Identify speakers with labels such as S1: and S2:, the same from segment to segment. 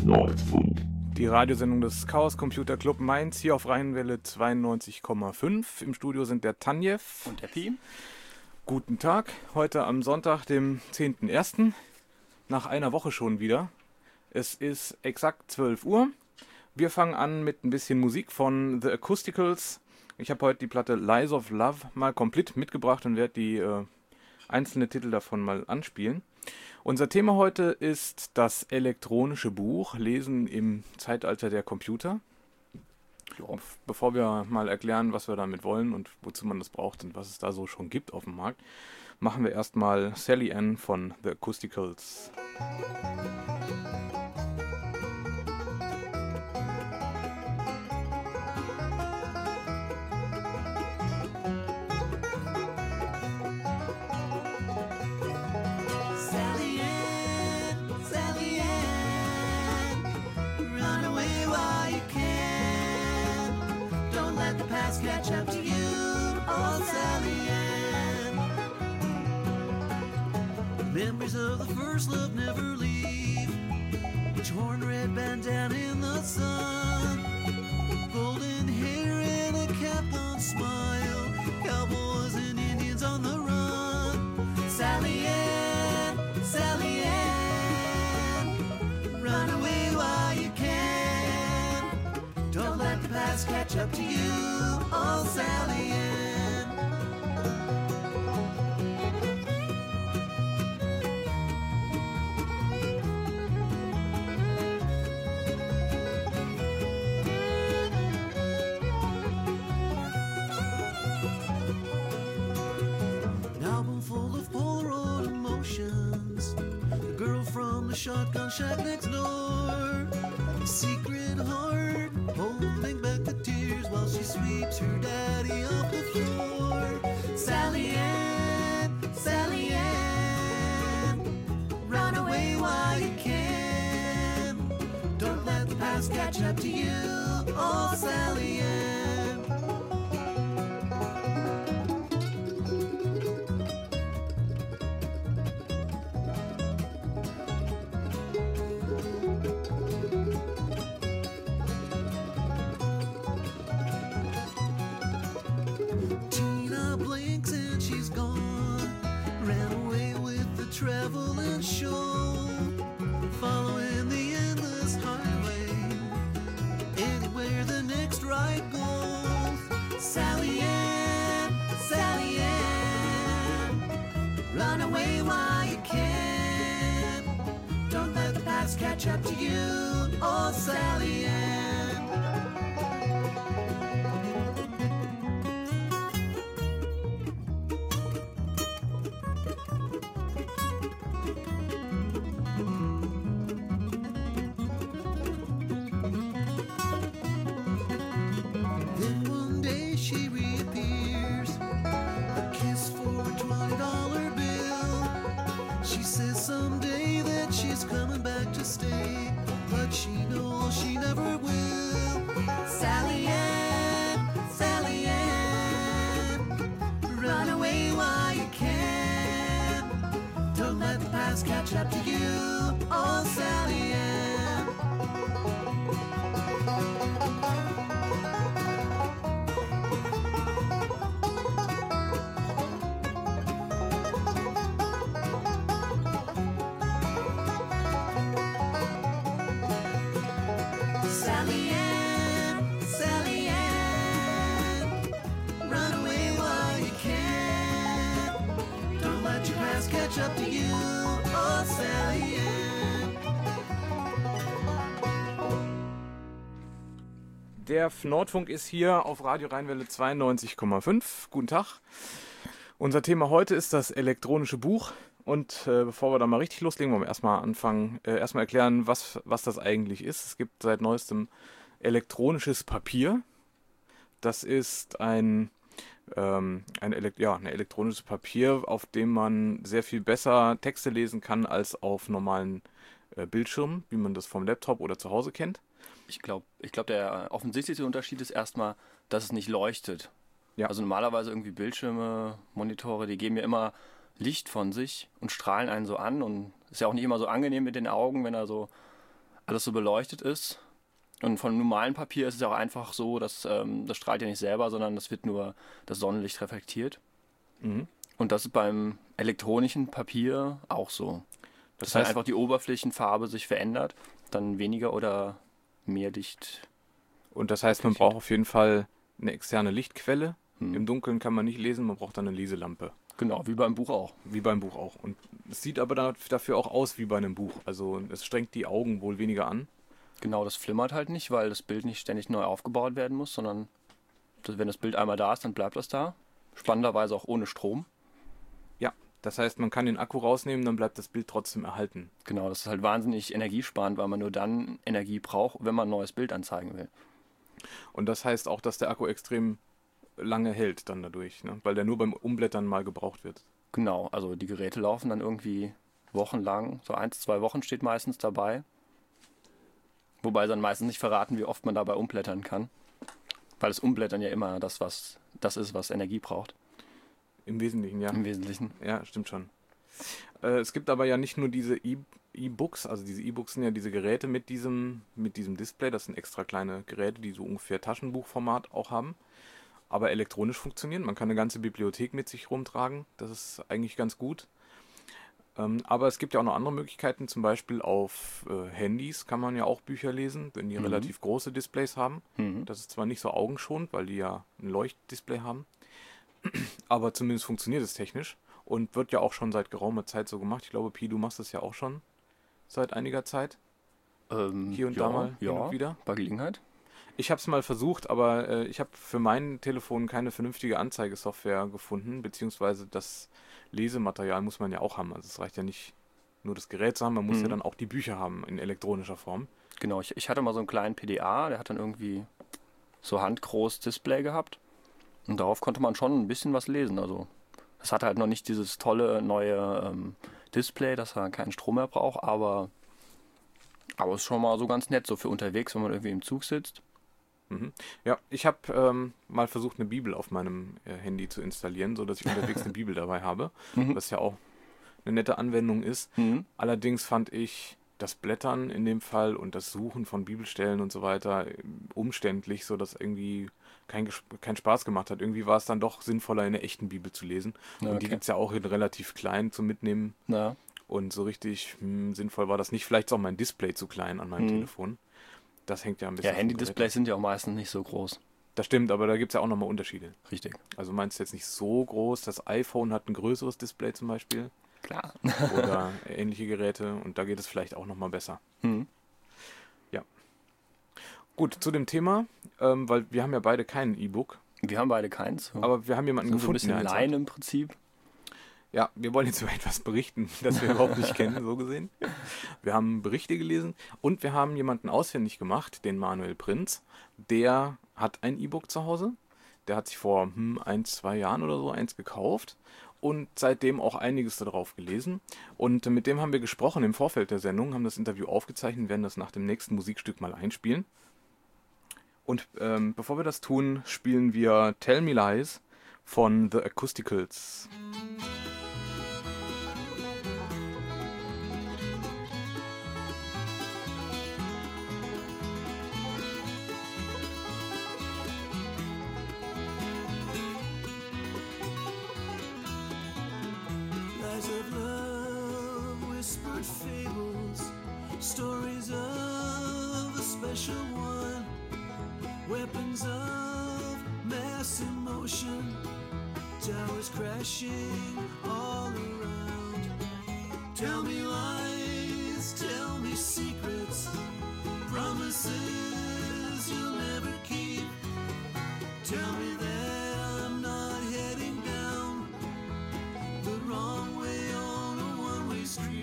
S1: Nordfunk.
S2: Die Radiosendung des Chaos Computer Club Mainz hier auf Rheinwelle 92,5. Im Studio sind der Tanjev
S3: und der Pi.
S2: Guten Tag, heute am Sonntag, dem 10.01. Nach einer Woche schon wieder. Es ist exakt 12 Uhr. Wir fangen an mit ein bisschen Musik von The Acousticals. Ich habe heute die Platte Lies of Love mal komplett mitgebracht und werde die einzelne Titel davon mal anspielen. Unser Thema heute ist das elektronische Buch, Lesen im Zeitalter der Computer. Bevor wir mal erklären, was wir damit wollen und wozu man das braucht und was es da so schon gibt auf dem Markt, machen wir erstmal Sally Ann von The Acousticals.
S4: Catch up to you, oh Sally Ann. Memories of the first love never leave. Torn red bandana in the sun, golden hair and a cap-on smile, cowboys and Indians on the run. Sally Ann, Sally Ann, run away while you can. Don't let the past catch up to you, oh Sally Ann. An album full of Polaroid emotions, the girl from the shotgun shack next door, a secret heart holding back the tears while she sweeps her daddy off the floor. Sally Ann, Sally Ann, run away while you can. Don't let the past catch up to you, oh Sally Ann. Traveling show, following the endless highway, anywhere the next ride goes. Sally Ann, Sally Ann, run away while you can. Don't let the past catch up to you, oh Sally Ann. Stay, but she knows she never will. Sally Ann, Sally Ann, run away while you can. Don't let the past catch up to you, oh Sally Ann. Sally Ann, Sally Ann, run away while you can. Don't let your past catch up to you, oh Sally Ann.
S2: Der Nordfunk ist hier auf Radio Rheinwelle 92,5. Guten Tag. Unser Thema heute ist das elektronische Buch. Und bevor wir da mal richtig loslegen, wollen wir erstmal anfangen, erstmal erklären, was das eigentlich ist. Es gibt seit neuestem elektronisches Papier. Das ist ein elektronisches Papier, auf dem man sehr viel besser Texte lesen kann als auf normalen Bildschirmen, wie man das vom Laptop oder zu Hause kennt.
S3: Ich glaube, der offensichtlichste Unterschied ist erstmal, dass es nicht leuchtet. Ja. Also normalerweise irgendwie Bildschirme, Monitore, die geben ja immer Licht von sich und strahlen einen so an und ist ja auch nicht immer so angenehm mit den Augen, wenn da so alles so beleuchtet ist. Und von normalem Papier ist es ja auch einfach so, dass das strahlt ja nicht selber, sondern das wird nur das Sonnenlicht reflektiert.
S2: Mhm.
S3: Und das ist beim elektronischen Papier auch so. Das heißt einfach die Oberflächenfarbe sich verändert, dann weniger oder mehr Licht.
S2: Und das heißt, man braucht auf jeden Fall eine externe Lichtquelle. Im Dunkeln kann man nicht lesen, man braucht dann eine Leselampe.
S3: Genau, wie beim Buch auch.
S2: Wie beim Buch auch. Und es sieht aber dafür auch aus wie bei einem Buch. Also es strengt die Augen wohl weniger an.
S3: Genau, das flimmert halt nicht, weil das Bild nicht ständig neu aufgebaut werden muss, sondern wenn das Bild einmal da ist, dann bleibt das da. Spannenderweise auch ohne Strom.
S2: Ja, das heißt, man kann den Akku rausnehmen, dann bleibt das Bild trotzdem erhalten.
S3: Genau, das ist halt wahnsinnig energiesparend, weil man nur dann Energie braucht, wenn man ein neues Bild anzeigen will.
S2: Und das heißt auch, dass der Akku extrem lange hält dann dadurch, ne? Weil der nur beim Umblättern mal gebraucht wird.
S3: Genau, also die Geräte laufen dann irgendwie wochenlang, so 1-2 Wochen steht meistens dabei. Wobei sie dann meistens nicht verraten, wie oft man dabei umblättern kann. Weil das Umblättern ja immer das ist, was Energie braucht.
S2: Im Wesentlichen, ja.
S3: Im Wesentlichen.
S2: Ja, stimmt schon. Es gibt aber ja nicht nur diese E-Books, also diese E-Books sind ja diese Geräte mit diesem Display. Das sind extra kleine Geräte, die so ungefähr Taschenbuchformat auch haben. Aber elektronisch funktionieren. Man kann eine ganze Bibliothek mit sich rumtragen. Das ist eigentlich ganz gut. Aber es gibt ja auch noch andere Möglichkeiten. Zum Beispiel auf Handys kann man ja auch Bücher lesen, wenn die relativ große Displays haben. Das ist zwar nicht so augenschonend, weil die ja ein Leuchtdisplay haben. Aber zumindest funktioniert es technisch. Und wird ja auch schon seit geraumer Zeit so gemacht. Ich glaube, Pi, du machst das ja auch schon seit einiger Zeit. Hier und da mal hin und wieder.
S3: Bei Gelegenheit.
S2: Ich habe es mal versucht, aber ich habe für mein Telefon keine vernünftige Anzeigesoftware gefunden, beziehungsweise das Lesematerial muss man ja auch haben. Also es reicht ja nicht nur das Gerät zu haben, man muss ja dann auch die Bücher haben in elektronischer Form.
S3: Genau, ich hatte mal so einen kleinen PDA, der hat dann irgendwie so handgroß Display gehabt und darauf konnte man schon ein bisschen was lesen. Also es hat halt noch nicht dieses tolle neue Display, dass er keinen Strom mehr braucht, aber es ist schon mal so ganz nett, so für unterwegs, wenn man irgendwie im Zug sitzt.
S2: Ja, ich habe mal versucht, eine Bibel auf meinem Handy zu installieren, sodass ich unterwegs eine Bibel dabei habe, was ja auch eine nette Anwendung ist. Allerdings fand ich das Blättern in dem Fall und das Suchen von Bibelstellen und so weiter umständlich, sodass irgendwie kein Spaß gemacht hat. Irgendwie war es dann doch sinnvoller, in der echten Bibel zu lesen.
S3: Ja,
S2: und die gibt es ja auch in relativ klein zum Mitnehmen.
S3: Ja.
S2: Und so richtig sinnvoll war das nicht. Vielleicht ist auch mein Display zu klein an meinem Telefon. Das hängt ja ein bisschen.
S3: Ja, Handy-Displays sind ja auch meistens nicht so groß.
S2: Das stimmt, aber da gibt es ja auch nochmal Unterschiede.
S3: Richtig.
S2: Also meinst du jetzt nicht so groß? Das iPhone hat ein größeres Display zum Beispiel.
S3: Klar.
S2: Oder ähnliche Geräte und da geht es vielleicht auch nochmal besser. Ja. Gut, zu dem Thema, weil wir haben ja beide kein E-Book.
S3: Wir haben beide keins.
S2: Aber wir haben jemanden gefunden.
S3: So ein bisschen Laien im Prinzip.
S2: Ja, wir wollen jetzt über etwas berichten, das wir überhaupt nicht kennen, so gesehen. Wir haben Berichte gelesen und wir haben jemanden ausfindig gemacht, den Manuel Prinz. Der hat ein E-Book zu Hause. Der hat sich vor 1-2 Jahren oder so eins gekauft und seitdem auch einiges darauf gelesen. Und mit dem haben wir gesprochen im Vorfeld der Sendung, haben das Interview aufgezeichnet, werden das nach dem nächsten Musikstück mal einspielen. Und bevor wir das tun, spielen wir Tell Me Lies von The Acousticals.
S4: Stories of a special one, weapons of mass emotion, towers crashing all around. Tell me lies, tell me secrets, promises you'll never keep. Tell me that I'm not heading down the wrong way on a one-way street.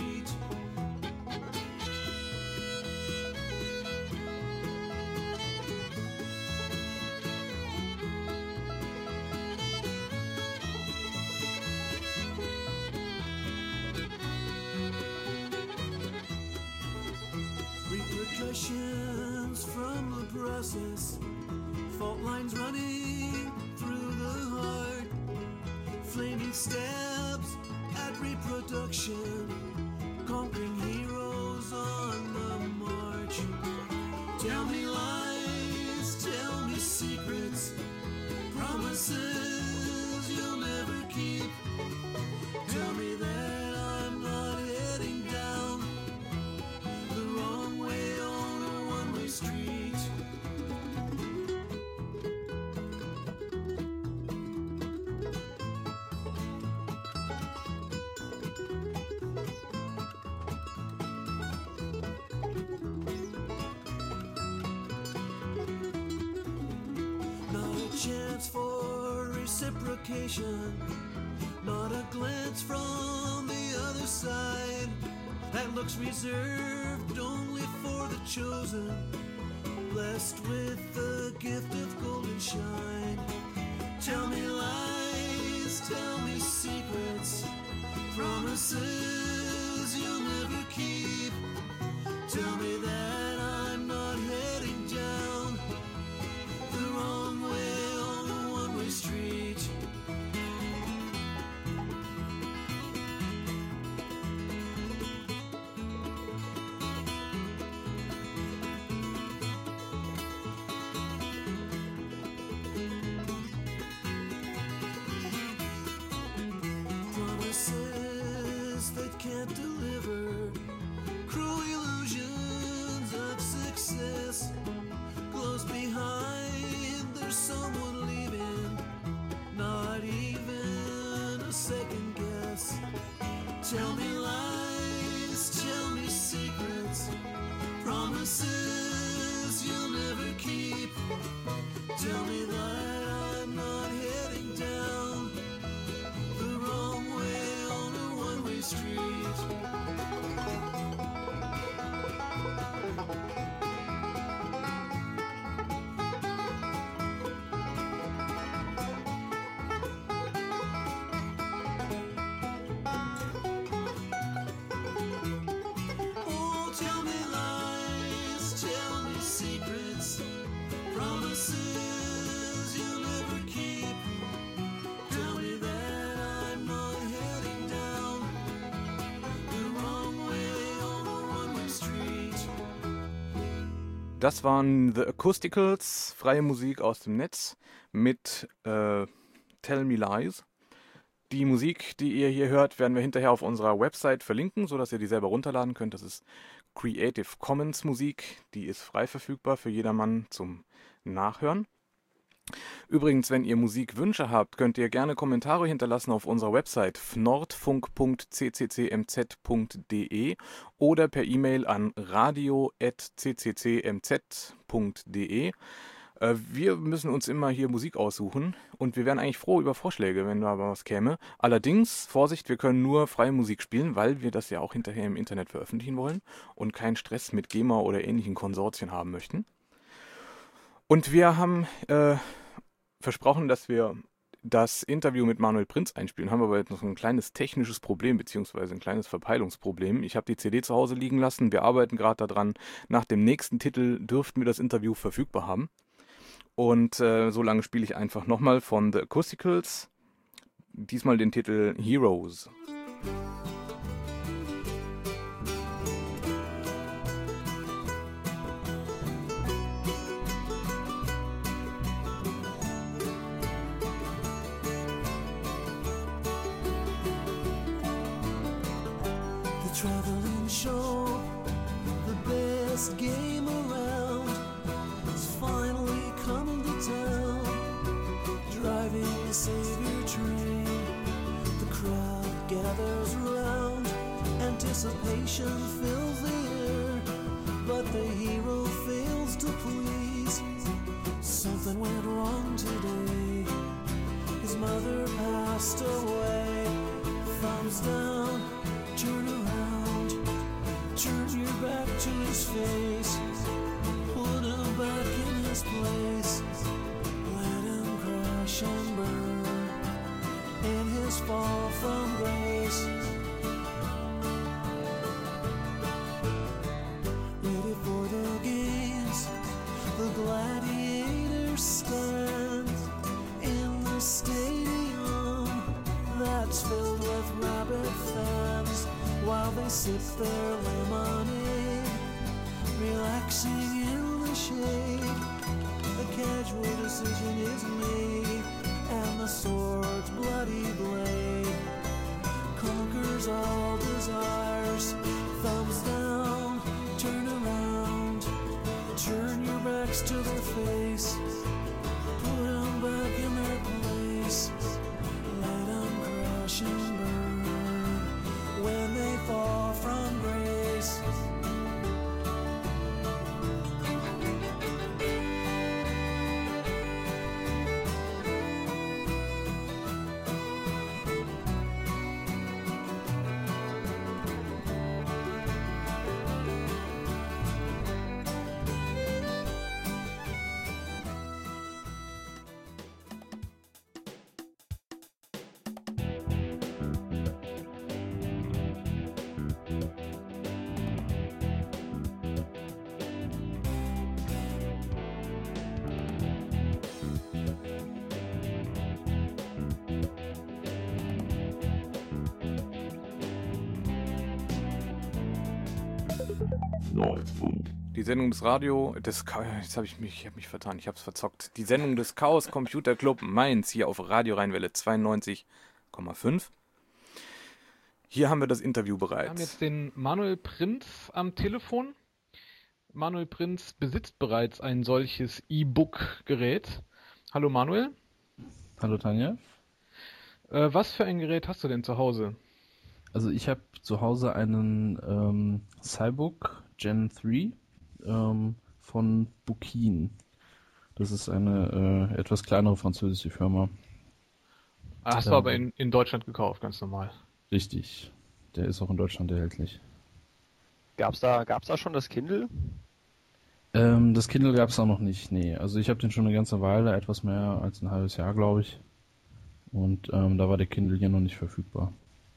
S4: Repercussions from the process, fault lines running through the heart, flaming stabs at reproduction, conquering heroes on the march. reciprocation, not a glance from the other side that looks reserved only for the chosen, blessed with the gift of golden shine. Tell me lies, tell me secrets, promises you'll never keep. Tell me that I'm not heading down the wrong way on a one-way street. Promises that can't deliver, cruel illusions of success. Close behind, there's someone leaving, not even a second guess. Tell me lies, tell me secrets, promises you'll never keep. Tell me that I'm not heading down the wrong way on a one-way street. Oh, tell me lies, tell me secrets, promises you'll never keep. Tell me that I'm not heading down the wrong way on a one-way street.
S2: Das waren The Acousticals, freie Musik aus dem Netz mit Tell Me Lies. Die Musik, die ihr hier hört, werden wir hinterher auf unserer Website verlinken, sodass ihr die selber runterladen könnt. Das ist Creative Commons Musik, die ist frei verfügbar für jedermann zum Nachhören. Übrigens, wenn ihr Musikwünsche habt, könnt ihr gerne Kommentare hinterlassen auf unserer Website nordfunk.cccmz.de oder per E-Mail an radio@cccmz.de. Wir müssen uns immer hier Musik aussuchen und wir wären eigentlich froh über Vorschläge, wenn da aber was käme. Allerdings, Vorsicht, wir können nur freie Musik spielen, weil wir das ja auch hinterher im Internet veröffentlichen wollen und keinen Stress mit GEMA oder ähnlichen Konsortien haben möchten. Und wir haben versprochen, dass wir das Interview mit Manuel Prinz einspielen, haben aber jetzt noch ein kleines technisches Problem, beziehungsweise ein kleines Verpeilungsproblem. Ich habe die CD zu Hause liegen lassen, wir arbeiten gerade daran. Nach dem nächsten Titel dürften wir das Interview verfügbar haben. Und so lange spiele ich einfach nochmal von The Acousticals, diesmal den Titel Heroes.
S4: Traveling show, the best game around, is finally coming to town. Driving the Savior train, the crowd gathers around. Anticipation fills the air, but the hero fails to please. Something went wrong today. His mother passed away. Thumbs down, turn around, turn your back to his face, put him back in his place, let him crash and burn in his fall from grace. Ready for the games, the gladiators stand in the stadium that's filled with rabid fans, while they sip their lemonade, relaxing in the shade. A casual decision is made, and the sword's bloody blade conquers all desires. Thumbs down, turn around, turn your backs to their face, put them back in their place, let them crash and burn when they fall from grace.
S2: Die Sendung des jetzt habe ich mich vertan, ich habe es verzockt. Die Sendung des Chaos Computer Club Mainz hier auf Radio Rheinwelle 92,5. Hier haben wir das Interview
S1: Wir haben
S2: bereits.
S1: jetzt den Manuel Prinz am Telefon. Manuel Prinz besitzt bereits ein solches E-Book-Gerät. Hallo Manuel.
S5: Hallo Tanja.
S1: Was für ein Gerät hast du denn zu Hause?
S5: Also ich habe zu Hause einen Cybook Gen 3 von Bukin. Das ist eine etwas kleinere französische Firma.
S1: Hast du aber in Deutschland gekauft, ganz normal.
S5: Richtig. Der ist auch in Deutschland erhältlich.
S3: Gab's da schon das Kindle?
S5: Das Kindle gab es auch noch nicht, nee. Also ich habe den schon eine ganze Weile, etwas mehr als ein halbes Jahr, glaube ich. Und da war der Kindle hier noch nicht verfügbar.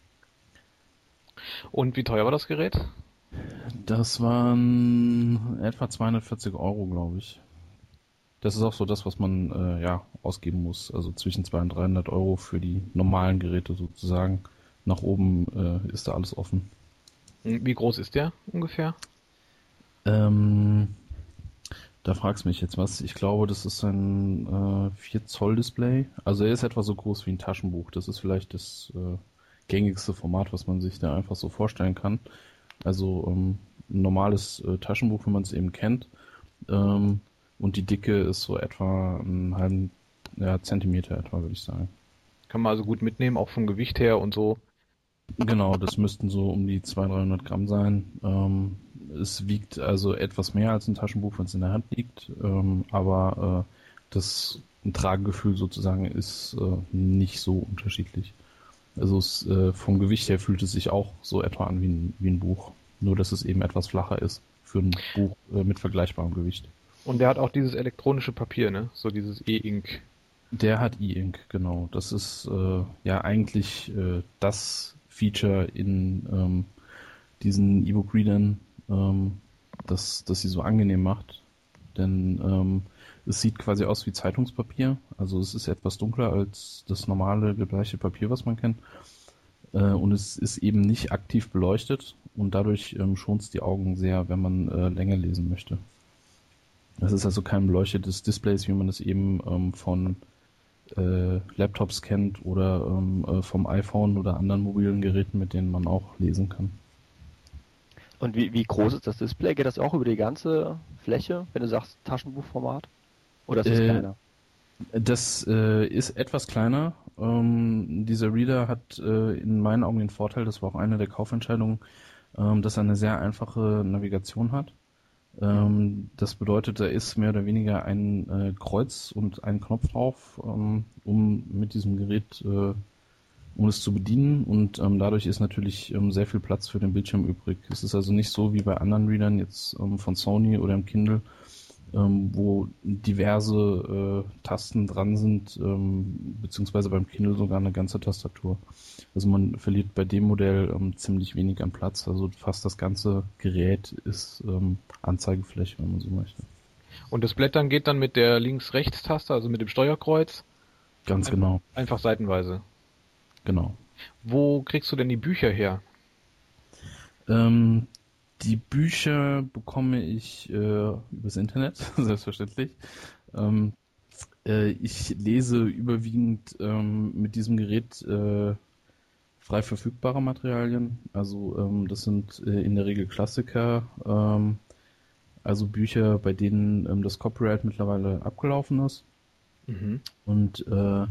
S1: Und wie teuer war das Gerät?
S5: Das waren etwa 240 Euro, glaube ich. Das ist auch so das, was man ausgeben muss. Also zwischen 200 und 300 Euro für die normalen Geräte sozusagen. Nach oben ist da alles offen.
S1: Wie groß ist der ungefähr?
S5: Da fragst du mich jetzt was. Ich glaube, das ist ein 4 Zoll Display. Also er ist etwa so groß wie ein Taschenbuch. Das ist vielleicht das gängigste Format, was man sich da einfach so vorstellen kann. Also ein normales Taschenbuch, wenn man es eben kennt. Und die Dicke ist so etwa einen halben Zentimeter etwa, würde ich sagen.
S1: Kann man also gut mitnehmen, auch vom Gewicht her und so.
S5: Genau, das müssten so um die 200-300 Gramm sein. Es wiegt also etwas mehr als ein Taschenbuch, wenn es in der Hand liegt. Aber das Tragegefühl sozusagen ist nicht so unterschiedlich. Also vom Gewicht her fühlt es sich auch so etwa an wie ein Buch. Nur, dass es eben etwas flacher ist für ein Buch mit vergleichbarem Gewicht.
S1: Und der hat auch dieses elektronische Papier, ne? So dieses E-Ink. Der
S5: hat E-Ink, genau. Das ist eigentlich das Feature in diesen E-Book-Readern, das sie so angenehm macht. Denn es sieht quasi aus wie Zeitungspapier. Also es ist etwas dunkler als das normale, gleiche Papier, was man kennt. Und es ist eben nicht aktiv beleuchtet und dadurch schont es die Augen sehr, wenn man länger lesen möchte. Das ist also kein beleuchtetes Display, wie man es eben von Laptops kennt oder vom iPhone oder anderen mobilen Geräten, mit denen man auch lesen kann.
S3: Und wie groß ist das Display? Geht das auch über die ganze Fläche, wenn du sagst Taschenbuchformat? Oder ist das kleiner?
S5: Das ist etwas kleiner. Dieser Reader hat in meinen Augen den Vorteil, das war auch eine der Kaufentscheidungen, dass er eine sehr einfache Navigation hat. Das bedeutet, da ist mehr oder weniger ein Kreuz und ein Knopf drauf, um mit diesem Gerät, um es zu bedienen, und dadurch ist natürlich sehr viel Platz für den Bildschirm übrig. Es ist also nicht so wie bei anderen Readern jetzt von Sony oder im Kindle, wo diverse Tasten dran sind, beziehungsweise beim Kindle sogar eine ganze Tastatur. Also man verliert bei dem Modell ziemlich wenig an Platz. Also fast das ganze Gerät ist Anzeigefläche, wenn man so möchte.
S1: Und das Blättern geht dann mit der Links-Rechts-Taste, also mit dem Steuerkreuz?
S5: Ganz genau.
S1: Einfach seitenweise?
S5: Genau.
S1: Wo kriegst du denn die Bücher her?
S5: Die Bücher bekomme ich übers Internet, selbstverständlich. Ich lese überwiegend mit diesem Gerät frei verfügbare Materialien. Also das sind in der Regel Klassiker, also Bücher, bei denen das Copyright mittlerweile abgelaufen ist.
S1: Mhm.
S5: Und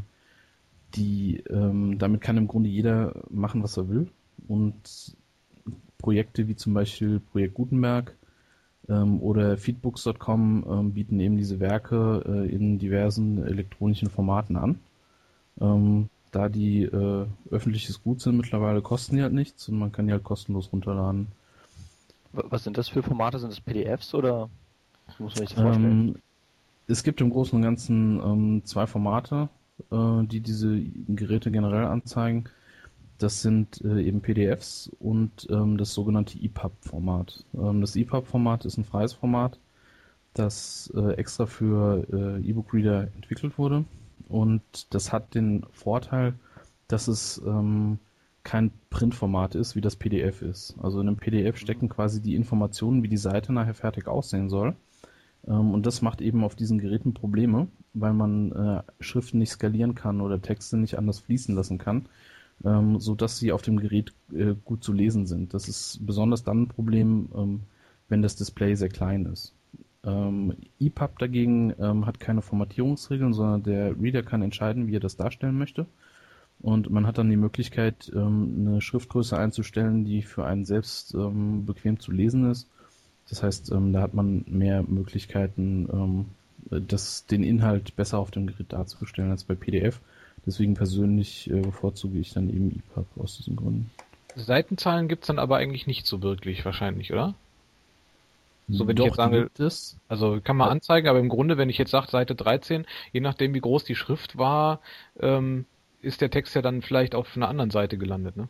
S5: damit kann im Grunde jeder machen, was er will. Und Projekte wie zum Beispiel Projekt Gutenberg oder feedbooks.com bieten eben diese Werke in diversen elektronischen Formaten an. Da die öffentliches Gut sind mittlerweile, kosten die halt nichts und man kann die halt kostenlos runterladen.
S3: Was sind das für Formate? Sind das PDFs oder muss man sich das vorstellen?
S5: Es gibt im Großen und Ganzen 2 Formate, die diese Geräte generell anzeigen. Das sind eben PDFs und das sogenannte EPUB-Format. Das EPUB-Format ist ein freies Format, das extra für E-Book-Reader entwickelt wurde. Und das hat den Vorteil, dass es kein Printformat ist, wie das PDF ist. Also in einem PDF stecken quasi die Informationen, wie die Seite nachher fertig aussehen soll. Und das macht eben auf diesen Geräten Probleme, weil man Schriften nicht skalieren kann oder Texte nicht anders fließen lassen kann, so dass sie auf dem Gerät gut zu lesen sind. Das ist besonders dann ein Problem, wenn das Display sehr klein ist. EPUB dagegen hat keine Formatierungsregeln, sondern der Reader kann entscheiden, wie er das darstellen möchte. Und man hat dann die Möglichkeit, eine Schriftgröße einzustellen, die für einen selbst bequem zu lesen ist. Das heißt, da hat man mehr Möglichkeiten, den Inhalt besser auf dem Gerät darzustellen als bei PDF. Deswegen persönlich bevorzuge ich dann eben EPUB aus diesen Gründen.
S1: Seitenzahlen gibt's dann aber eigentlich nicht so wirklich wahrscheinlich, oder? So, wenn
S5: Doch,
S1: ich jetzt sage,
S5: es.
S1: also kann man anzeigen, aber im Grunde, wenn ich jetzt sage Seite 13, je nachdem wie groß die Schrift war, ist der Text ja dann vielleicht auf einer anderen Seite gelandet, ne?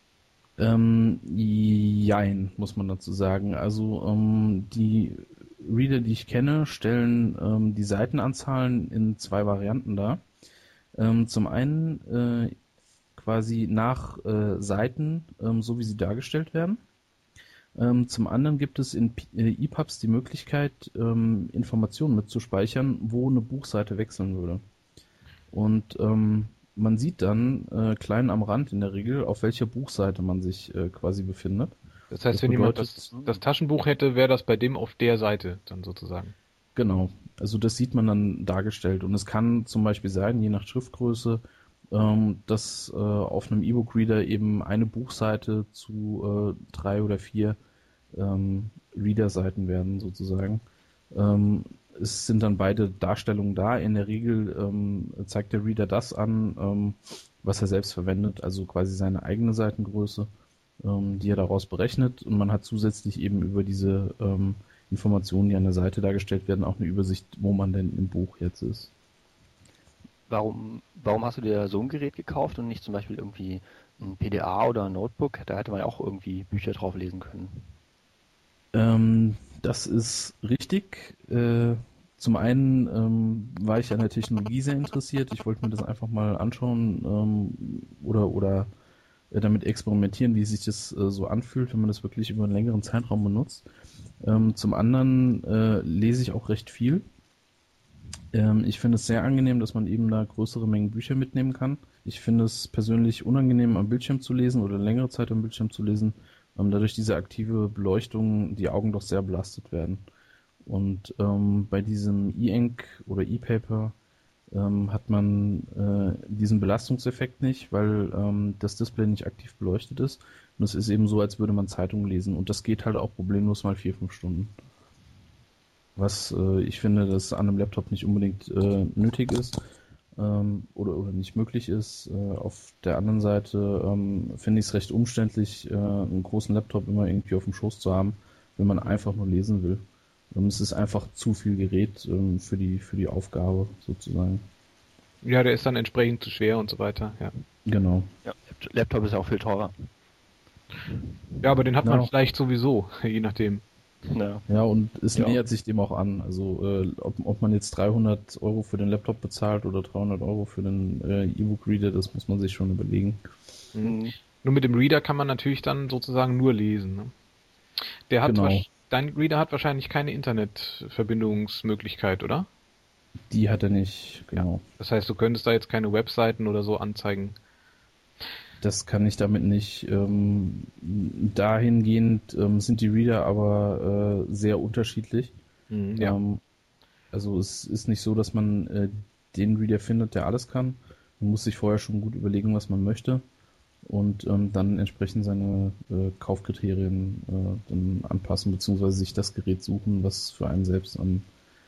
S5: Jein, muss man dazu sagen. Also die Reader, die ich kenne, stellen die Seitenanzahlen in 2 Varianten dar. Zum einen quasi nach Seiten, so wie sie dargestellt werden. Zum anderen gibt es in EPUBs die Möglichkeit, Informationen mitzuspeichern, wo eine Buchseite wechseln würde. Und man sieht dann klein am Rand in der Regel, auf welcher Buchseite man sich quasi befindet.
S1: Das heißt,
S5: Das
S1: wenn jemand
S5: bedeutet-
S1: das Taschenbuch hätte, wäre das bei dem auf der Seite dann sozusagen.
S5: Genau, also das sieht man dann dargestellt. Und es kann zum Beispiel sein, je nach Schriftgröße, dass auf einem E-Book-Reader eben eine Buchseite zu 3 oder 4 Reader-Seiten werden sozusagen. Es sind dann beide Darstellungen da. In der Regel zeigt der Reader das an, was er selbst verwendet, also quasi seine eigene Seitengröße, die er daraus berechnet. Und man hat zusätzlich eben über diese Informationen, die an der Seite dargestellt werden, auch eine Übersicht, wo man denn im Buch jetzt ist.
S3: Warum hast du dir so ein Gerät gekauft und nicht zum Beispiel irgendwie ein PDA oder ein Notebook? Da hätte man ja auch irgendwie Bücher drauf lesen können.
S5: Das ist richtig. Zum einen war ich an der Technologie sehr interessiert. Ich wollte mir das einfach mal anschauen oder damit experimentieren, wie sich das so anfühlt, wenn man das wirklich über einen längeren Zeitraum benutzt. Zum anderen lese ich auch recht viel. Ich finde es sehr angenehm, dass man eben da größere Mengen Bücher mitnehmen kann. Ich finde es persönlich unangenehm, am Bildschirm zu lesen oder längere Zeit am Bildschirm zu lesen, dadurch diese aktive Beleuchtung die Augen doch sehr belastet werden. Und bei diesem E-Ink oder E-Paper hat man diesen Belastungseffekt nicht, weil das Display nicht aktiv beleuchtet ist. Und es ist eben so, als würde man Zeitungen lesen. Und das geht halt auch problemlos mal 4-5 Stunden. Was ich finde, dass an einem Laptop nicht unbedingt nötig ist oder nicht möglich ist. Auf der anderen Seite finde ich es recht umständlich, einen großen Laptop immer irgendwie auf dem Schoß zu haben, wenn man einfach nur lesen will. Es ist einfach zu viel Gerät für die Aufgabe sozusagen.
S1: Ja, der ist dann entsprechend zu schwer und so weiter, ja.
S5: Genau.
S3: Ja, Laptop ist auch viel teurer.
S1: Ja, aber den hat man
S5: Ja.
S1: vielleicht sowieso, je nachdem.
S3: Ja.
S5: Ja, und es
S3: Ja.
S5: nähert sich dem auch an. Also ob man jetzt 300 € für den Laptop bezahlt oder 300 € für den E-Book-Reader, das muss man sich schon überlegen.
S3: Mhm.
S1: Nur mit dem Reader kann man natürlich dann sozusagen nur lesen. Ne? Der hat
S5: Genau.
S1: Dein Reader hat wahrscheinlich keine Internetverbindungsmöglichkeit, oder?
S5: Die hat er nicht, genau.
S1: Das heißt, du könntest da jetzt keine Webseiten oder so anzeigen.
S5: Das kann ich damit nicht. Dahingehend sind die Reader aber sehr unterschiedlich.
S1: Ja.
S5: Also es ist nicht so, dass man den Reader findet, der alles kann. Man muss sich vorher schon gut überlegen, was man möchte und dann entsprechend seine Kaufkriterien dann anpassen, beziehungsweise sich das Gerät suchen, was für einen selbst am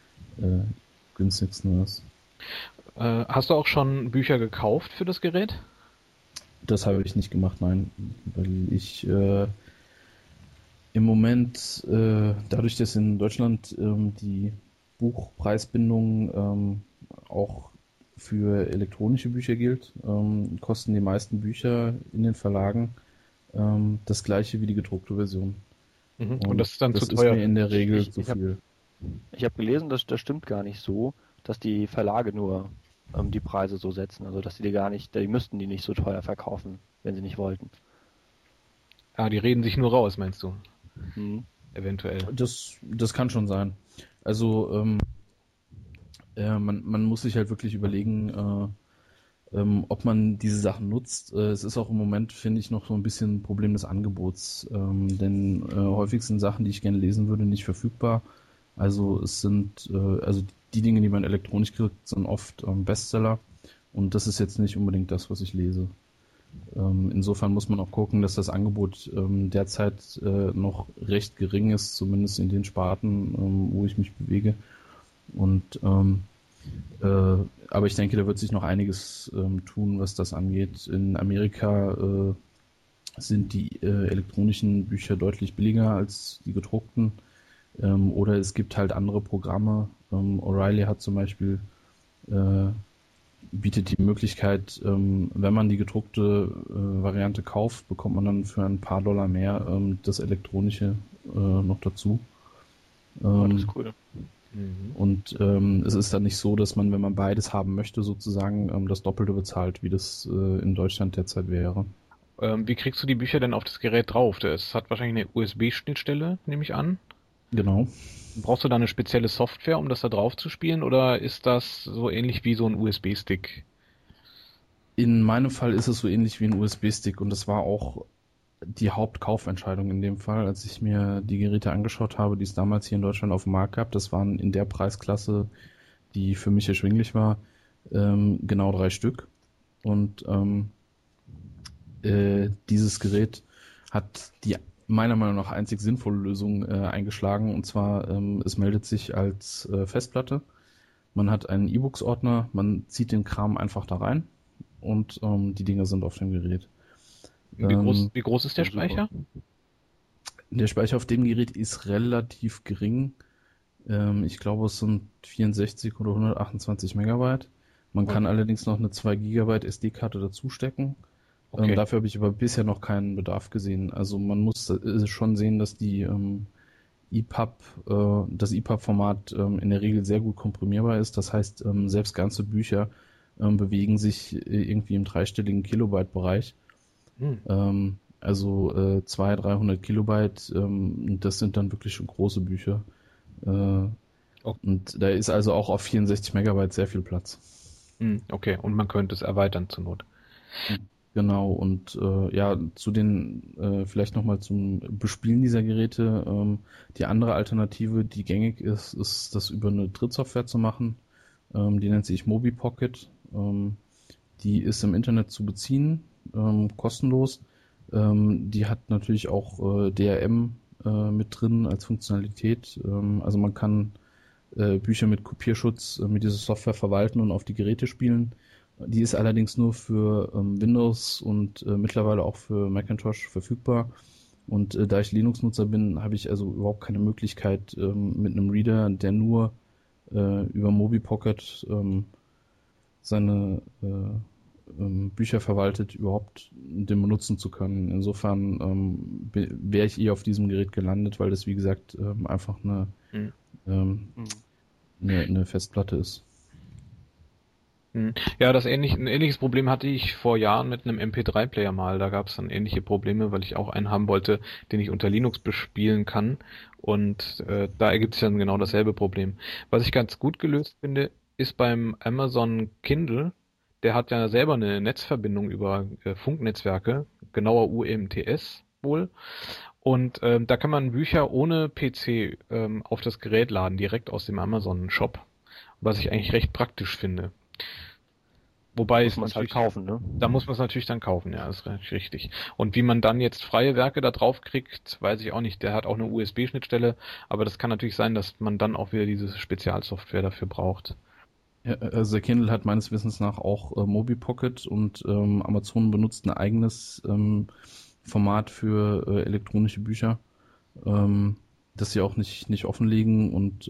S5: günstigsten ist.
S1: Hast du auch schon Bücher gekauft für das Gerät?
S5: Das habe ich nicht gemacht, nein, weil ich im Moment, dadurch, dass in Deutschland die Buchpreisbindung auch für elektronische Bücher gilt, kosten die meisten Bücher in den Verlagen das gleiche wie die gedruckte Version.
S1: Und das ist dann
S5: das
S1: zu teuer.
S5: ist mir in der Regel
S3: Ich
S5: zu
S3: hab-
S5: viel.
S3: Ich habe gelesen, das stimmt gar nicht so, dass die Verlage nur die Preise so setzen. Also dass die müssten die nicht so teuer verkaufen, wenn sie nicht wollten.
S1: Ah, die reden sich nur raus, meinst du?
S3: Mhm.
S1: Eventuell.
S5: Das kann schon sein. Also man muss sich halt wirklich überlegen, ob man diese Sachen nutzt. Es ist auch im Moment, finde ich, noch so ein bisschen ein Problem des Angebots, denn häufig sind Sachen, die ich gerne lesen würde, nicht verfügbar. Also es sind, also die Dinge, die man elektronisch kriegt, sind oft Bestseller und das ist jetzt nicht unbedingt das, was ich lese. Insofern muss man auch gucken, dass das Angebot derzeit noch recht gering ist, zumindest in den Sparten, wo ich mich bewege. Und aber ich denke, da wird sich noch einiges tun, was das angeht. In Amerika sind die elektronischen Bücher deutlich billiger als die gedruckten. Oder es gibt halt andere Programme. O'Reilly hat zum Beispiel bietet die Möglichkeit, wenn man die gedruckte Variante kauft, bekommt man dann für ein paar Dollar mehr das elektronische noch dazu.
S3: Das ist cool.
S5: Und es ist dann nicht so, dass man, wenn man beides haben möchte, sozusagen das Doppelte bezahlt, wie das in Deutschland derzeit wäre.
S1: Wie kriegst du die Bücher denn auf das Gerät drauf? Das hat wahrscheinlich eine USB-Schnittstelle, nehme ich an.
S5: Genau.
S1: Brauchst du da eine spezielle Software, um das da drauf zu spielen, oder ist das so ähnlich wie so ein USB-Stick?
S5: In meinem Fall ist es so ähnlich wie ein USB-Stick und das war auch die Hauptkaufentscheidung in dem Fall, als ich mir die Geräte angeschaut habe, die es damals hier in Deutschland auf dem Markt gab. Das waren in der Preisklasse, die für mich erschwinglich war, genau 3 Stück. Und dieses Gerät hat die meiner Meinung nach einzig sinnvolle Lösung eingeschlagen, und zwar es meldet sich als Festplatte. Man hat einen E-Books-Ordner, man zieht den Kram einfach da rein und die Dinger sind auf dem Gerät.
S1: Wie groß ist der Speicher?
S5: Der Speicher auf dem Gerät ist relativ gering. Ich glaube, es sind 64 oder 128 Megabyte. Man kann allerdings noch eine 2 Gigabyte SD-Karte dazu stecken.
S1: Okay.
S5: Dafür habe ich aber bisher noch keinen Bedarf gesehen. Also man muss schon sehen, dass die das EPUB-Format in der Regel sehr gut komprimierbar ist. Das heißt, selbst ganze Bücher bewegen sich irgendwie im dreistelligen Kilobyte-Bereich. Also 200-300 Kilobyte, das sind dann wirklich schon große Bücher. Und da ist also auch auf 64 Megabyte sehr viel Platz.
S1: Okay, und man könnte es erweitern zur Not.
S5: Genau, und ja, vielleicht nochmal zum Bespielen dieser Geräte. Die andere Alternative, die gängig ist, ist das über eine Drittsoftware zu machen. Die nennt sich MobiPocket. Die ist im Internet zu beziehen, kostenlos. Die hat natürlich auch DRM mit drin als Funktionalität. Also man kann Bücher mit Kopierschutz mit dieser Software verwalten und auf die Geräte spielen. Die ist allerdings nur für Windows und mittlerweile auch für Macintosh verfügbar. Und da ich Linux-Nutzer bin, habe ich also überhaupt keine Möglichkeit, mit einem Reader, der nur über MobiPocket seine Bücher verwaltet, überhaupt den benutzen zu können. Insofern wäre ich eher auf diesem Gerät gelandet, weil das, wie gesagt, einfach eine Festplatte ist.
S1: Ja, ein ähnliches Problem hatte ich vor Jahren mit einem MP3-Player mal. Da gab es dann ähnliche Probleme, weil ich auch einen haben wollte, den ich unter Linux bespielen kann. Und da ergibt sich dann genau dasselbe Problem. Was ich ganz gut gelöst finde, ist beim Amazon Kindle. Der hat ja selber eine Netzverbindung über Funknetzwerke, genauer UMTS wohl. Und da kann man Bücher ohne PC auf das Gerät laden, direkt aus dem Amazon Shop. Was ich eigentlich recht praktisch finde. Wobei
S3: muss man es halt kaufen, ne?
S1: Da muss man es natürlich dann kaufen, ja, ist richtig. Und wie man dann jetzt freie Werke da drauf kriegt, weiß ich auch nicht. Der hat auch eine USB-Schnittstelle, aber das kann natürlich sein, dass man dann auch wieder diese Spezialsoftware dafür braucht.
S5: Ja, also der Kindle hat meines Wissens nach auch MobiPocket und Amazon benutzt ein eigenes Format für elektronische Bücher, das sie auch nicht offenlegen und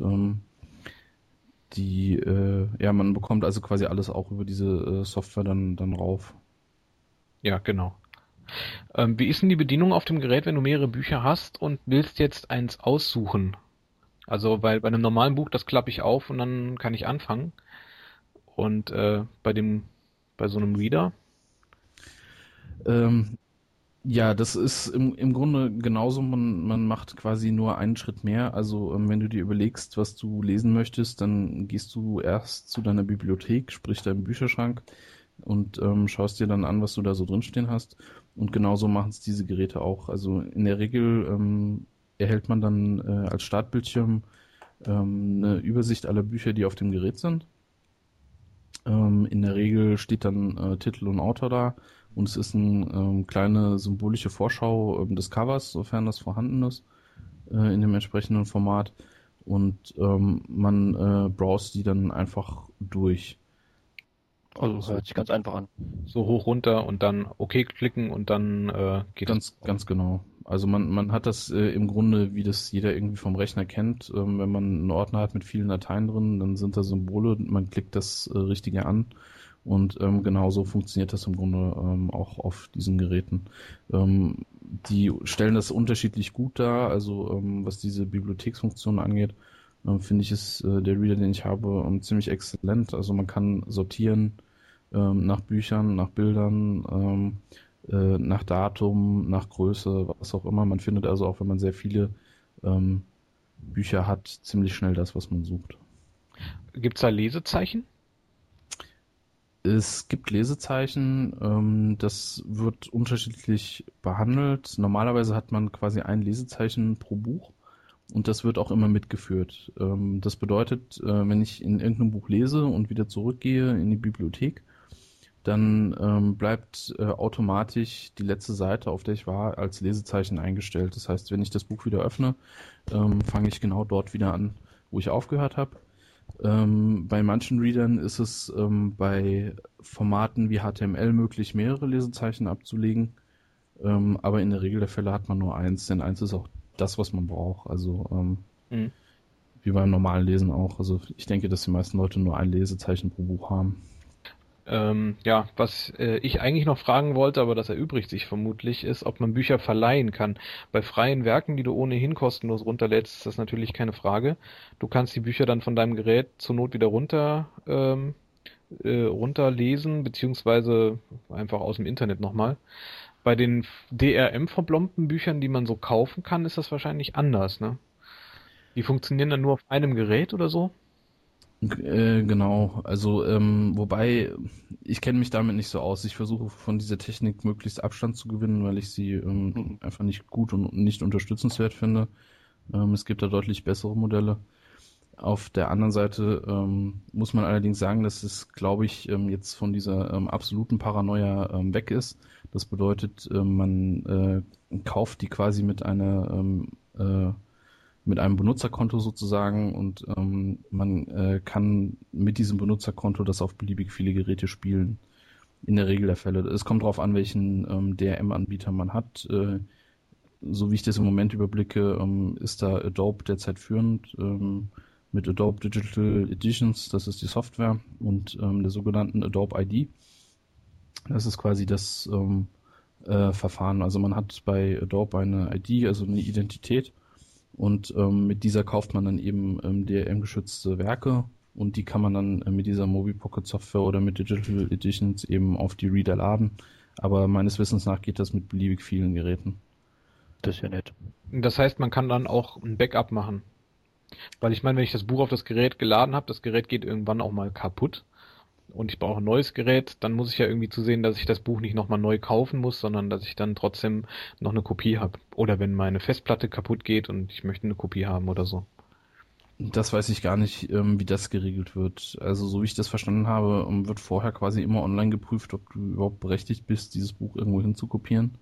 S5: man bekommt also quasi alles auch über diese Software dann rauf.
S1: Ja, genau. Wie ist denn die Bedienung auf dem Gerät, wenn du mehrere Bücher hast und willst jetzt eins aussuchen? Also, weil bei einem normalen Buch, das klappe ich auf und dann kann ich anfangen. Und bei so einem Reader?
S5: Ja, das ist im Grunde genauso. Man macht quasi nur einen Schritt mehr. Also wenn du dir überlegst, was du lesen möchtest, dann gehst du erst zu deiner Bibliothek, sprich deinem Bücherschrank, und schaust dir dann an, was du da so drinstehen hast. Und genauso machen es diese Geräte auch. Also in der Regel erhält man dann als Startbildschirm eine Übersicht aller Bücher, die auf dem Gerät sind. In der Regel steht dann Titel und Autor da, und es ist eine kleine symbolische Vorschau des Covers, sofern das vorhanden ist, in dem entsprechenden Format. Und man browst die dann einfach durch.
S3: Also hört sich ganz einfach an.
S1: So hoch runter und dann OK klicken und dann geht es.
S5: Ganz genau. Also man hat das im Grunde, wie das jeder irgendwie vom Rechner kennt. Wenn man einen Ordner hat mit vielen Dateien drin, dann sind da Symbole, man klickt das Richtige an, und genauso funktioniert das im Grunde auch auf diesen Geräten. Die stellen das unterschiedlich gut dar, also was diese Bibliotheksfunktion angeht, finde ich, ist der Reader, den ich habe, ziemlich exzellent. Also man kann sortieren nach Büchern, nach Bildern, nach Datum, nach Größe, was auch immer. Man findet also auch, wenn man sehr viele Bücher hat, ziemlich schnell das, was man sucht.
S1: Gibt es da Lesezeichen?
S5: Es gibt Lesezeichen, das wird unterschiedlich behandelt. Normalerweise hat man quasi ein Lesezeichen pro Buch, und das wird auch immer mitgeführt. Das bedeutet, wenn ich in irgendeinem Buch lese und wieder zurückgehe in die Bibliothek, dann bleibt automatisch die letzte Seite, auf der ich war, als Lesezeichen eingestellt. Das heißt, wenn ich das Buch wieder öffne, fange ich genau dort wieder an, wo ich aufgehört habe. Bei manchen Readern ist es bei Formaten wie HTML möglich, mehrere Lesezeichen abzulegen, aber in der Regel der Fälle hat man nur eins, denn eins ist auch das, was man braucht. Also wie beim normalen Lesen auch. Also ich denke, dass die meisten Leute nur ein Lesezeichen pro Buch haben.
S1: Ja, was ich eigentlich noch fragen wollte, aber das erübrigt sich vermutlich, ist, ob man Bücher verleihen kann. Bei freien Werken, die du ohnehin kostenlos runterlädst, ist das natürlich keine Frage. Du kannst die Bücher dann von deinem Gerät zur Not wieder runterlesen, beziehungsweise einfach aus dem Internet nochmal. Bei den DRM-verblombten Büchern, die man so kaufen kann, ist das wahrscheinlich anders, ne? Die funktionieren dann nur auf einem Gerät oder so?
S5: Genau, also wobei ich kenne mich damit nicht so aus. Ich versuche von dieser Technik möglichst Abstand zu gewinnen, weil ich sie einfach nicht gut und nicht unterstützenswert finde. Es gibt da deutlich bessere Modelle. Auf der anderen Seite muss man allerdings sagen, dass es, glaube ich, jetzt von dieser absoluten Paranoia weg ist. Das bedeutet, man kauft die quasi mit einem Benutzerkonto sozusagen, und man kann mit diesem Benutzerkonto das auf beliebig viele Geräte spielen. In der Regel der Fälle. Es kommt darauf an, welchen DRM-Anbieter man hat. So wie ich das im Moment überblicke, ist da Adobe derzeit führend mit Adobe Digital Editions, das ist die Software, und der sogenannten Adobe ID. Das ist quasi das Verfahren. Also man hat bei Adobe eine ID, also eine Identität, und mit dieser kauft man dann eben DRM-geschützte Werke, und die kann man dann mit dieser Mobi-Pocket Software oder mit Digital Editions eben auf die Reader laden. Aber meines Wissens nach geht das mit beliebig vielen Geräten.
S3: Das ist ja nett.
S1: Das heißt, man kann dann auch ein Backup machen. Weil ich meine, wenn ich das Buch auf das Gerät geladen habe, das Gerät geht irgendwann auch mal kaputt und ich brauche ein neues Gerät, dann muss ich ja irgendwie zusehen, dass ich das Buch nicht nochmal neu kaufen muss, sondern dass ich dann trotzdem noch eine Kopie habe. Oder wenn meine Festplatte kaputt geht und ich möchte eine Kopie haben oder so.
S5: Das weiß ich gar nicht, wie das geregelt wird. Also so wie ich das verstanden habe, wird vorher quasi immer online geprüft, ob du überhaupt berechtigt bist, dieses Buch irgendwo hinzukopieren.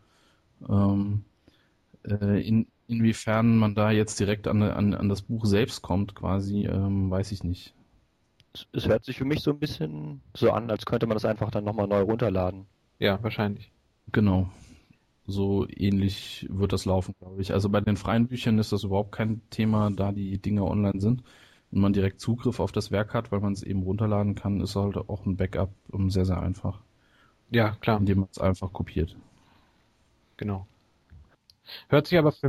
S5: Inwiefern man da jetzt direkt an das Buch selbst kommt, quasi, weiß ich nicht.
S3: Es hört sich für mich so ein bisschen so an, als könnte man das einfach dann nochmal neu runterladen.
S1: Ja, wahrscheinlich.
S5: Genau. So ähnlich wird das laufen, glaube ich. Also bei den freien Büchern ist das überhaupt kein Thema, da die Dinge online sind und man direkt Zugriff auf das Werk hat, weil man es eben runterladen kann, ist halt auch ein Backup sehr, sehr einfach.
S1: Ja, klar.
S5: Indem man es einfach kopiert.
S1: Genau. Hört sich aber für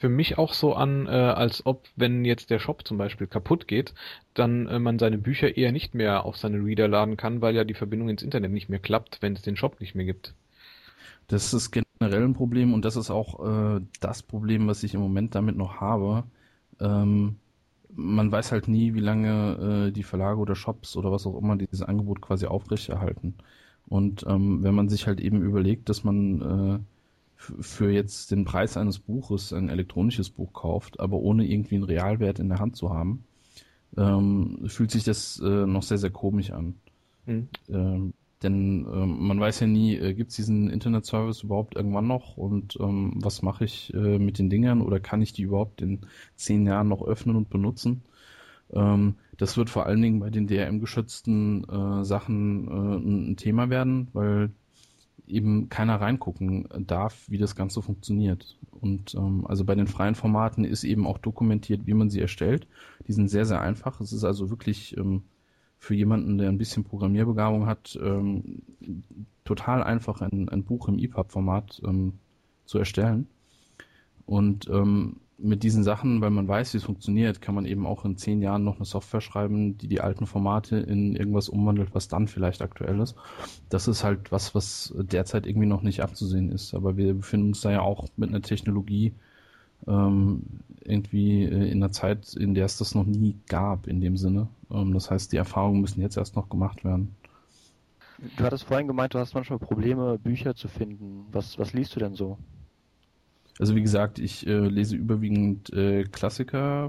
S1: für mich auch so an, als ob, wenn jetzt der Shop zum Beispiel kaputt geht, dann man seine Bücher eher nicht mehr auf seine Reader laden kann, weil ja die Verbindung ins Internet nicht mehr klappt, wenn es den Shop nicht mehr gibt.
S5: Das ist generell ein Problem und das ist auch das Problem, was ich im Moment damit noch habe. Man weiß halt nie, wie lange die Verlage oder Shops oder was auch immer dieses Angebot quasi aufrechterhalten. Und wenn man sich halt eben überlegt, dass man für jetzt den Preis eines Buches ein elektronisches Buch kauft, aber ohne irgendwie einen Realwert in der Hand zu haben, fühlt sich das noch sehr, sehr komisch an. Denn man weiß ja nie, gibt es diesen Internet-Service überhaupt irgendwann noch und was mache ich mit den Dingern oder kann ich die überhaupt in 10 Jahren noch öffnen und benutzen? Das wird vor allen Dingen bei den DRM-geschützten Sachen ein Thema werden, weil eben keiner reingucken darf, wie das Ganze funktioniert. Und also bei den freien Formaten ist eben auch dokumentiert, wie man sie erstellt. Die sind sehr, sehr einfach. Es ist also wirklich für jemanden, der ein bisschen Programmierbegabung hat, total einfach ein Buch im EPUB-Format zu erstellen. Und mit diesen Sachen, weil man weiß, wie es funktioniert, kann man eben auch in 10 Jahren noch eine Software schreiben, die alten Formate in irgendwas umwandelt, was dann vielleicht aktuell ist. Das ist halt was derzeit irgendwie noch nicht abzusehen ist. Aber wir befinden uns da ja auch mit einer Technologie irgendwie in einer Zeit, in der es das noch nie gab in dem Sinne. Das heißt, die Erfahrungen müssen jetzt erst noch gemacht werden.
S6: Du hattest vorhin gemeint, du hast manchmal Probleme, Bücher zu finden. Was liest du denn so?
S5: Also wie gesagt, ich lese überwiegend Klassiker.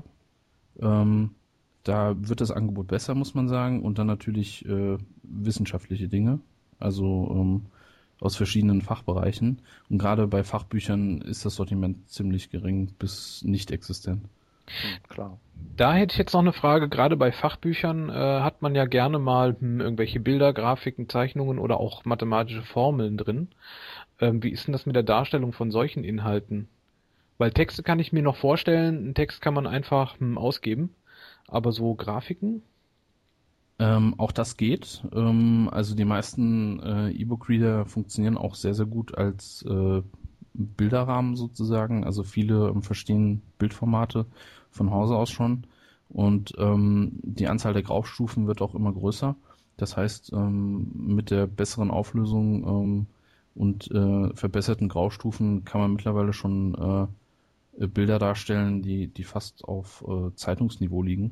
S5: Da wird das Angebot besser, muss man sagen. Und dann natürlich wissenschaftliche Dinge. Also aus verschiedenen Fachbereichen. Und gerade bei Fachbüchern ist das Sortiment ziemlich gering bis nicht existent.
S6: Klar.
S1: Da hätte ich jetzt noch eine Frage. Gerade bei Fachbüchern hat man ja gerne mal irgendwelche Bilder, Grafiken, Zeichnungen oder auch mathematische Formeln drin. Wie ist denn das mit der Darstellung von solchen Inhalten? Weil Texte kann ich mir noch vorstellen, einen Text kann man einfach ausgeben, aber so Grafiken?
S5: Auch das geht. Also die meisten E-Book-Reader funktionieren auch sehr, sehr gut als Bilderrahmen sozusagen. Also viele verstehen Bildformate von Hause aus schon. Und die Anzahl der Graustufen wird auch immer größer. Das heißt, mit der besseren Auflösung und verbesserten Graustufen kann man mittlerweile schon Bilder darstellen, die fast auf Zeitungsniveau liegen.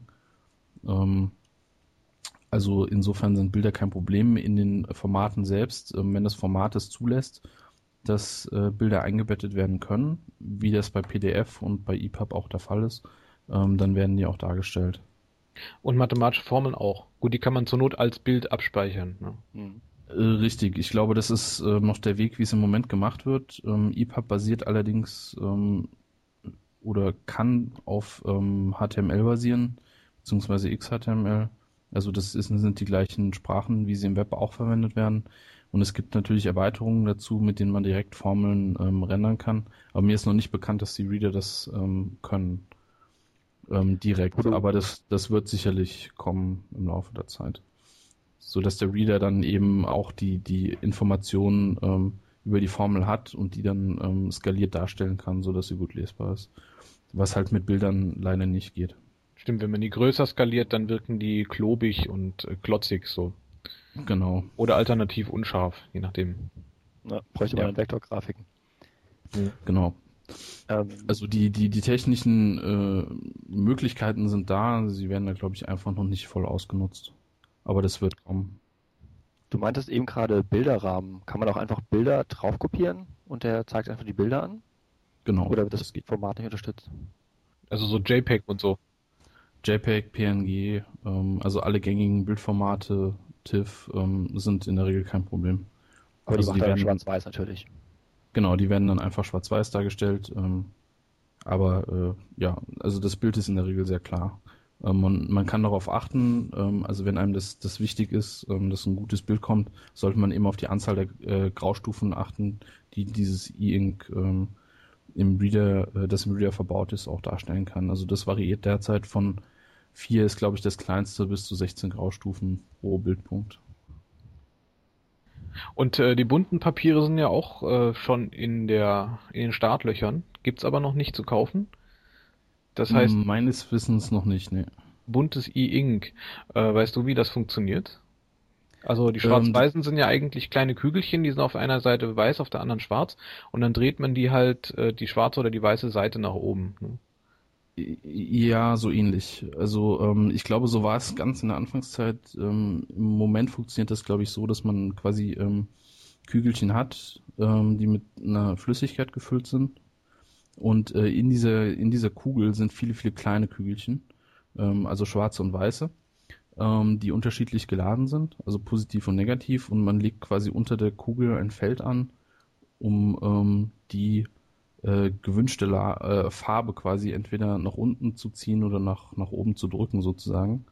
S5: Also insofern sind Bilder kein Problem in den Formaten selbst, wenn das Format es zulässt, dass Bilder eingebettet werden können, wie das bei PDF und bei EPUB auch der Fall ist, dann werden die auch dargestellt.
S1: Und mathematische Formeln auch. Gut, die kann man zur Not als Bild abspeichern. Ne?
S5: Richtig, ich glaube, das ist noch der Weg, wie es im Moment gemacht wird. EPUB basiert allerdings oder kann auf HTML basieren, beziehungsweise XHTML. Also sind die gleichen Sprachen, wie sie im Web auch verwendet werden. Und es gibt natürlich Erweiterungen dazu, mit denen man direkt Formeln rendern kann. Aber mir ist noch nicht bekannt, dass die Reader das können direkt. Aber das wird sicherlich kommen im Laufe der Zeit. So dass der Reader dann eben auch die Informationen über die Formel hat und die dann skaliert darstellen kann, so dass sie gut lesbar ist. Was halt mit Bildern leider nicht geht.
S1: Stimmt, wenn man die größer skaliert, dann wirken die klobig und klotzig so.
S5: Genau.
S1: Oder alternativ unscharf, je nachdem.
S6: Na, bräuchte man Vektorgrafiken.
S5: Genau. Also die technischen Möglichkeiten sind da, sie werden da glaube ich einfach noch nicht voll ausgenutzt. Aber das wird kommen.
S6: Du meintest eben gerade Bilderrahmen. Kann man auch einfach Bilder drauf kopieren und der zeigt einfach die Bilder an?
S5: Genau.
S6: Oder wird das Format nicht unterstützt?
S1: Also so JPEG und so.
S5: JPEG, PNG, also alle gängigen Bildformate, TIFF, sind in der Regel kein Problem.
S6: Aber
S5: also
S6: die macht dann schwarz-weiß natürlich.
S5: Genau, die werden dann einfach schwarz-weiß dargestellt. Aber ja, also das Bild ist in der Regel sehr klar. Man kann darauf achten, also wenn einem das wichtig ist, dass ein gutes Bild kommt, sollte man eben auf die Anzahl der Graustufen achten, die dieses E-Ink im Reader, das im Reader verbaut ist, auch darstellen kann. Also das variiert derzeit von 4 ist, glaube ich, das kleinste, bis zu 16 Graustufen pro Bildpunkt. Und
S1: die bunten Papiere sind ja auch schon in den Startlöchern. gibt's aber noch nicht zu kaufen. Das heißt,
S5: Meines Wissens noch nicht, ne.
S1: buntes E-Ink. Weißt du, wie das funktioniert? Also die Schwarz-Weißen sind ja eigentlich kleine Kügelchen, die sind auf einer Seite weiß, auf der anderen schwarz und dann dreht man die halt die schwarze oder die weiße Seite nach oben. Ne?
S5: Ja, so ähnlich. Also ich glaube, so war es ganz in der Anfangszeit. Im Moment funktioniert das, glaube ich, so, dass man quasi Kügelchen hat, die mit einer Flüssigkeit gefüllt sind. Und in dieser Kugel sind viele, viele kleine Kügelchen, also schwarze und weiße, die unterschiedlich geladen sind, also positiv und negativ. Und man legt quasi unter der Kugel ein Feld an, um die gewünschte Farbe quasi entweder nach unten zu ziehen oder nach oben zu drücken sozusagen.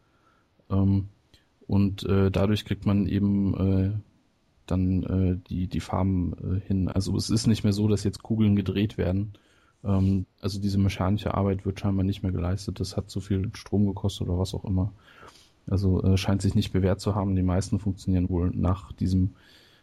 S5: Und dadurch kriegt man eben dann die Farben hin. Also es ist nicht mehr so, dass jetzt Kugeln gedreht werden. Also diese mechanische Arbeit wird scheinbar nicht mehr geleistet. Das hat zu viel Strom gekostet oder was auch immer. Also scheint sich nicht bewährt zu haben. Die meisten funktionieren wohl nach diesem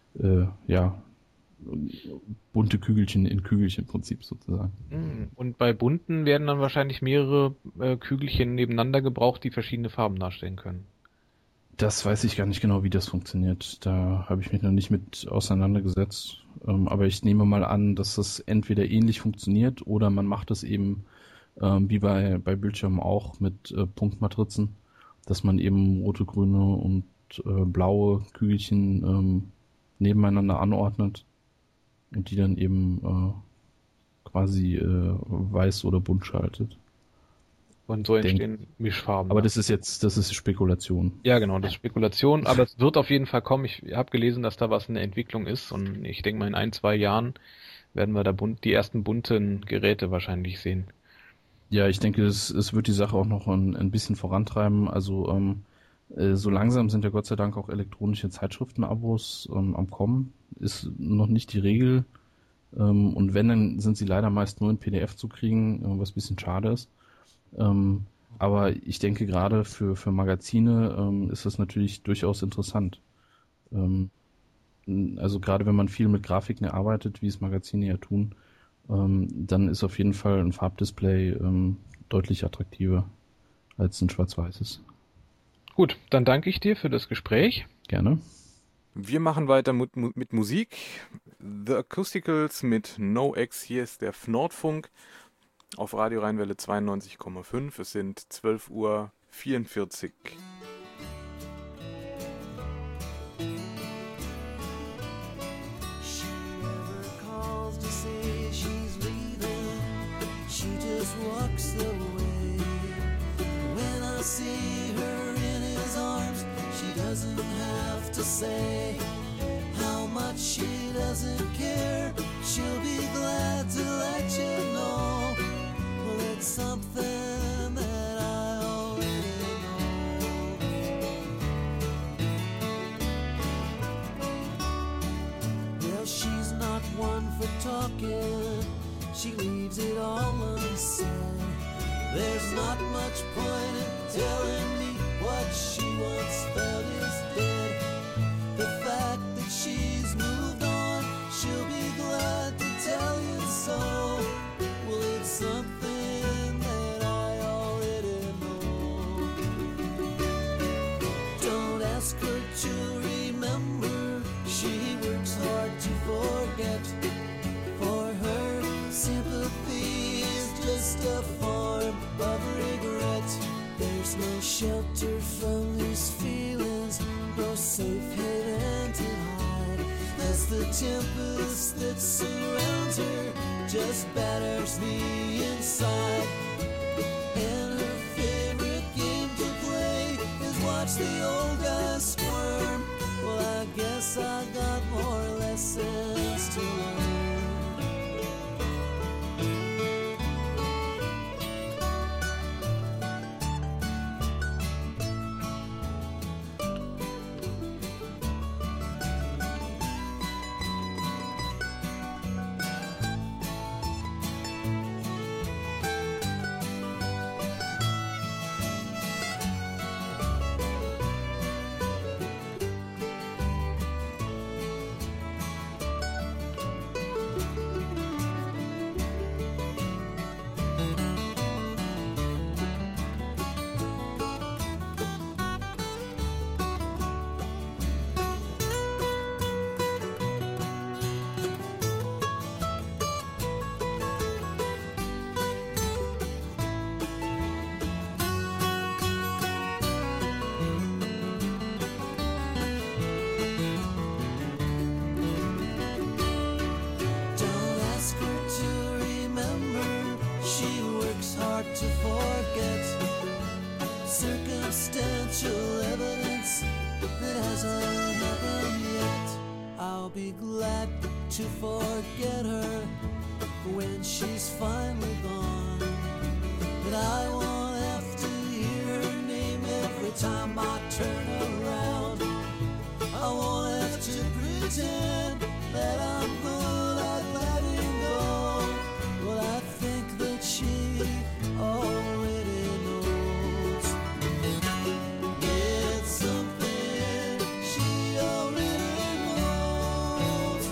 S5: bunte Kügelchen in Kügelchen-Prinzip sozusagen.
S1: Und bei bunten werden dann wahrscheinlich mehrere Kügelchen nebeneinander gebraucht, die verschiedene Farben darstellen können.
S5: Das weiß ich gar nicht genau, wie das funktioniert. Da habe ich mich noch nicht mit auseinandergesetzt. Aber ich nehme mal an, dass das entweder ähnlich funktioniert oder man macht es eben wie bei Bildschirmen auch mit Punktmatrizen, dass man eben rote, grüne und blaue Kügelchen nebeneinander anordnet und die dann eben quasi weiß oder bunt schaltet.
S1: Und so entstehen Mischfarben.
S5: Aber das ist Spekulation.
S1: Ja, genau, das ist Spekulation, aber es wird auf jeden Fall kommen. Ich habe gelesen, dass da was in der Entwicklung ist und ich denke mal in 1-2 Jahren werden wir da die ersten bunten Geräte wahrscheinlich sehen.
S5: Ja, ich denke, es wird die Sache auch noch ein bisschen vorantreiben. Also so langsam sind ja Gott sei Dank auch elektronische Zeitschriftenabos am Kommen. Ist noch nicht die Regel. Und wenn, dann sind sie leider meist nur in PDF zu kriegen, was ein bisschen schade ist. Aber ich denke, gerade für Magazine ist das natürlich durchaus interessant. Also gerade wenn man viel mit Grafiken arbeitet, wie es Magazine ja tun, dann ist auf jeden Fall ein Farbdisplay deutlich attraktiver als ein schwarz-weißes.
S1: Gut, dann danke ich dir für das Gespräch.
S5: Gerne.
S2: Wir machen weiter mit Musik. The Acousticals mit No X. Hier ist der Nordfunk auf Radio Rheinwelle 92,5. Es sind 12:44 Uhr.
S4: Walks away. When I see her in his arms, she doesn't have to say how much she doesn't care. She'll be glad to let you know. Well, it's something that I already know. Well, she's not one for talking. She leaves it all unsaid. There's not much point in telling me what she once felt is dead. The fact that she's moved on, she'll be glad to tell you so. Well, it's something that I already know. Don't ask her to remember. She works hard to forget. For her, sympathy is just a form of regret. There's no shelter from these feelings, no safe haven to hide, as the tempest that surrounds her just batters me inside. And her favorite game to play is watch the old guy squirm. Well, I guess I got more lessons to learn. to forget her when she's finally gone. But I won't have to hear her name every time I turn around. I won't have to pretend that I'm good at letting go. Well, I think that she already knows. It's something she already knows.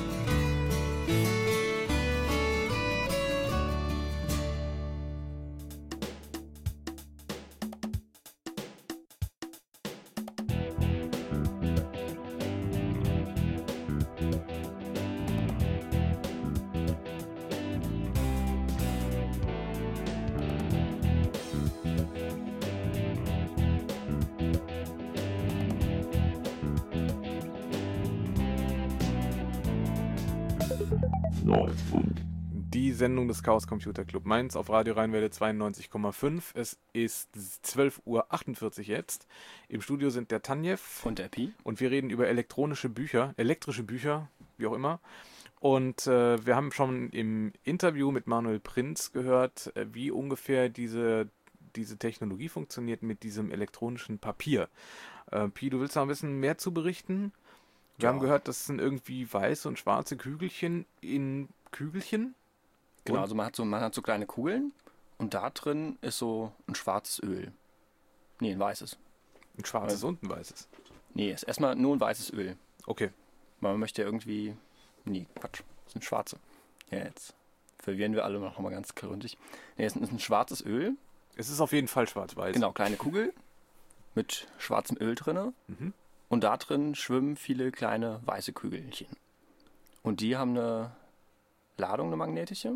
S2: Die Sendung des Chaos Computer Club Mainz auf Radio Rheinwelle 92,5. Es ist 12:48 Uhr jetzt. Im Studio sind der Tanjev
S3: Und der Pi?
S2: und wir reden über elektrische Bücher, wie auch immer. Und wir haben schon im Interview mit Manuel Prinz gehört, wie ungefähr diese Technologie funktioniert mit diesem elektronischen Papier. Pi, du willst da ein bisschen mehr zu berichten? Wir haben gehört, das sind irgendwie weiße und schwarze Kügelchen in Kügelchen.
S3: Genau,
S2: Und-
S3: also man hat so kleine Kugeln und da drin ist so ein schwarzes Öl. Nee, ein weißes.
S2: Ein schwarzes und ein weißes.
S3: Nee, ist erstmal nur ein weißes Öl.
S2: Okay.
S3: Weil man möchte ja irgendwie... Nee, Quatsch. Das sind schwarze. Ja, jetzt verwirren wir alle noch mal ganz gründlich. Nee, es ist ein schwarzes Öl.
S2: Es ist auf jeden Fall schwarz-weiß.
S3: Genau, kleine Kugel mit schwarzem Öl drinne.
S2: Mhm.
S3: Und da drin schwimmen viele kleine weiße Kügelchen. Und die haben eine Ladung, eine magnetische.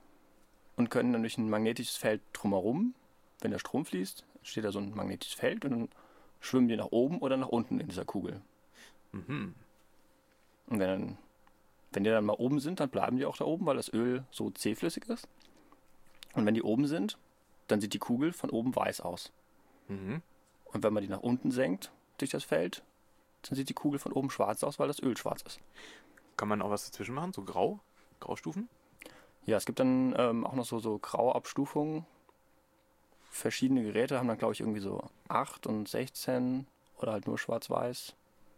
S3: Und können dann durch ein magnetisches Feld drumherum, wenn der Strom fließt, entsteht da so ein magnetisches Feld und dann schwimmen die nach oben oder nach unten in dieser Kugel.
S2: Mhm.
S3: Und wenn die dann mal oben sind, dann bleiben die auch da oben, weil das Öl so zähflüssig ist. Und wenn die oben sind, dann sieht die Kugel von oben weiß aus.
S2: Mhm.
S3: Und wenn man die nach unten senkt durch das Feld, dann sieht die Kugel von oben schwarz aus, weil das Öl schwarz ist.
S2: Kann man auch was dazwischen machen? So Graustufen?
S3: Ja, es gibt dann auch noch so graue Abstufungen. Verschiedene Geräte haben dann, glaube ich, irgendwie so 8 und 16 oder halt nur schwarz-weiß.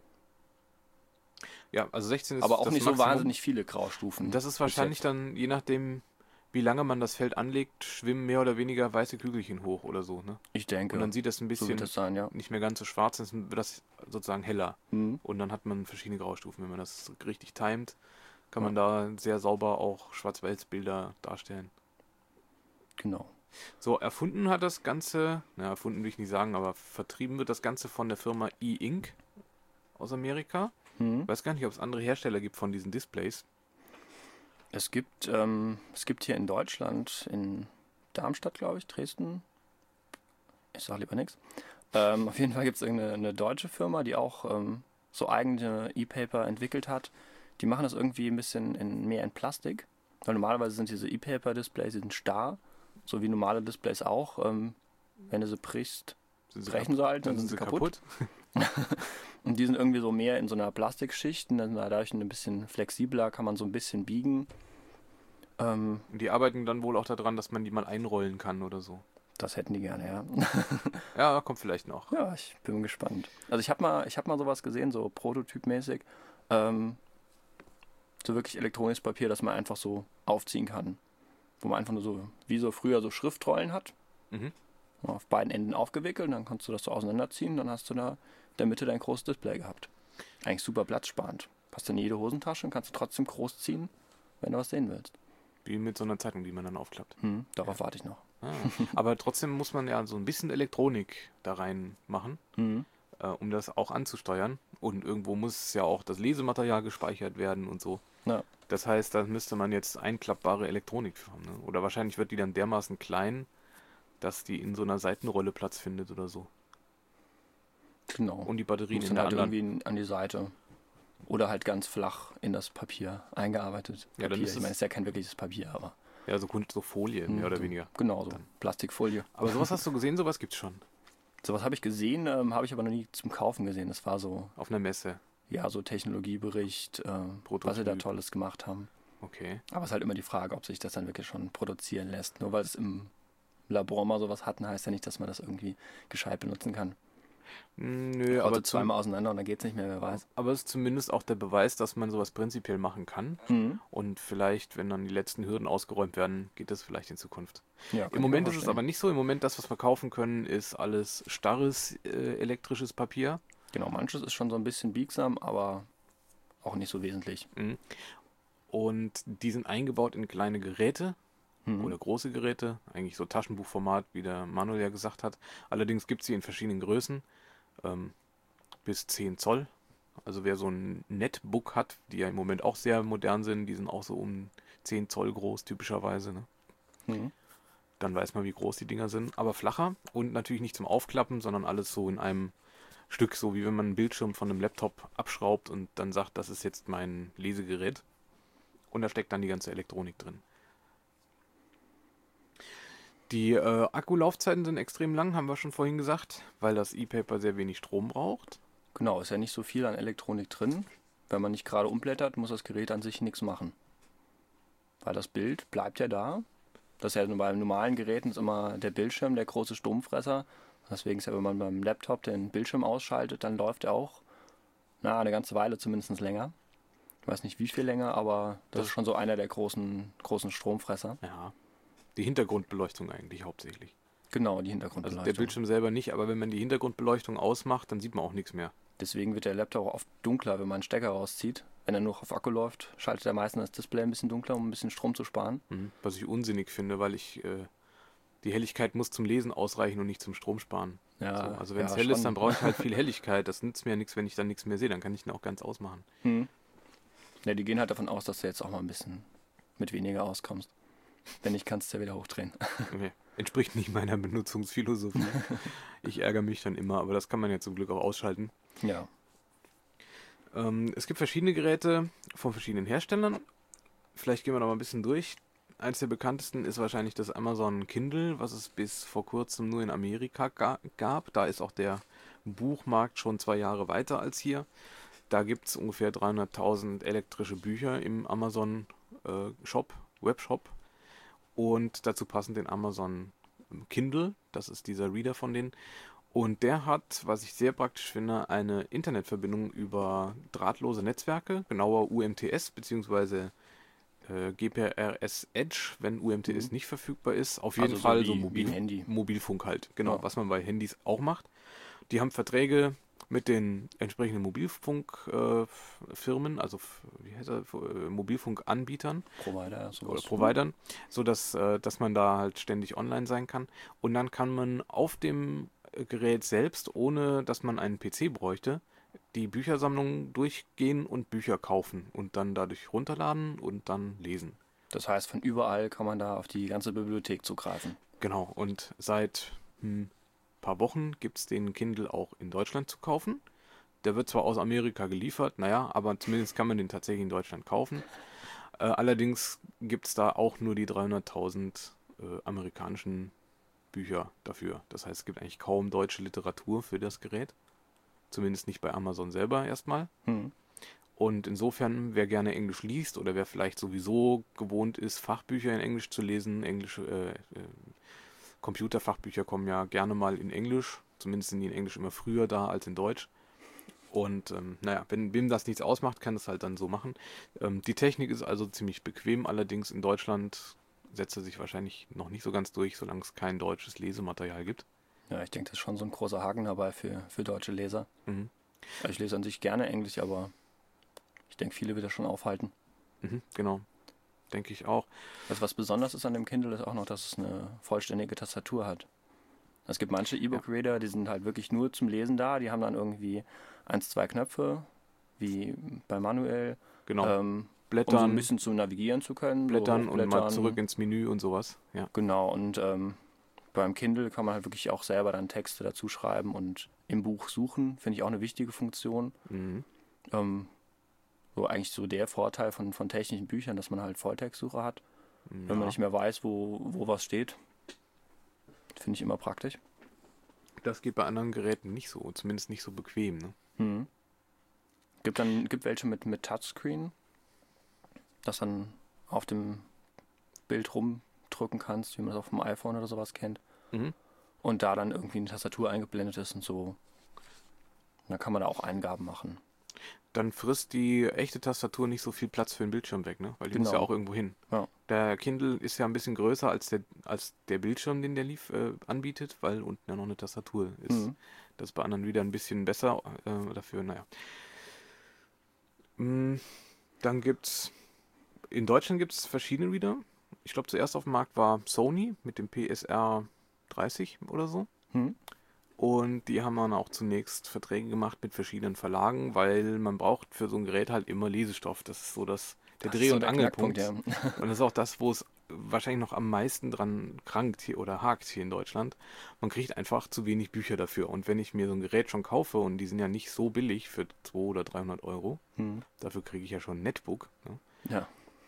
S2: Ja, also 16 ist
S3: Aber auch
S2: das
S3: nicht so
S2: Maximum.
S3: wahnsinnig viele Graustufen.
S2: Das ist
S3: bis
S2: wahrscheinlich
S3: jetzt.
S2: dann, je nachdem, wie lange man das Feld anlegt, schwimmen mehr oder weniger weiße Kügelchen hoch oder so. Ne?
S3: Ich denke,
S2: Und dann sieht das ein
S3: so
S2: bisschen
S3: wird das sein, ja.
S2: nicht mehr ganz so schwarz, dann wird das sozusagen heller.
S3: Mhm.
S2: Und dann hat man verschiedene Graustufen. Wenn man das richtig timet, kann man da sehr sauber auch Schwarz-Weiß-Bilder darstellen.
S3: Genau.
S2: So, erfunden hat das Ganze, erfunden will ich nicht sagen, aber vertrieben wird das Ganze von der Firma E-Ink aus Amerika.
S3: Mhm.
S2: Ich weiß gar nicht, ob es andere Hersteller gibt von diesen Displays.
S3: Es gibt hier in Deutschland, in Darmstadt, glaube ich, Dresden. Ich sage lieber nichts. Auf jeden Fall gibt es eine deutsche Firma, die auch so eigene E-Paper entwickelt hat. Die machen das irgendwie ein bisschen mehr in Plastik. Weil normalerweise sind diese E-Paper-Displays die sind starr, so wie normale Displays auch. Wenn du sie brichst, brechen sie halt, dann sind sie kaputt. Und die sind irgendwie so mehr in so einer Plastikschicht und dann dadurch ein bisschen flexibler, kann man so ein bisschen biegen.
S2: Und die arbeiten dann wohl auch daran, dass man die mal einrollen kann oder so.
S3: Das hätten die gerne, ja.
S2: Ja, kommt vielleicht noch.
S3: Ja, ich bin gespannt. Also ich hab mal sowas gesehen, so prototypmäßig. So wirklich elektronisches Papier, das man einfach so aufziehen kann. Wo man einfach nur so, wie so früher so Schriftrollen hat.
S2: Mhm.
S3: Auf beiden Enden aufgewickelt und dann kannst du das so auseinanderziehen. Dann hast du da in der Mitte dein großes Display gehabt. Eigentlich super platzsparend. Passt in jede Hosentasche und kannst du trotzdem groß ziehen, wenn du was sehen willst.
S2: Wie mit so einer Zeitung, die man dann aufklappt.
S3: Darauf warte ich noch.
S2: Ah, aber trotzdem muss man ja so ein bisschen Elektronik da rein machen, um das auch anzusteuern. Und irgendwo muss ja auch das Lesematerial gespeichert werden und so.
S3: Ja.
S2: Das heißt, da müsste man jetzt einklappbare Elektronik haben. Ne? Oder wahrscheinlich wird die dann dermaßen klein, dass die in so einer Seitenrolle Platz findet oder so.
S3: Genau.
S2: Und die Batterien
S3: Muss
S2: in
S3: dann
S2: der
S3: halt
S2: anderen.
S3: irgendwie an die Seite. Oder halt ganz flach in das Papier eingearbeitet.
S2: Ja, dann
S3: Papier.
S2: ist
S3: Ich meine,
S2: es-
S3: es ist ja kein wirkliches Papier, aber.
S2: Ja, so Folie, mehr oder weniger.
S3: Genau so.
S2: Dann.
S3: Plastikfolie.
S2: Aber sowas hast du gesehen, sowas gibt's schon.
S3: Sowas habe ich gesehen, habe ich aber noch nie zum Kaufen gesehen. Das war so.
S2: Auf einer Messe.
S3: ja, so Technologiebericht, was sie da
S2: Prototyp.
S3: Tolles gemacht haben.
S2: Okay.
S3: Aber es ist halt immer die Frage, ob sich das dann wirklich schon produzieren lässt. Nur weil es im Labor mal sowas hatten, heißt ja nicht, dass man das irgendwie gescheit benutzen kann.
S2: Nö,
S3: Aber zweimal auseinander und dann geht es nicht mehr, wer weiß.
S2: aber es ist zumindest auch der Beweis, dass man sowas prinzipiell machen kann. Und vielleicht, wenn dann die letzten Hürden ausgeräumt werden, geht das vielleicht in Zukunft.
S3: Ja,
S2: Im Moment ist es aber nicht so. Im Moment, das, was wir kaufen können, ist alles starres elektrisches Papier.
S3: Genau, manches ist schon so ein bisschen biegsam, aber auch nicht so wesentlich.
S2: Und die sind eingebaut in kleine Geräte oder große Geräte. Eigentlich so Taschenbuchformat, wie der Manuel ja gesagt hat. Allerdings gibt es sie in verschiedenen Größen. Bis 10 Zoll. Also wer so ein Netbook hat, die ja im Moment auch sehr modern sind, die sind auch so um 10 Zoll groß typischerweise. Ne? Dann weiß man, wie groß die Dinger sind. Aber flacher und natürlich nicht zum Aufklappen, sondern alles so in einem Stück, so wie wenn man einen Bildschirm von einem Laptop abschraubt und dann sagt, das ist jetzt mein Lesegerät. Und da steckt dann die ganze Elektronik drin. Die Akkulaufzeiten sind extrem lang, haben wir schon vorhin gesagt, weil das E-Paper sehr wenig Strom braucht.
S3: Genau, ist ja nicht so viel an Elektronik drin. Wenn man nicht gerade umblättert, muss das Gerät an sich nichts machen. Weil das Bild bleibt ja da. Das ist ja bei normalen Geräten ist immer der Bildschirm der große Stromfresser. Deswegen ist ja, wenn man beim Laptop den Bildschirm ausschaltet, dann läuft er auch eine ganze Weile zumindest länger. Ich weiß nicht wie viel länger, aber das ist schon so einer der großen Stromfresser.
S2: Ja, die Hintergrundbeleuchtung eigentlich hauptsächlich.
S3: Genau, die Hintergrundbeleuchtung.
S2: Also der Bildschirm selber nicht, aber wenn man die Hintergrundbeleuchtung ausmacht, dann sieht man auch nichts mehr.
S3: Deswegen wird der Laptop auch oft dunkler, wenn man einen Stecker rauszieht. Wenn er nur auf Akku läuft, schaltet er meistens das Display ein bisschen dunkler, um ein bisschen Strom zu sparen.
S2: Was ich unsinnig finde, weil die Helligkeit muss zum Lesen ausreichen und nicht zum Strom sparen.
S3: Ja,
S2: So, also wenn es
S3: ja,
S2: hell
S3: schon.
S2: ist, dann brauche ich halt viel Helligkeit. Das nützt mir ja nichts, wenn ich dann nichts mehr sehe. Dann kann ich ihn auch ganz ausmachen.
S3: Ja, die gehen halt davon aus, dass du jetzt auch mal ein bisschen mit weniger auskommst. Wenn nicht, kannst du ja wieder hochdrehen.
S2: Okay. Entspricht nicht meiner Benutzungsphilosophie. Ich ärgere mich dann immer, aber das kann man ja zum Glück auch ausschalten.
S3: Ja.
S2: Es gibt verschiedene Geräte von verschiedenen Herstellern. Vielleicht gehen wir noch mal ein bisschen durch. Eins der bekanntesten ist wahrscheinlich das Amazon Kindle, was es bis vor kurzem nur in Amerika gab. Da ist auch der Buchmarkt schon 2 Jahre weiter als hier. Da gibt es ungefähr 300.000 elektrische Bücher im Amazon Webshop. Und dazu passend den Amazon Kindle, das ist dieser Reader von denen. Und der hat, was ich sehr praktisch finde, eine Internetverbindung über drahtlose Netzwerke, genauer UMTS bzw. GPRS Edge, wenn UMTS nicht verfügbar ist. Auf jeden
S3: Also
S2: Fall
S3: so
S2: so
S3: wie ein Handy.
S2: Mobilfunk halt, genau,
S3: Ja.
S2: was man bei Handys auch macht. Die haben Verträge mit den entsprechenden Mobilfunkfirmen, also wie heißt er, Mobilfunkanbietern
S3: Provider,
S2: oder
S3: sowas.
S2: Providern, sodass dass man da halt ständig online sein kann. Und dann kann man auf dem Gerät selbst, ohne dass man einen PC bräuchte, die Büchersammlung durchgehen und Bücher kaufen und dann dadurch runterladen und dann lesen.
S3: Das heißt, von überall kann man da auf die ganze Bibliothek zugreifen.
S2: Genau, und seit paar Wochen gibt es den Kindle auch in Deutschland zu kaufen. Der wird zwar aus Amerika geliefert, aber zumindest kann man den tatsächlich in Deutschland kaufen. Allerdings gibt es da auch nur die 300.000 amerikanischen Bücher dafür. Das heißt, es gibt eigentlich kaum deutsche Literatur für das Gerät. Zumindest nicht bei Amazon selber erstmal. Und insofern, wer gerne Englisch liest oder wer vielleicht sowieso gewohnt ist, Fachbücher in Englisch zu lesen, Computerfachbücher kommen ja gerne mal in Englisch, zumindest sind die in Englisch immer früher da als in Deutsch. Und wenn wem das nichts ausmacht, kann das halt dann so machen. Die Technik ist also ziemlich bequem, allerdings in Deutschland setzt er sich wahrscheinlich noch nicht so ganz durch, solange es kein deutsches Lesematerial gibt.
S3: Ja, ich denke, das ist schon so ein großer Haken dabei für deutsche Leser. Also ich lese an sich gerne Englisch, aber ich denke, viele wird das schon aufhalten.
S2: Genau, denke ich auch.
S3: Also was besonders ist an dem Kindle ist auch noch, dass es eine vollständige Tastatur hat. Es gibt manche E-Book-Reader, die sind halt wirklich nur zum Lesen da. Die haben dann irgendwie 1, 2 Knöpfe, wie bei Manuel.
S2: Genau,
S3: Um so
S2: blättern,
S3: ein bisschen zu navigieren zu können.
S2: blättern
S3: so
S2: und mal zurück ins Menü und sowas. Ja.
S3: Genau, und beim Kindle kann man halt wirklich auch selber dann Texte dazu schreiben und im Buch suchen. Finde ich auch eine wichtige Funktion. So eigentlich so der Vorteil von technischen Büchern, dass man halt Volltextsuche hat. Wenn man nicht mehr weiß, wo was steht. Finde ich immer praktisch.
S2: Das geht bei anderen Geräten nicht so, zumindest nicht so bequem. Ne?
S3: Gibt welche mit Touchscreen, dass dann auf dem Bild rumdrücken kannst, wie man das auf dem iPhone oder sowas kennt.
S1: Mhm.
S3: Und da dann irgendwie eine Tastatur eingeblendet ist und so. Dann kann man da auch Eingaben machen.
S2: Dann frisst die echte Tastatur nicht so viel Platz für den Bildschirm weg, ne? Weil die muss
S3: Genau.
S2: ja auch irgendwo hin.
S3: Ja.
S2: Der Kindle ist ja ein bisschen größer als der Bildschirm, den der anbietet, weil unten ja noch eine Tastatur ist.
S3: Mhm.
S2: Das ist bei anderen wieder ein bisschen besser dafür, naja. Dann in Deutschland gibt es verschiedene Reader. Ich glaube, zuerst auf dem Markt war Sony mit dem PSR 30 oder so.
S3: Mhm.
S2: Und die haben dann auch zunächst Verträge gemacht mit verschiedenen Verlagen, weil man braucht für so ein Gerät halt immer Lesestoff. Das ist so der
S3: Das
S2: Dreh-
S3: ist so
S2: und
S3: der
S2: Angelpunkt.
S3: Knackpunkt, ja.
S2: Und das ist auch das, wo es wahrscheinlich noch am meisten dran krankt hier oder hakt hier in Deutschland. Man kriegt einfach zu wenig Bücher dafür. Und wenn ich mir so ein Gerät schon kaufe, und die sind ja nicht so billig für 200 oder 300 Euro, dafür kriege ich ja schon ein Netbook, ne?
S3: Ja.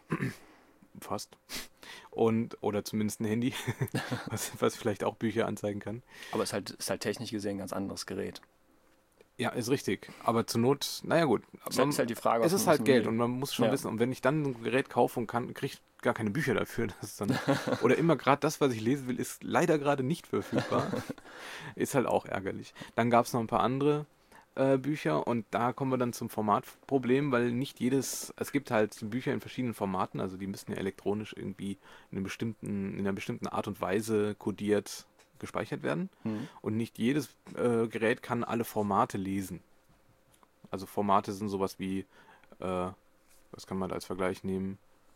S2: Fast. Oder zumindest ein Handy, was vielleicht auch Bücher anzeigen kann.
S3: Aber es ist halt technisch gesehen ein ganz anderes Gerät.
S2: Ja, ist richtig. Aber zur Not, naja gut.
S3: Es ist halt die Frage,
S2: Es
S3: was
S2: ist
S3: man
S2: halt Geld
S3: will.
S2: und man muss schon
S3: Ja.
S2: wissen, und wenn ich dann ein Gerät kaufe und kriege gar keine Bücher dafür, das ist dann, oder immer gerade das, was ich lesen will, ist leider gerade nicht verfügbar, ist halt auch ärgerlich. Dann gab es noch ein paar andere Bücher und da kommen wir dann zum Formatproblem, weil nicht es gibt halt Bücher in verschiedenen Formaten, also die müssen ja elektronisch irgendwie in einer bestimmten Art und Weise kodiert gespeichert werden. Und nicht jedes Gerät kann alle Formate lesen. Also Formate sind sowas wie, was kann man da als Vergleich nehmen?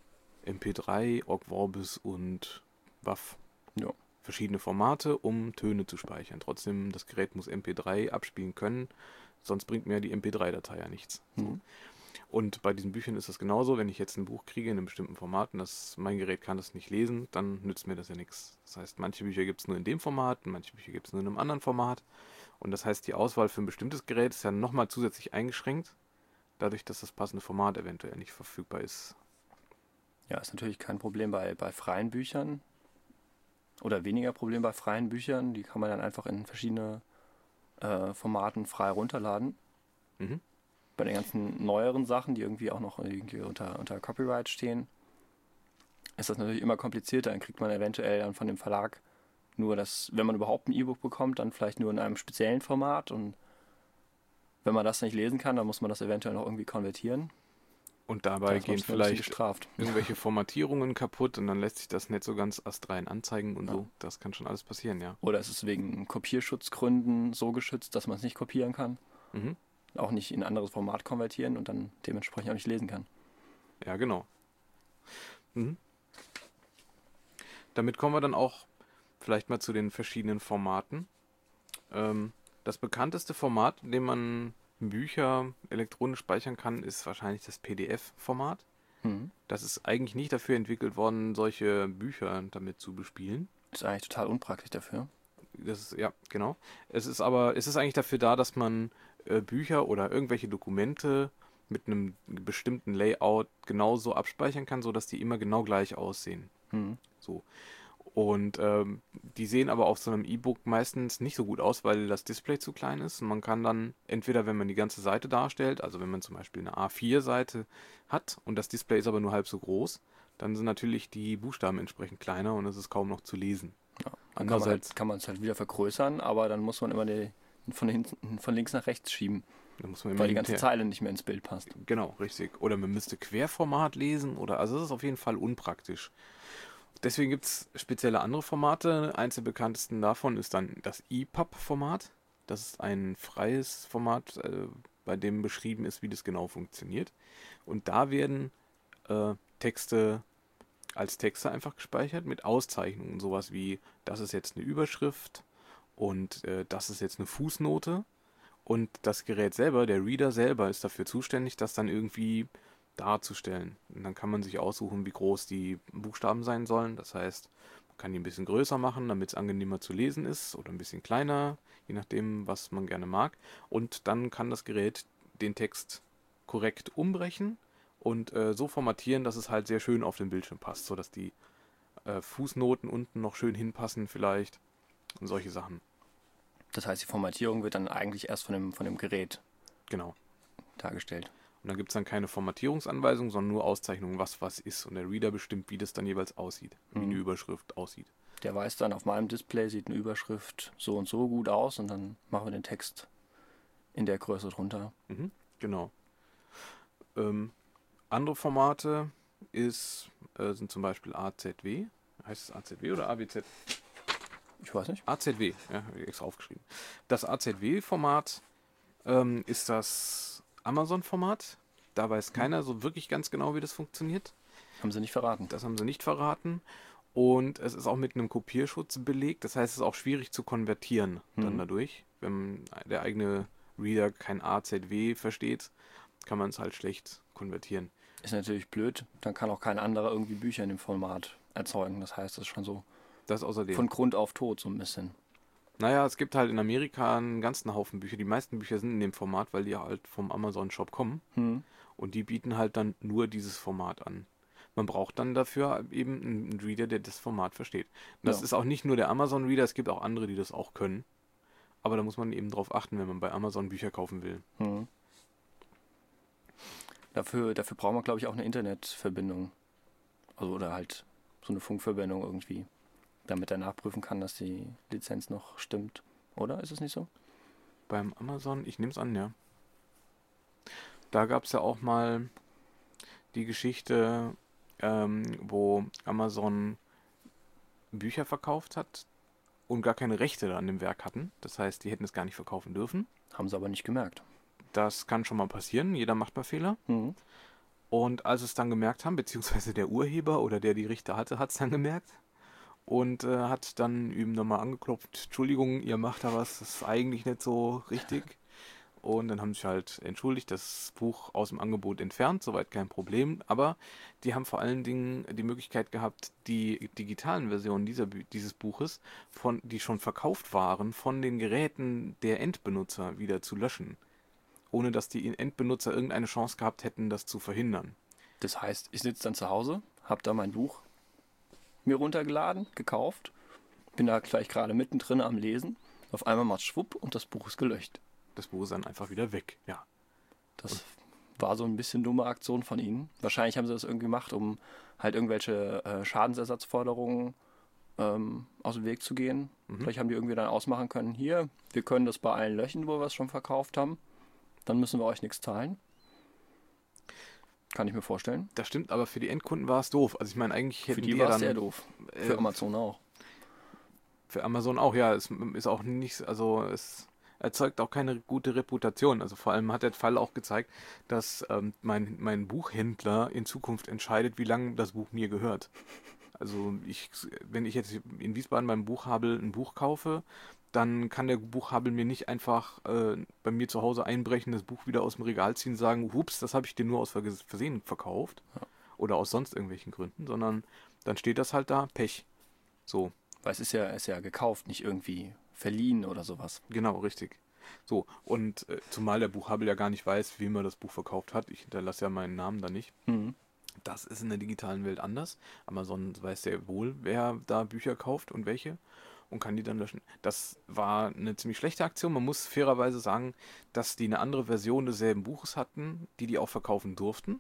S2: MP3, Ogg Vorbis und WAV.
S3: Ja.
S2: Verschiedene Formate, um Töne zu speichern. Trotzdem, das Gerät muss MP3 abspielen können, sonst bringt mir die MP3-Datei ja nichts. So. Und bei diesen Büchern ist das genauso. Wenn ich jetzt ein Buch kriege in einem bestimmten Format und mein Gerät kann das nicht lesen, dann nützt mir das ja nichts. Das heißt, manche Bücher gibt es nur in dem Format, manche Bücher gibt es nur in einem anderen Format. Und das heißt, die Auswahl für ein bestimmtes Gerät ist ja nochmal zusätzlich eingeschränkt, dadurch, dass das passende Format eventuell nicht verfügbar ist.
S3: Ja, ist natürlich kein Problem bei freien Büchern. Oder weniger Problem bei freien Büchern. Die kann man dann einfach in verschiedene Formaten frei runterladen.
S2: Mhm.
S3: Bei den ganzen neueren Sachen, die irgendwie auch noch irgendwie unter Copyright stehen, ist das natürlich immer komplizierter. Dann kriegt man eventuell dann von dem Verlag nur das, wenn man überhaupt ein E-Book bekommt, dann vielleicht nur in einem speziellen Format. Und wenn man das nicht lesen kann, dann muss man das eventuell noch irgendwie konvertieren.
S2: Und dabei
S3: Da ist man
S2: gehen
S3: schon ein bisschen
S2: vielleicht
S3: gestraft.
S2: irgendwelche Formatierungen kaputt und dann lässt sich das nicht so ganz astrein anzeigen und
S3: Ja.
S2: so. Das kann schon alles passieren, ja.
S3: Oder ist es wegen Kopierschutzgründen so geschützt, dass man es nicht kopieren kann?
S2: Mhm.
S3: Auch nicht in ein anderes Format konvertieren und dann dementsprechend auch nicht lesen kann.
S2: Ja, genau. Mhm. Damit kommen wir dann auch vielleicht mal zu den verschiedenen Formaten. Das bekannteste Format, in dem man Bücher elektronisch speichern kann, ist wahrscheinlich das PDF-Format. Das ist eigentlich nicht dafür entwickelt worden, solche Bücher damit zu bespielen.
S3: Das ist eigentlich total unpraktisch dafür.
S2: Ja, genau. Es ist eigentlich dafür da, dass man Bücher oder irgendwelche Dokumente mit einem bestimmten Layout genauso abspeichern kann, sodass die immer genau gleich aussehen. So. Und die sehen aber auf so einem E-Book meistens nicht so gut aus, weil das Display zu klein ist. Und man kann dann entweder, wenn man die ganze Seite darstellt, also wenn man zum Beispiel eine A4-Seite hat und das Display ist aber nur halb so groß, dann sind natürlich die Buchstaben entsprechend kleiner und es ist kaum noch zu lesen.
S3: Ja, dann
S2: Andererseits
S3: kann man es halt wieder vergrößern, aber dann muss man immer von links nach rechts schieben,
S2: da muss man
S3: weil
S2: immer
S3: die ganze
S2: hinterher-
S3: Zeile nicht mehr ins Bild passt.
S2: Genau, richtig. Oder man müsste Querformat lesen also es ist auf jeden Fall unpraktisch. Deswegen gibt es spezielle andere Formate. Eins der bekanntesten davon ist dann das EPUB-Format. Das ist ein freies Format, bei dem beschrieben ist, wie das genau funktioniert. Und da werden Texte als Texte einfach gespeichert mit Auszeichnungen. Sowas wie, das ist jetzt eine Überschrift und das ist jetzt eine Fußnote. Und das Gerät selber, der Reader selber, ist dafür zuständig, das dann irgendwie darzustellen. Und dann kann man sich aussuchen, wie groß die Buchstaben sein sollen. Das heißt, man kann die ein bisschen größer machen, damit es angenehmer zu lesen ist, oder ein bisschen kleiner, je nachdem, was man gerne mag. Und dann kann das Gerät den Text korrekt umbrechen und so formatieren, dass es halt sehr schön auf den Bildschirm passt, sodass die Fußnoten unten noch schön hinpassen vielleicht und solche Sachen.
S3: Das heißt, die Formatierung wird dann eigentlich erst von dem Gerät
S2: Genau.
S3: dargestellt.
S2: Und dann gibt es dann keine Formatierungsanweisung, sondern nur Auszeichnungen, was ist. Und der Reader bestimmt, wie das dann jeweils aussieht, wie eine Überschrift aussieht.
S3: Der weiß dann, auf meinem Display sieht eine Überschrift so und so gut aus und dann machen wir den Text in der Größe drunter.
S2: Mhm, genau. Andere Formate sind zum Beispiel AZW. Heißt es AZW oder AWZ?
S3: Ich weiß nicht.
S2: AZW, ja, habe ich extra aufgeschrieben. Das AZW-Format ist das Amazon-Format. Da weiß keiner so wirklich ganz genau, wie das funktioniert.
S3: Haben sie nicht verraten.
S2: Das haben sie nicht verraten. Und es ist auch mit einem Kopierschutz belegt. Das heißt, es ist auch schwierig zu konvertieren dann dadurch. Wenn der eigene Reader kein AZW versteht, kann man es halt schlecht konvertieren.
S3: Ist natürlich blöd. Dann kann auch kein anderer irgendwie Bücher in dem Format erzeugen. Das heißt, das ist schon so
S2: Das außerdem.
S3: von Grund auf tot so ein bisschen.
S2: Naja, es gibt halt in Amerika einen ganzen Haufen Bücher. Die meisten Bücher sind in dem Format, weil die halt vom Amazon-Shop kommen. Und die bieten halt dann nur dieses Format an. Man braucht dann dafür eben einen Reader, der das Format versteht. Und das ist auch nicht nur der Amazon-Reader, es gibt auch andere, die das auch können. Aber da muss man eben drauf achten, wenn man bei Amazon Bücher kaufen will.
S3: Dafür braucht man, glaube ich, auch eine Internetverbindung. Also oder halt so eine Funkverbindung irgendwie. Damit er nachprüfen kann, dass die Lizenz noch stimmt. Oder? Ist es nicht so?
S2: Beim Amazon, ich nehme es an, ja. Da gab es ja auch mal die Geschichte, wo Amazon Bücher verkauft hat und gar keine Rechte an dem Werk hatten. Das heißt, die hätten es gar nicht verkaufen dürfen.
S3: Haben sie aber nicht gemerkt.
S2: Das kann schon mal passieren, jeder macht mal Fehler. Und als es dann gemerkt haben, beziehungsweise der Urheber oder der die Rechte hatte, hat es dann gemerkt und hat dann eben nochmal angeklopft, Entschuldigung, ihr macht da was, das ist eigentlich nicht so richtig. Und dann haben sie sich halt entschuldigt, das Buch aus dem Angebot entfernt, soweit kein Problem. Aber die haben vor allen Dingen die Möglichkeit gehabt, die digitalen Versionen dieses Buches, die schon verkauft waren, von den Geräten der Endbenutzer wieder zu löschen. Ohne dass die Endbenutzer irgendeine Chance gehabt hätten, das zu verhindern.
S3: Das heißt, ich sitze dann zu Hause, habe da mein Buch mir runtergeladen, gekauft, bin da gleich gerade mittendrin am Lesen. Auf einmal macht schwupp und das Buch ist gelöscht.
S2: Das Buch ist dann einfach wieder weg, ja.
S3: Das war so ein bisschen dumme Aktion von ihnen. Wahrscheinlich haben sie das irgendwie gemacht, um halt irgendwelche Schadensersatzforderungen aus dem Weg zu gehen. Vielleicht haben die irgendwie dann ausmachen können, hier, wir können das bei allen löschen, wo wir es schon verkauft haben. Dann müssen wir euch nichts zahlen. Kann ich mir vorstellen.
S2: Das stimmt, aber für die Endkunden war es doof. Also ich meine, eigentlich hätten
S3: Für die
S2: die
S3: war
S2: ja
S3: es
S2: dann...
S3: sehr doof. Für Amazon auch.
S2: Für Amazon auch, ja. Es ist auch nicht, also es erzeugt auch keine gute Reputation. Also vor allem hat der Fall auch gezeigt, dass mein Buchhändler in Zukunft entscheidet, wie lange das Buch mir gehört. Also wenn ich jetzt in Wiesbaden beim Buchhabel ein Buch kaufe, dann kann der Buchhabel mir nicht einfach bei mir zu Hause einbrechen, das Buch wieder aus dem Regal ziehen und sagen, hups, das habe ich dir nur aus Versehen verkauft. Oder aus sonst irgendwelchen Gründen, sondern dann steht das halt da, Pech. So.
S3: Weil es ist ja gekauft, nicht irgendwie verliehen oder sowas.
S2: Genau, richtig. So, und zumal der Buchhabel ja gar nicht weiß, wem er das Buch verkauft hat. Ich hinterlasse ja meinen Namen da nicht. Das ist in der digitalen Welt anders. Amazon weiß sehr wohl, wer da Bücher kauft und welche und kann die dann löschen. Das war eine ziemlich schlechte Aktion. Man muss fairerweise sagen, dass die eine andere Version desselben Buches hatten, die auch verkaufen durften.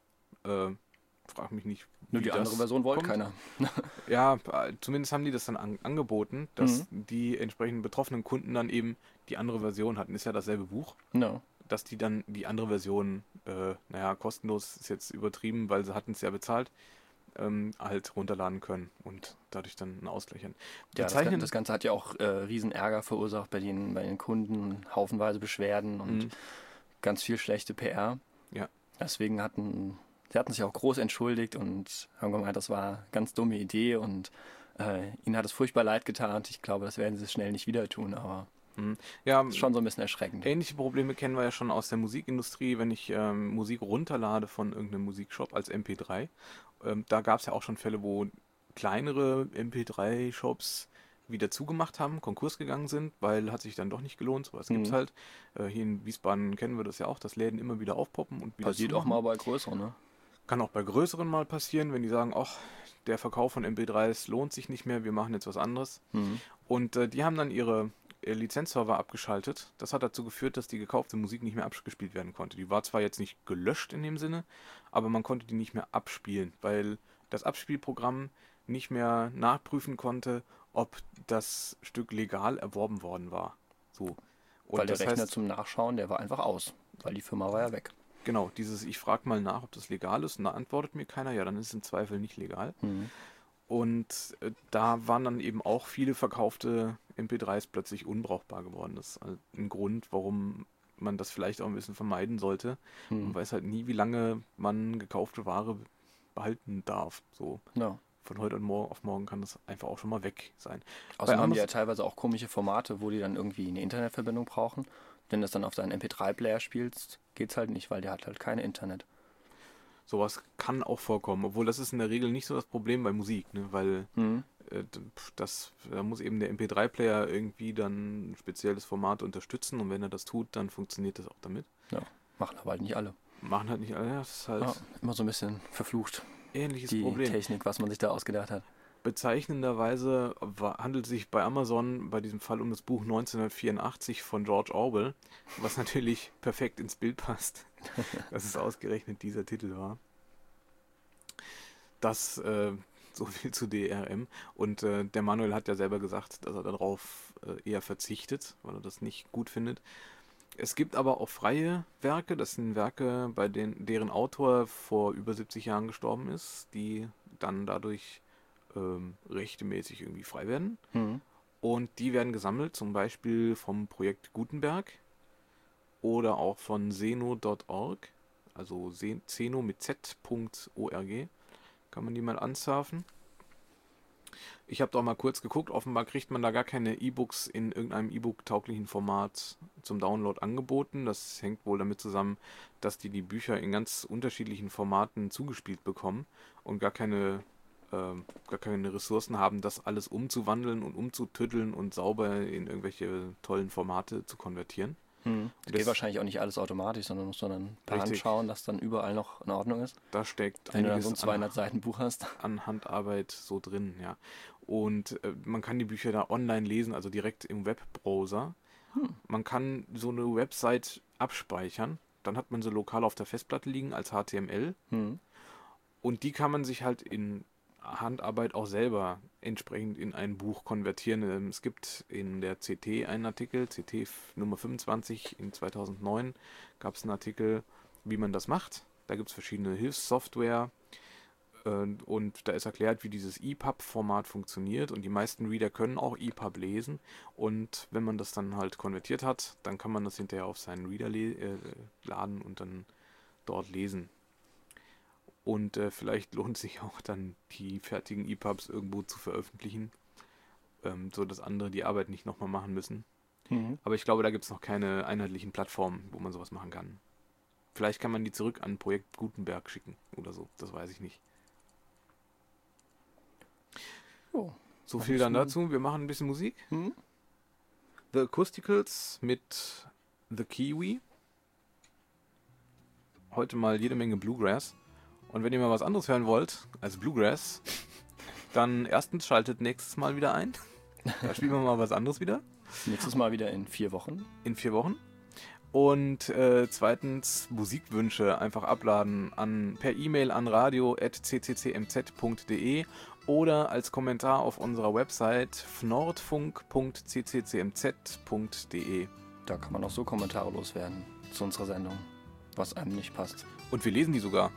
S2: Frag mich nicht,
S3: Nur die andere Version wollte keiner.
S2: Ja, zumindest haben die das dann angeboten, dass die entsprechenden betroffenen Kunden dann eben die andere Version hatten. Ist ja dasselbe Buch.
S3: No.
S2: Dass die dann die andere Version, kostenlos ist jetzt übertrieben, weil sie hatten es ja bezahlt, halt runterladen können und dadurch dann einen Ausgleich haben.
S3: Ja, das Ganze hat ja auch riesen Ärger verursacht bei den Kunden, haufenweise Beschwerden und ganz viel schlechte PR.
S2: Ja.
S3: Deswegen sie hatten sich auch groß entschuldigt und haben gemeint, das war eine ganz dumme Idee und ihnen hat es furchtbar leid getan. Ich glaube, das werden sie schnell nicht wieder tun, aber
S2: ja,
S3: ist schon so ein bisschen erschreckend.
S2: Ähnliche Probleme kennen wir ja schon aus der Musikindustrie, wenn ich Musik runterlade von irgendeinem Musikshop als MP3. Da gab es ja auch schon Fälle, wo kleinere MP3-Shops wieder zugemacht haben, Konkurs gegangen sind, weil hat sich dann doch nicht gelohnt. So was gibt's halt. Hier in Wiesbaden kennen wir das ja auch, dass Läden immer wieder aufpoppen und wieder
S3: Passiert
S2: zumachen.
S3: auch mal bei größeren, ne?
S2: Kann auch bei größeren mal passieren, wenn die sagen, ach, der Verkauf von MP3s lohnt sich nicht mehr, wir machen jetzt was anderes. Und die haben dann ihre Lizenzserver abgeschaltet. Das hat dazu geführt, dass die gekaufte Musik nicht mehr abgespielt werden konnte. Die war zwar jetzt nicht gelöscht in dem Sinne, aber man konnte die nicht mehr abspielen, weil das Abspielprogramm nicht mehr nachprüfen konnte, ob das Stück legal erworben worden war. So. Und
S3: Weil der
S2: das
S3: Rechner
S2: heißt,
S3: zum Nachschauen, der war einfach aus, weil die Firma war ja weg.
S2: genau, ich frage mal nach, ob das legal ist, und da antwortet mir keiner, ja, dann ist es im Zweifel nicht legal.
S3: Mhm.
S2: Und da waren dann eben auch viele verkaufte MP3s plötzlich unbrauchbar geworden. Das ist halt ein Grund, warum man das vielleicht auch ein bisschen vermeiden sollte. Man weiß halt nie, wie lange man gekaufte Ware behalten darf. So
S3: Ja.
S2: von heute auf morgen kann das einfach auch schon mal weg sein.
S3: Außerdem haben die ja
S2: Amazon-
S3: teilweise auch komische Formate, wo die dann irgendwie eine Internetverbindung brauchen. Wenn du das dann auf deinen MP3-Player spielst, geht's halt nicht, weil der hat halt kein Internet.
S2: Sowas kann auch vorkommen, obwohl das ist in der Regel nicht so das Problem bei Musik, ne? Weil da muss eben der MP3-Player irgendwie dann ein spezielles Format unterstützen, und wenn er das tut, dann funktioniert das auch damit.
S3: Ja, machen aber halt nicht alle.
S2: Machen halt nicht alle, ja, das ist halt
S3: Ja, immer so ein bisschen verflucht,
S2: ähnliches
S3: die
S2: Problem.
S3: Technik, was man sich da ausgedacht hat.
S2: Bezeichnenderweise handelt es sich bei Amazon bei diesem Fall um das Buch 1984 von George Orwell, was natürlich perfekt ins Bild passt, dass es ausgerechnet dieser Titel war. Das so viel zu DRM. Und der Manuel hat ja selber gesagt, dass er darauf eher verzichtet, weil er das nicht gut findet. Es gibt aber auch freie Werke, das sind Werke, bei deren Autor vor über 70 Jahren gestorben ist, die dann dadurch rechtemäßig irgendwie frei werden.
S3: Mhm.
S2: Und die werden gesammelt, zum Beispiel vom Projekt Gutenberg oder auch von Zeno.org, also Zeno mit z.org, kann man die mal ansurfen. Ich habe da auch mal kurz geguckt, offenbar kriegt man da gar keine E-Books in irgendeinem E-Book-tauglichen Format zum Download angeboten. Das hängt wohl damit zusammen, dass die Bücher in ganz unterschiedlichen Formaten zugespielt bekommen und gar keine Ressourcen haben, das alles umzuwandeln und umzutüddeln und sauber in irgendwelche tollen Formate zu konvertieren.
S3: Das geht wahrscheinlich auch nicht alles automatisch, sondern muss man dann per Hand
S2: Richtig.
S3: schauen, dass dann überall noch in Ordnung ist.
S2: Da steckt
S3: Wenn du dann
S2: einiges
S3: so ein 200 Seiten Buch hast.
S2: an Handarbeit so drin, ja. Und man kann die Bücher da online lesen, also direkt im Webbrowser. Man kann so eine Website abspeichern, dann hat man sie lokal auf der Festplatte liegen als HTML, und die kann man sich halt in Handarbeit auch selber entsprechend in ein Buch konvertieren. Es gibt in der CT einen Artikel, CT Nummer 25 in 2009 gab es einen Artikel, wie man das macht. Da gibt es verschiedene Hilfssoftware, und da ist erklärt, wie dieses EPUB-Format funktioniert, und die meisten Reader können auch EPUB lesen, und wenn man das dann halt konvertiert hat, dann kann man das hinterher auf seinen Reader laden und dann dort lesen. Und vielleicht lohnt sich auch dann, die fertigen EPUBs irgendwo zu veröffentlichen, so dass andere die Arbeit nicht nochmal machen müssen. Aber ich glaube, da gibt es noch keine einheitlichen Plattformen, wo man sowas machen kann. Vielleicht kann man die zurück an Projekt Gutenberg schicken oder so, das weiß ich nicht.
S3: Oh,
S2: So viel dann dazu. Wir machen ein bisschen Musik. The Acousticals mit The Kiwi. Heute mal jede Menge Bluegrass. Und wenn ihr mal was anderes hören wollt als Bluegrass, dann erstens schaltet nächstes Mal wieder ein. Da spielen wir mal was anderes wieder.
S3: Nächstes Mal wieder in 4 Wochen.
S2: In 4 Wochen. Und zweitens Musikwünsche einfach abladen per E-Mail an radio@cccmz.de oder als Kommentar auf unserer Website fnordfunk.cccmz.de.
S3: Da kann man auch so Kommentare loswerden zu unserer Sendung, was einem nicht passt.
S2: Und wir lesen die sogar.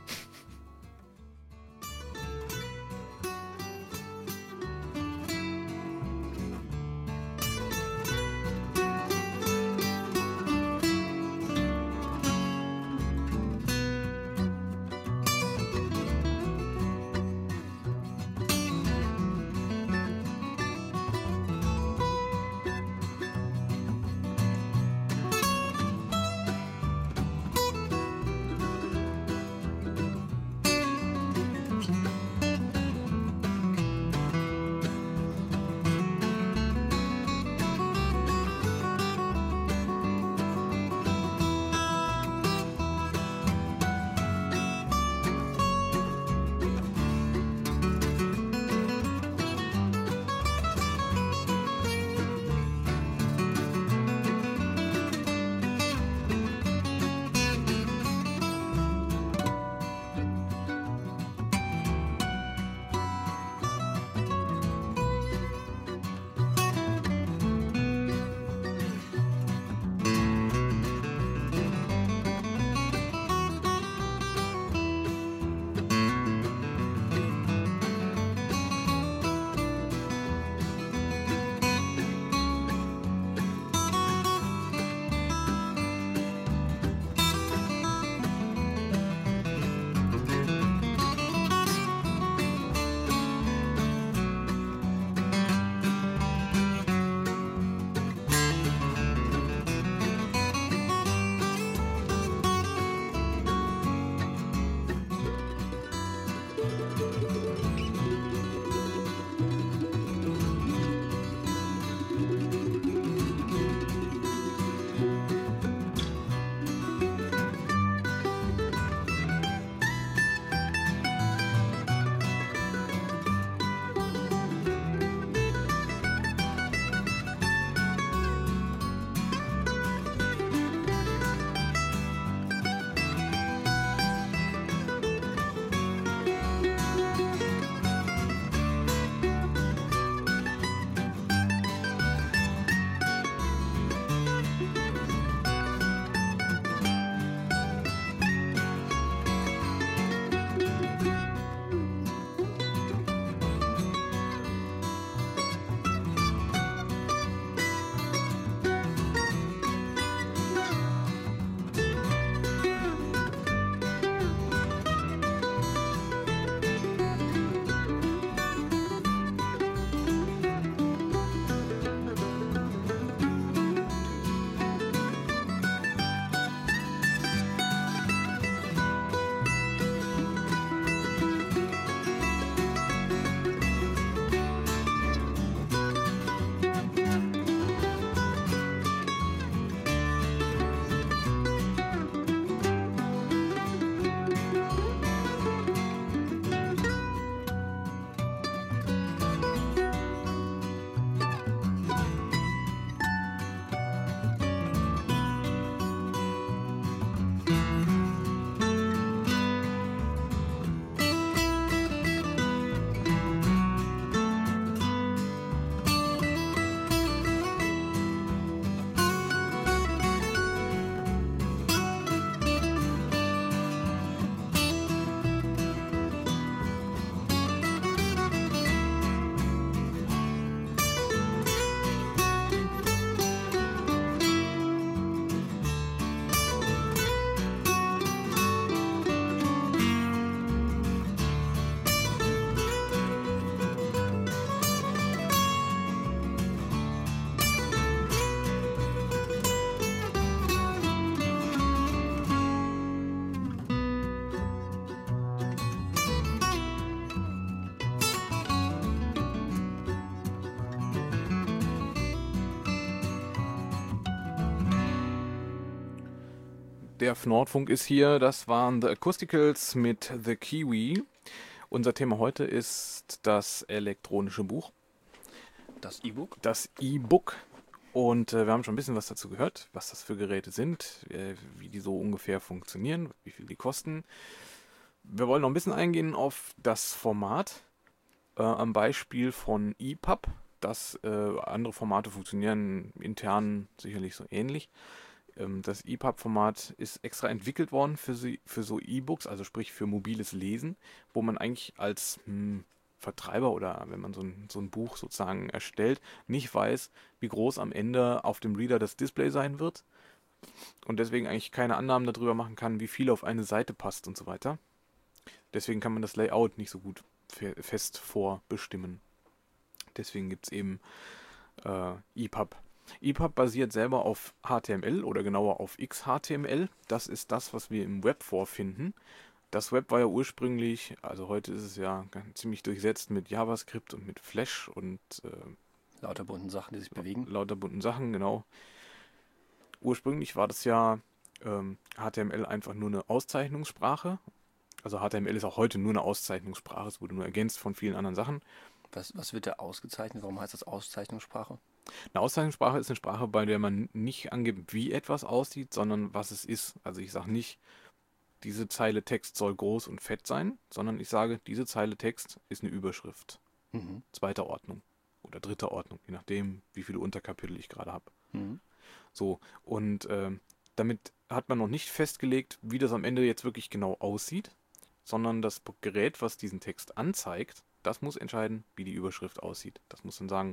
S2: Der Nordfunk ist hier, das waren The Acousticals mit The Kiwi. Unser Thema heute ist das elektronische Buch,
S3: Das E-Book?
S2: das E-Book. Und wir haben schon ein bisschen was dazu gehört, was das für Geräte sind, wie die so ungefähr funktionieren, wie viel die kosten. Wir wollen noch ein bisschen eingehen auf das Format, am Beispiel von EPUB. Andere Formate funktionieren intern sicherlich so ähnlich. Das EPUB-Format ist extra entwickelt worden für so E-Books, also sprich für mobiles Lesen, wo man eigentlich als Vertreiber oder wenn man so ein Buch sozusagen erstellt, nicht weiß, wie groß am Ende auf dem Reader das Display sein wird und deswegen eigentlich keine Annahmen darüber machen kann, wie viel auf eine Seite passt und so weiter. Deswegen kann man das Layout nicht so gut fest vorbestimmen. Deswegen gibt es eben EPUB. EPUB basiert selber auf HTML oder genauer auf XHTML. Das ist das, was wir im Web vorfinden. Das Web war ja ursprünglich, also heute ist es ja ziemlich durchsetzt mit JavaScript und mit Flash und
S3: Lauter bunten Sachen, die sich bewegen.
S2: lauter bunten Sachen, genau. Ursprünglich war das ja HTML einfach nur eine Auszeichnungssprache. Also HTML ist auch heute nur eine Auszeichnungssprache, es wurde nur ergänzt von vielen anderen Sachen.
S3: Was wird da ausgezeichnet? Warum heißt das Auszeichnungssprache?
S2: Eine Auszeichnungssprache ist eine Sprache, bei der man nicht angibt, wie etwas aussieht, sondern was es ist. Also ich sage nicht, diese Zeile Text soll groß und fett sein, sondern ich sage, diese Zeile Text ist eine Überschrift.
S3: Mhm.
S2: Zweiter Ordnung oder dritter Ordnung, je nachdem, wie viele Unterkapitel ich gerade habe.
S3: Mhm.
S2: So, und damit hat man noch nicht festgelegt, wie das am Ende jetzt wirklich genau aussieht, sondern das Gerät, was diesen Text anzeigt, das muss entscheiden, wie die Überschrift aussieht. Das muss dann sagen,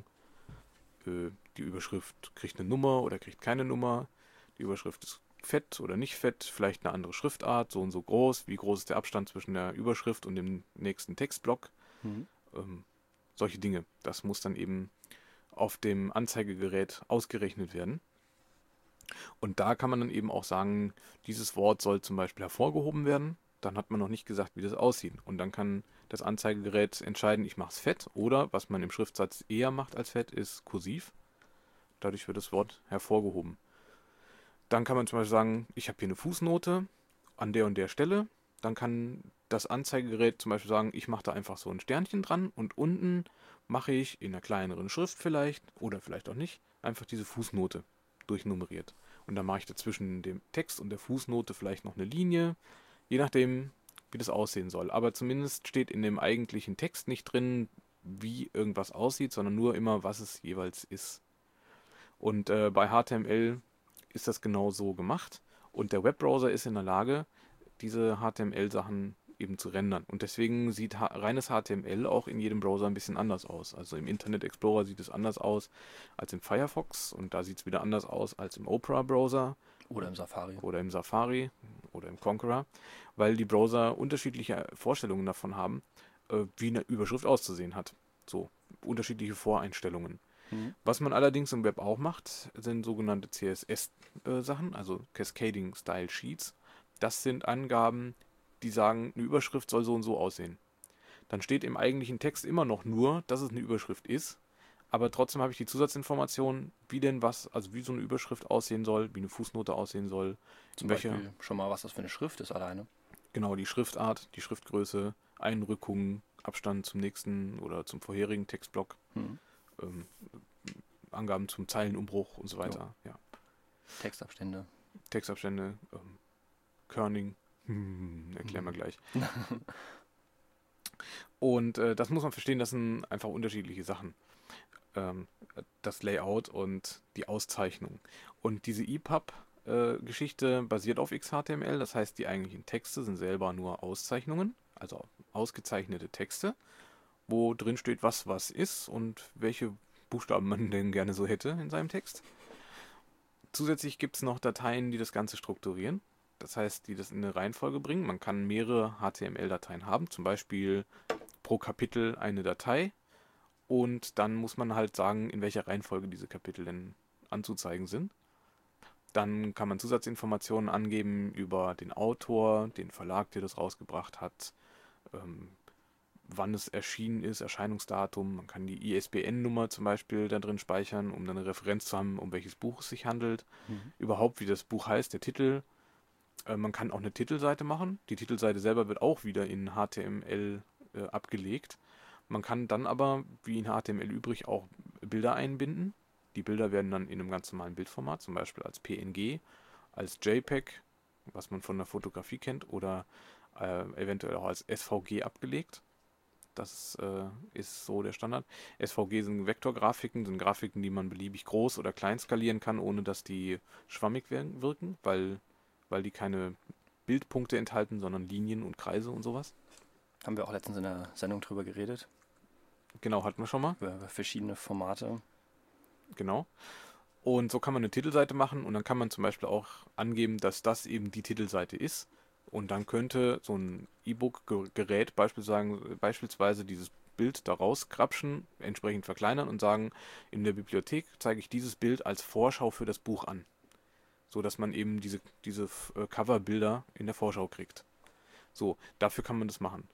S2: die Überschrift kriegt eine Nummer oder kriegt keine Nummer, die Überschrift ist fett oder nicht fett, vielleicht eine andere Schriftart, so und so groß, wie groß ist der Abstand zwischen der Überschrift und dem nächsten Textblock.
S3: Mhm.
S2: Solche Dinge. Das muss dann eben auf dem Anzeigegerät ausgerechnet werden. Und da kann man dann eben auch sagen, dieses Wort soll zum Beispiel hervorgehoben werden. Dann hat man noch nicht gesagt, wie das aussieht. Und dann kann das Anzeigegerät entscheiden, ich mache es fett. Oder, was man im Schriftsatz eher macht als fett, ist kursiv. Dadurch wird das Wort hervorgehoben. Dann kann man zum Beispiel sagen, ich habe hier eine Fußnote an der und der Stelle. Dann kann das Anzeigegerät zum Beispiel sagen, ich mache da einfach so ein Sternchen dran und unten mache ich in einer kleineren Schrift vielleicht oder vielleicht auch nicht, einfach diese Fußnote durchnummeriert. Und dann mache ich dazwischen dem Text und der Fußnote vielleicht noch eine Linie, je nachdem, wie das aussehen soll. Aber zumindest steht in dem eigentlichen Text nicht drin, wie irgendwas aussieht, sondern nur immer, was es jeweils ist. Und bei HTML ist das genau so gemacht. Und der Webbrowser ist in der Lage, diese HTML-Sachen eben zu rendern. Und deswegen sieht reines HTML auch in jedem Browser ein bisschen anders aus. Also im Internet Explorer sieht es anders aus als im Firefox und da sieht es wieder anders aus als im Opera-Browser.
S3: Oder im Safari.
S2: Oder im Safari oder im Conqueror, weil die Browser unterschiedliche Vorstellungen davon haben, wie eine Überschrift auszusehen hat. So, unterschiedliche Voreinstellungen.
S3: Mhm.
S2: Was man allerdings im Web auch macht, sind sogenannte CSS-Sachen, also Cascading Style Sheets. Das sind Angaben, die sagen, eine Überschrift soll so und so aussehen. Dann steht im eigentlichen Text immer noch nur, dass es eine Überschrift ist, aber trotzdem habe ich die Zusatzinformation, wie denn was, also wie so eine Überschrift aussehen soll, wie eine Fußnote aussehen soll.
S3: Zum Beispiel schon mal, was das für eine Schrift ist alleine.
S2: Genau, die Schriftart, die Schriftgröße, Einrückung, Abstand zum nächsten oder zum vorherigen Textblock,
S3: Mhm.
S2: Angaben zum Zeilenumbruch und so weiter. Ja.
S3: Textabstände.
S2: Textabstände, Kerning, erklären wir gleich. Und das muss man verstehen, das sind einfach unterschiedliche Sachen. Das Layout und die Auszeichnung. Und diese EPUB-Geschichte basiert auf XHTML, das heißt, die eigentlichen Texte sind selber nur Auszeichnungen, also ausgezeichnete Texte, wo drin steht, was ist und welche Buchstaben man denn gerne so hätte in seinem Text. Zusätzlich gibt es noch Dateien, die das Ganze strukturieren. Das heißt, die das in eine Reihenfolge bringen. Man kann mehrere HTML-Dateien haben, zum Beispiel pro Kapitel eine Datei. Und dann muss man halt sagen, in welcher Reihenfolge diese Kapitel denn anzuzeigen sind. Dann kann man Zusatzinformationen angeben über den Autor, den Verlag, der das rausgebracht hat, wann es erschienen ist, Erscheinungsdatum. Man kann die ISBN-Nummer zum Beispiel da drin speichern, um dann eine Referenz zu haben, um welches Buch es sich handelt.
S3: Mhm.
S2: Überhaupt, wie das Buch heißt, der Titel. Man kann auch eine Titelseite machen. Die Titelseite selber wird auch wieder in HTML abgelegt. Man kann dann aber, wie in HTML übrig, auch Bilder einbinden. Die Bilder werden dann in einem ganz normalen Bildformat, zum Beispiel als PNG, als JPEG, was man von der Fotografie kennt, oder eventuell auch als SVG abgelegt. Das ist so der Standard. SVG sind Vektorgrafiken, sind Grafiken, die man beliebig groß oder klein skalieren kann, ohne dass die schwammig wirken, weil die keine Bildpunkte enthalten, sondern Linien und Kreise und sowas.
S3: Haben wir auch letztens in der Sendung drüber geredet,
S2: Genau, hatten wir schon mal.
S3: über verschiedene Formate.
S2: Genau. Und so kann man eine Titelseite machen und dann kann man zum Beispiel auch angeben, dass das eben die Titelseite ist. Und dann könnte so ein E-Book-Gerät beispielsweise dieses Bild da rauskrapschen, entsprechend verkleinern und sagen, in der Bibliothek zeige ich dieses Bild als Vorschau für das Buch an. So dass man eben diese Coverbilder in der Vorschau kriegt. So, dafür kann man das machen.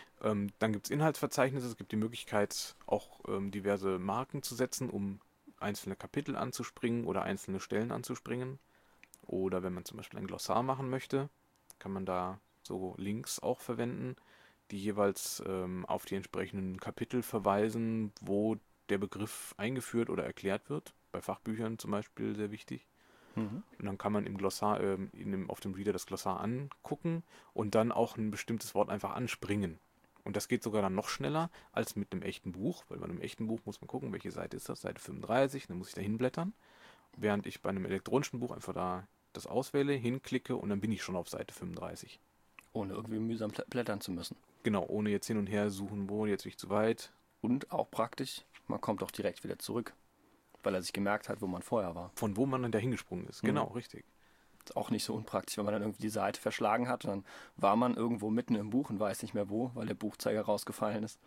S2: Dann gibt es Inhaltsverzeichnisse, es gibt die Möglichkeit, auch diverse Marken zu setzen, um einzelne Kapitel anzuspringen oder einzelne Stellen anzuspringen. Oder wenn man zum Beispiel ein Glossar machen möchte, kann man da so Links auch verwenden, die jeweils auf die entsprechenden Kapitel verweisen, wo der Begriff eingeführt oder erklärt wird. Bei Fachbüchern zum Beispiel sehr wichtig.
S3: Mhm.
S2: Und dann kann man im Glossar, auf dem Reader das Glossar angucken und dann auch ein bestimmtes Wort einfach anspringen. Und das geht sogar dann noch schneller als mit einem echten Buch, weil bei einem echten Buch muss man gucken, welche Seite ist das, Seite 35, dann muss ich da hinblättern. Während ich bei einem elektronischen Buch einfach da das auswähle, hinklicke und dann bin ich schon auf Seite 35.
S3: Ohne irgendwie mühsam blättern zu müssen.
S2: Genau, ohne jetzt hin und her suchen, wo, jetzt bin ich zu weit.
S3: Und auch praktisch, man kommt auch direkt wieder zurück, weil er sich gemerkt hat, wo man vorher war.
S2: Von wo man dann da hingesprungen ist. Genau, richtig.
S3: Ist auch nicht so unpraktisch, wenn man dann irgendwie die Seite verschlagen hat und dann war man irgendwo mitten im Buch und weiß nicht mehr wo, weil der Buchzeiger rausgefallen ist.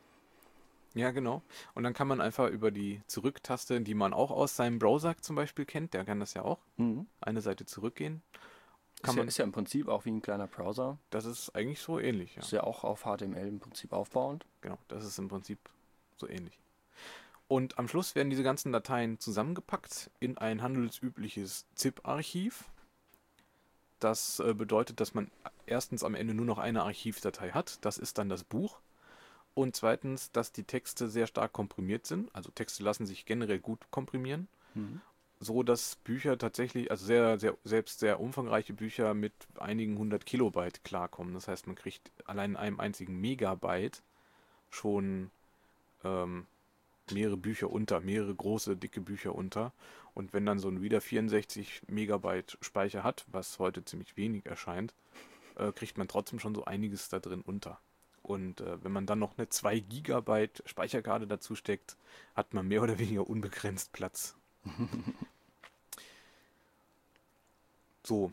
S2: Ja, genau. Und dann kann man einfach über die Zurücktaste, die man auch aus seinem Browser zum Beispiel kennt, der kann das ja auch, eine Seite zurückgehen.
S3: Ist ja im Prinzip auch wie ein kleiner Browser.
S2: Das ist eigentlich so ähnlich, ja.
S3: Ist ja auch auf HTML im Prinzip aufbauend.
S2: Genau, das ist im Prinzip so ähnlich. Und am Schluss werden diese ganzen Dateien zusammengepackt in ein handelsübliches ZIP-Archiv. Das bedeutet, dass man erstens am Ende nur noch eine Archivdatei hat. Das ist dann das Buch. Und zweitens, dass die Texte sehr stark komprimiert sind. Also Texte lassen sich generell gut komprimieren. So dass Bücher tatsächlich, also selbst sehr umfangreiche Bücher mit einigen 100 Kilobyte klarkommen. Das heißt, man kriegt allein in einem einzigen Megabyte schon mehrere große, dicke Bücher unter. Und wenn dann so ein Reader 64 Megabyte Speicher hat, was heute ziemlich wenig erscheint, kriegt man trotzdem schon so einiges da drin unter. Und wenn man dann noch eine 2 Gigabyte Speicherkarte dazu steckt, hat man mehr oder weniger unbegrenzt Platz. So.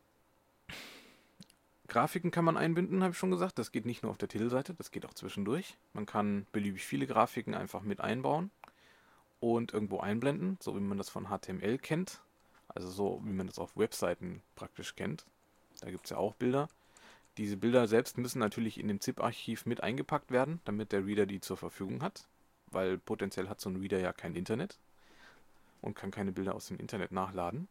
S2: Grafiken kann man einbinden, habe ich schon gesagt. Das geht nicht nur auf der Titelseite, das geht auch zwischendurch. Man kann beliebig viele Grafiken einfach mit einbauen und irgendwo einblenden, so wie man das von HTML kennt. Also so wie man das auf Webseiten praktisch kennt. Da gibt es ja auch Bilder. Diese Bilder selbst müssen natürlich in dem ZIP-Archiv mit eingepackt werden, damit der Reader die zur Verfügung hat. Weil potenziell hat so ein Reader ja kein Internet und kann keine Bilder aus dem Internet nachladen.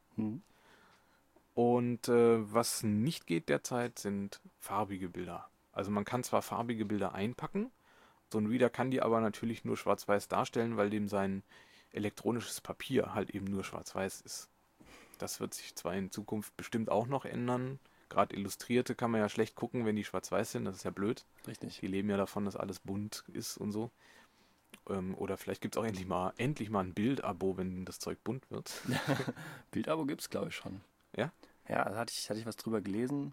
S2: Und was nicht geht derzeit, sind farbige Bilder. Also man kann zwar farbige Bilder einpacken, so ein Reader kann die aber natürlich nur schwarz-weiß darstellen, weil dem sein elektronisches Papier halt eben nur schwarz-weiß ist. Das wird sich zwar in Zukunft bestimmt auch noch ändern. Gerade Illustrierte kann man ja schlecht gucken, wenn die schwarz-weiß sind, das ist ja blöd.
S3: Richtig.
S2: Die leben ja davon, dass alles bunt ist und so. Oder vielleicht gibt es auch endlich mal ein Bildabo, wenn das Zeug bunt wird.
S3: Bildabo gibt es, glaube ich, schon.
S2: Ja?
S3: Ja, da hatte ich was drüber gelesen.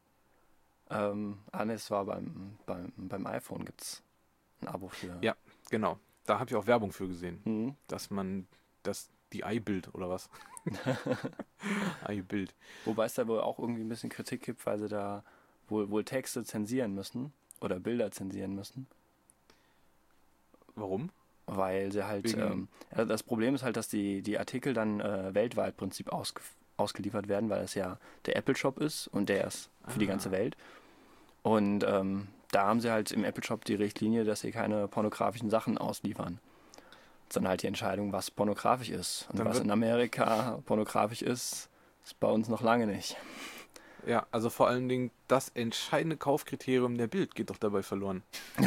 S3: Es war beim iPhone gibt es ein Abo für.
S2: Ja, genau. Da habe ich auch Werbung für gesehen. Die iBild oder was? iBild.
S3: Wobei es da wohl auch irgendwie ein bisschen Kritik gibt, weil sie da wohl Texte zensieren müssen oder Bilder zensieren müssen.
S2: Warum?
S3: Weil sie halt, das Problem ist halt, dass die Artikel dann weltweit im Prinzip ausgeliefert werden, weil es ja der Apple Shop ist und der ist für die ganze Welt. Und da haben sie halt im Apple Shop die Richtlinie, dass sie keine pornografischen Sachen ausliefern. Sondern halt die Entscheidung, was pornografisch ist. Und was in Amerika pornografisch ist bei uns noch lange nicht.
S2: Ja, also vor allen Dingen das entscheidende Kaufkriterium der Bild geht doch dabei verloren.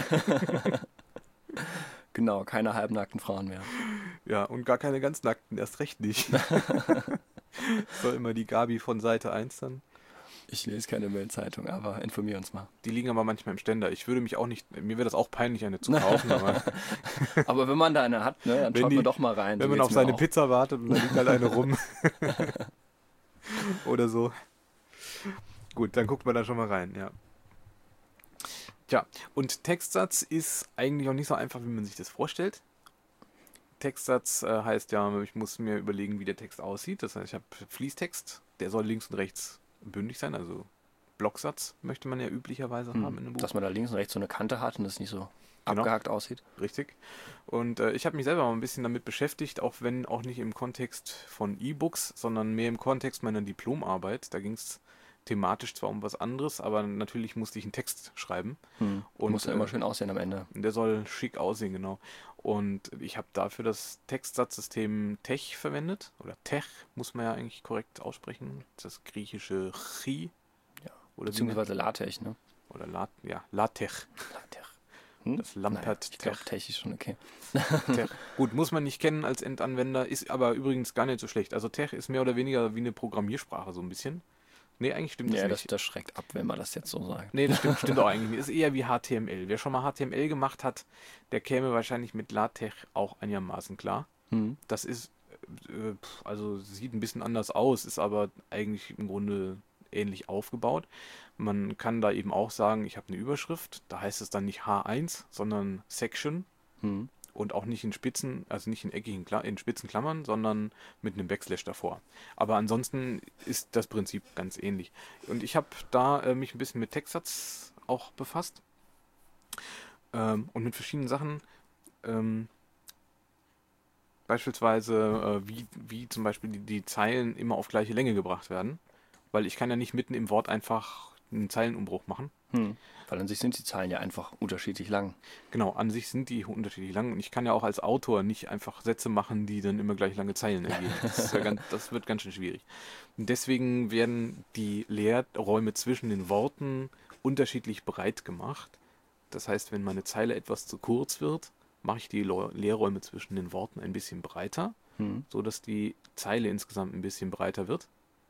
S3: Genau, keine halbnackten Frauen mehr.
S2: Ja, und gar keine ganz nackten, erst recht nicht. Soll immer die Gabi von Seite 1 dann.
S3: Ich lese keine Weltzeitung, aber informier uns mal.
S2: Die liegen aber manchmal im Ständer. Ich würde mich auch nicht, mir wäre das auch peinlich, eine zu kaufen, aber
S3: Aber wenn man da eine hat, ne, dann
S2: Wenn
S3: schaut
S2: die-
S3: man doch mal rein.
S2: wenn
S3: So
S2: man
S3: geht's
S2: auf
S3: mir
S2: seine
S3: auch.
S2: Pizza wartet und da liegt halt eine rum. Oder so. Gut, dann guckt man da schon mal rein, ja. Tja, und Textsatz ist eigentlich auch nicht so einfach, wie man sich das vorstellt. Textsatz heißt ja, ich muss mir überlegen, wie der Text aussieht. Das heißt, ich habe Fließtext, der soll links und rechts bündig sein, also Blocksatz möchte man ja üblicherweise haben in einem Buch.
S3: Dass man da links und rechts so eine Kante hat und das nicht so
S2: Genau.
S3: abgehackt aussieht.
S2: Richtig. Und ich habe mich selber mal ein bisschen damit beschäftigt, auch wenn auch nicht im Kontext von E-Books, sondern mehr im Kontext meiner Diplomarbeit. Da ging es thematisch zwar um was anderes, aber natürlich musste ich einen Text schreiben.
S3: Und
S2: Und,
S3: muss ja immer schön aussehen am Ende.
S2: Der soll schick aussehen, genau. Und ich habe dafür das Textsatzsystem Tech verwendet. Oder Tech muss man ja eigentlich korrekt aussprechen. Das griechische Chi.
S3: Ja.
S2: Oder, wie
S3: Beziehungsweise LaTeX, ne?
S2: oder LaTeX.
S3: LaTeX.
S2: Das Lampert
S3: Ich glaube,
S2: Tech.
S3: Tech ist schon okay.
S2: Tech. Gut, muss man nicht kennen als Endanwender, ist aber übrigens gar nicht so schlecht. Also Tech ist mehr oder weniger wie eine Programmiersprache, so ein bisschen. Nee, eigentlich stimmt das
S3: Ja,
S2: nicht.
S3: das schreckt ab, wenn man das jetzt so sagt.
S2: Nee, das stimmt auch eigentlich nicht. Ist eher wie HTML. Wer schon mal HTML gemacht hat, der käme wahrscheinlich mit LaTeX auch einigermaßen klar. Das ist, also sieht ein bisschen anders aus, ist aber eigentlich im Grunde ähnlich aufgebaut. Man kann da eben auch sagen, ich habe eine Überschrift, da heißt es dann nicht H1, sondern Section und auch nicht in Spitzen, also nicht in eckigen, in spitzen Klammern, sondern mit einem Backslash davor. Aber ansonsten ist das Prinzip ganz ähnlich. Und ich habe da mich ein bisschen mit Textsatz auch befasst und mit verschiedenen Sachen. Beispielsweise, wie zum Beispiel die Zeilen immer auf gleiche Länge gebracht werden. Weil ich kann ja nicht mitten im Wort einfach einen Zeilenumbruch machen.
S3: Weil an sich sind die Zeilen ja einfach unterschiedlich lang.
S2: Genau, an sich sind die unterschiedlich lang und ich kann ja auch als Autor nicht einfach Sätze machen, die dann immer gleich lange Zeilen ergeben. Das wird ganz schön schwierig. Und deswegen werden die Leerräume zwischen den Worten unterschiedlich breit gemacht. Das heißt, wenn meine Zeile etwas zu kurz wird, mache ich die Leerräume zwischen den Worten ein bisschen breiter, so dass die Zeile insgesamt ein bisschen breiter wird.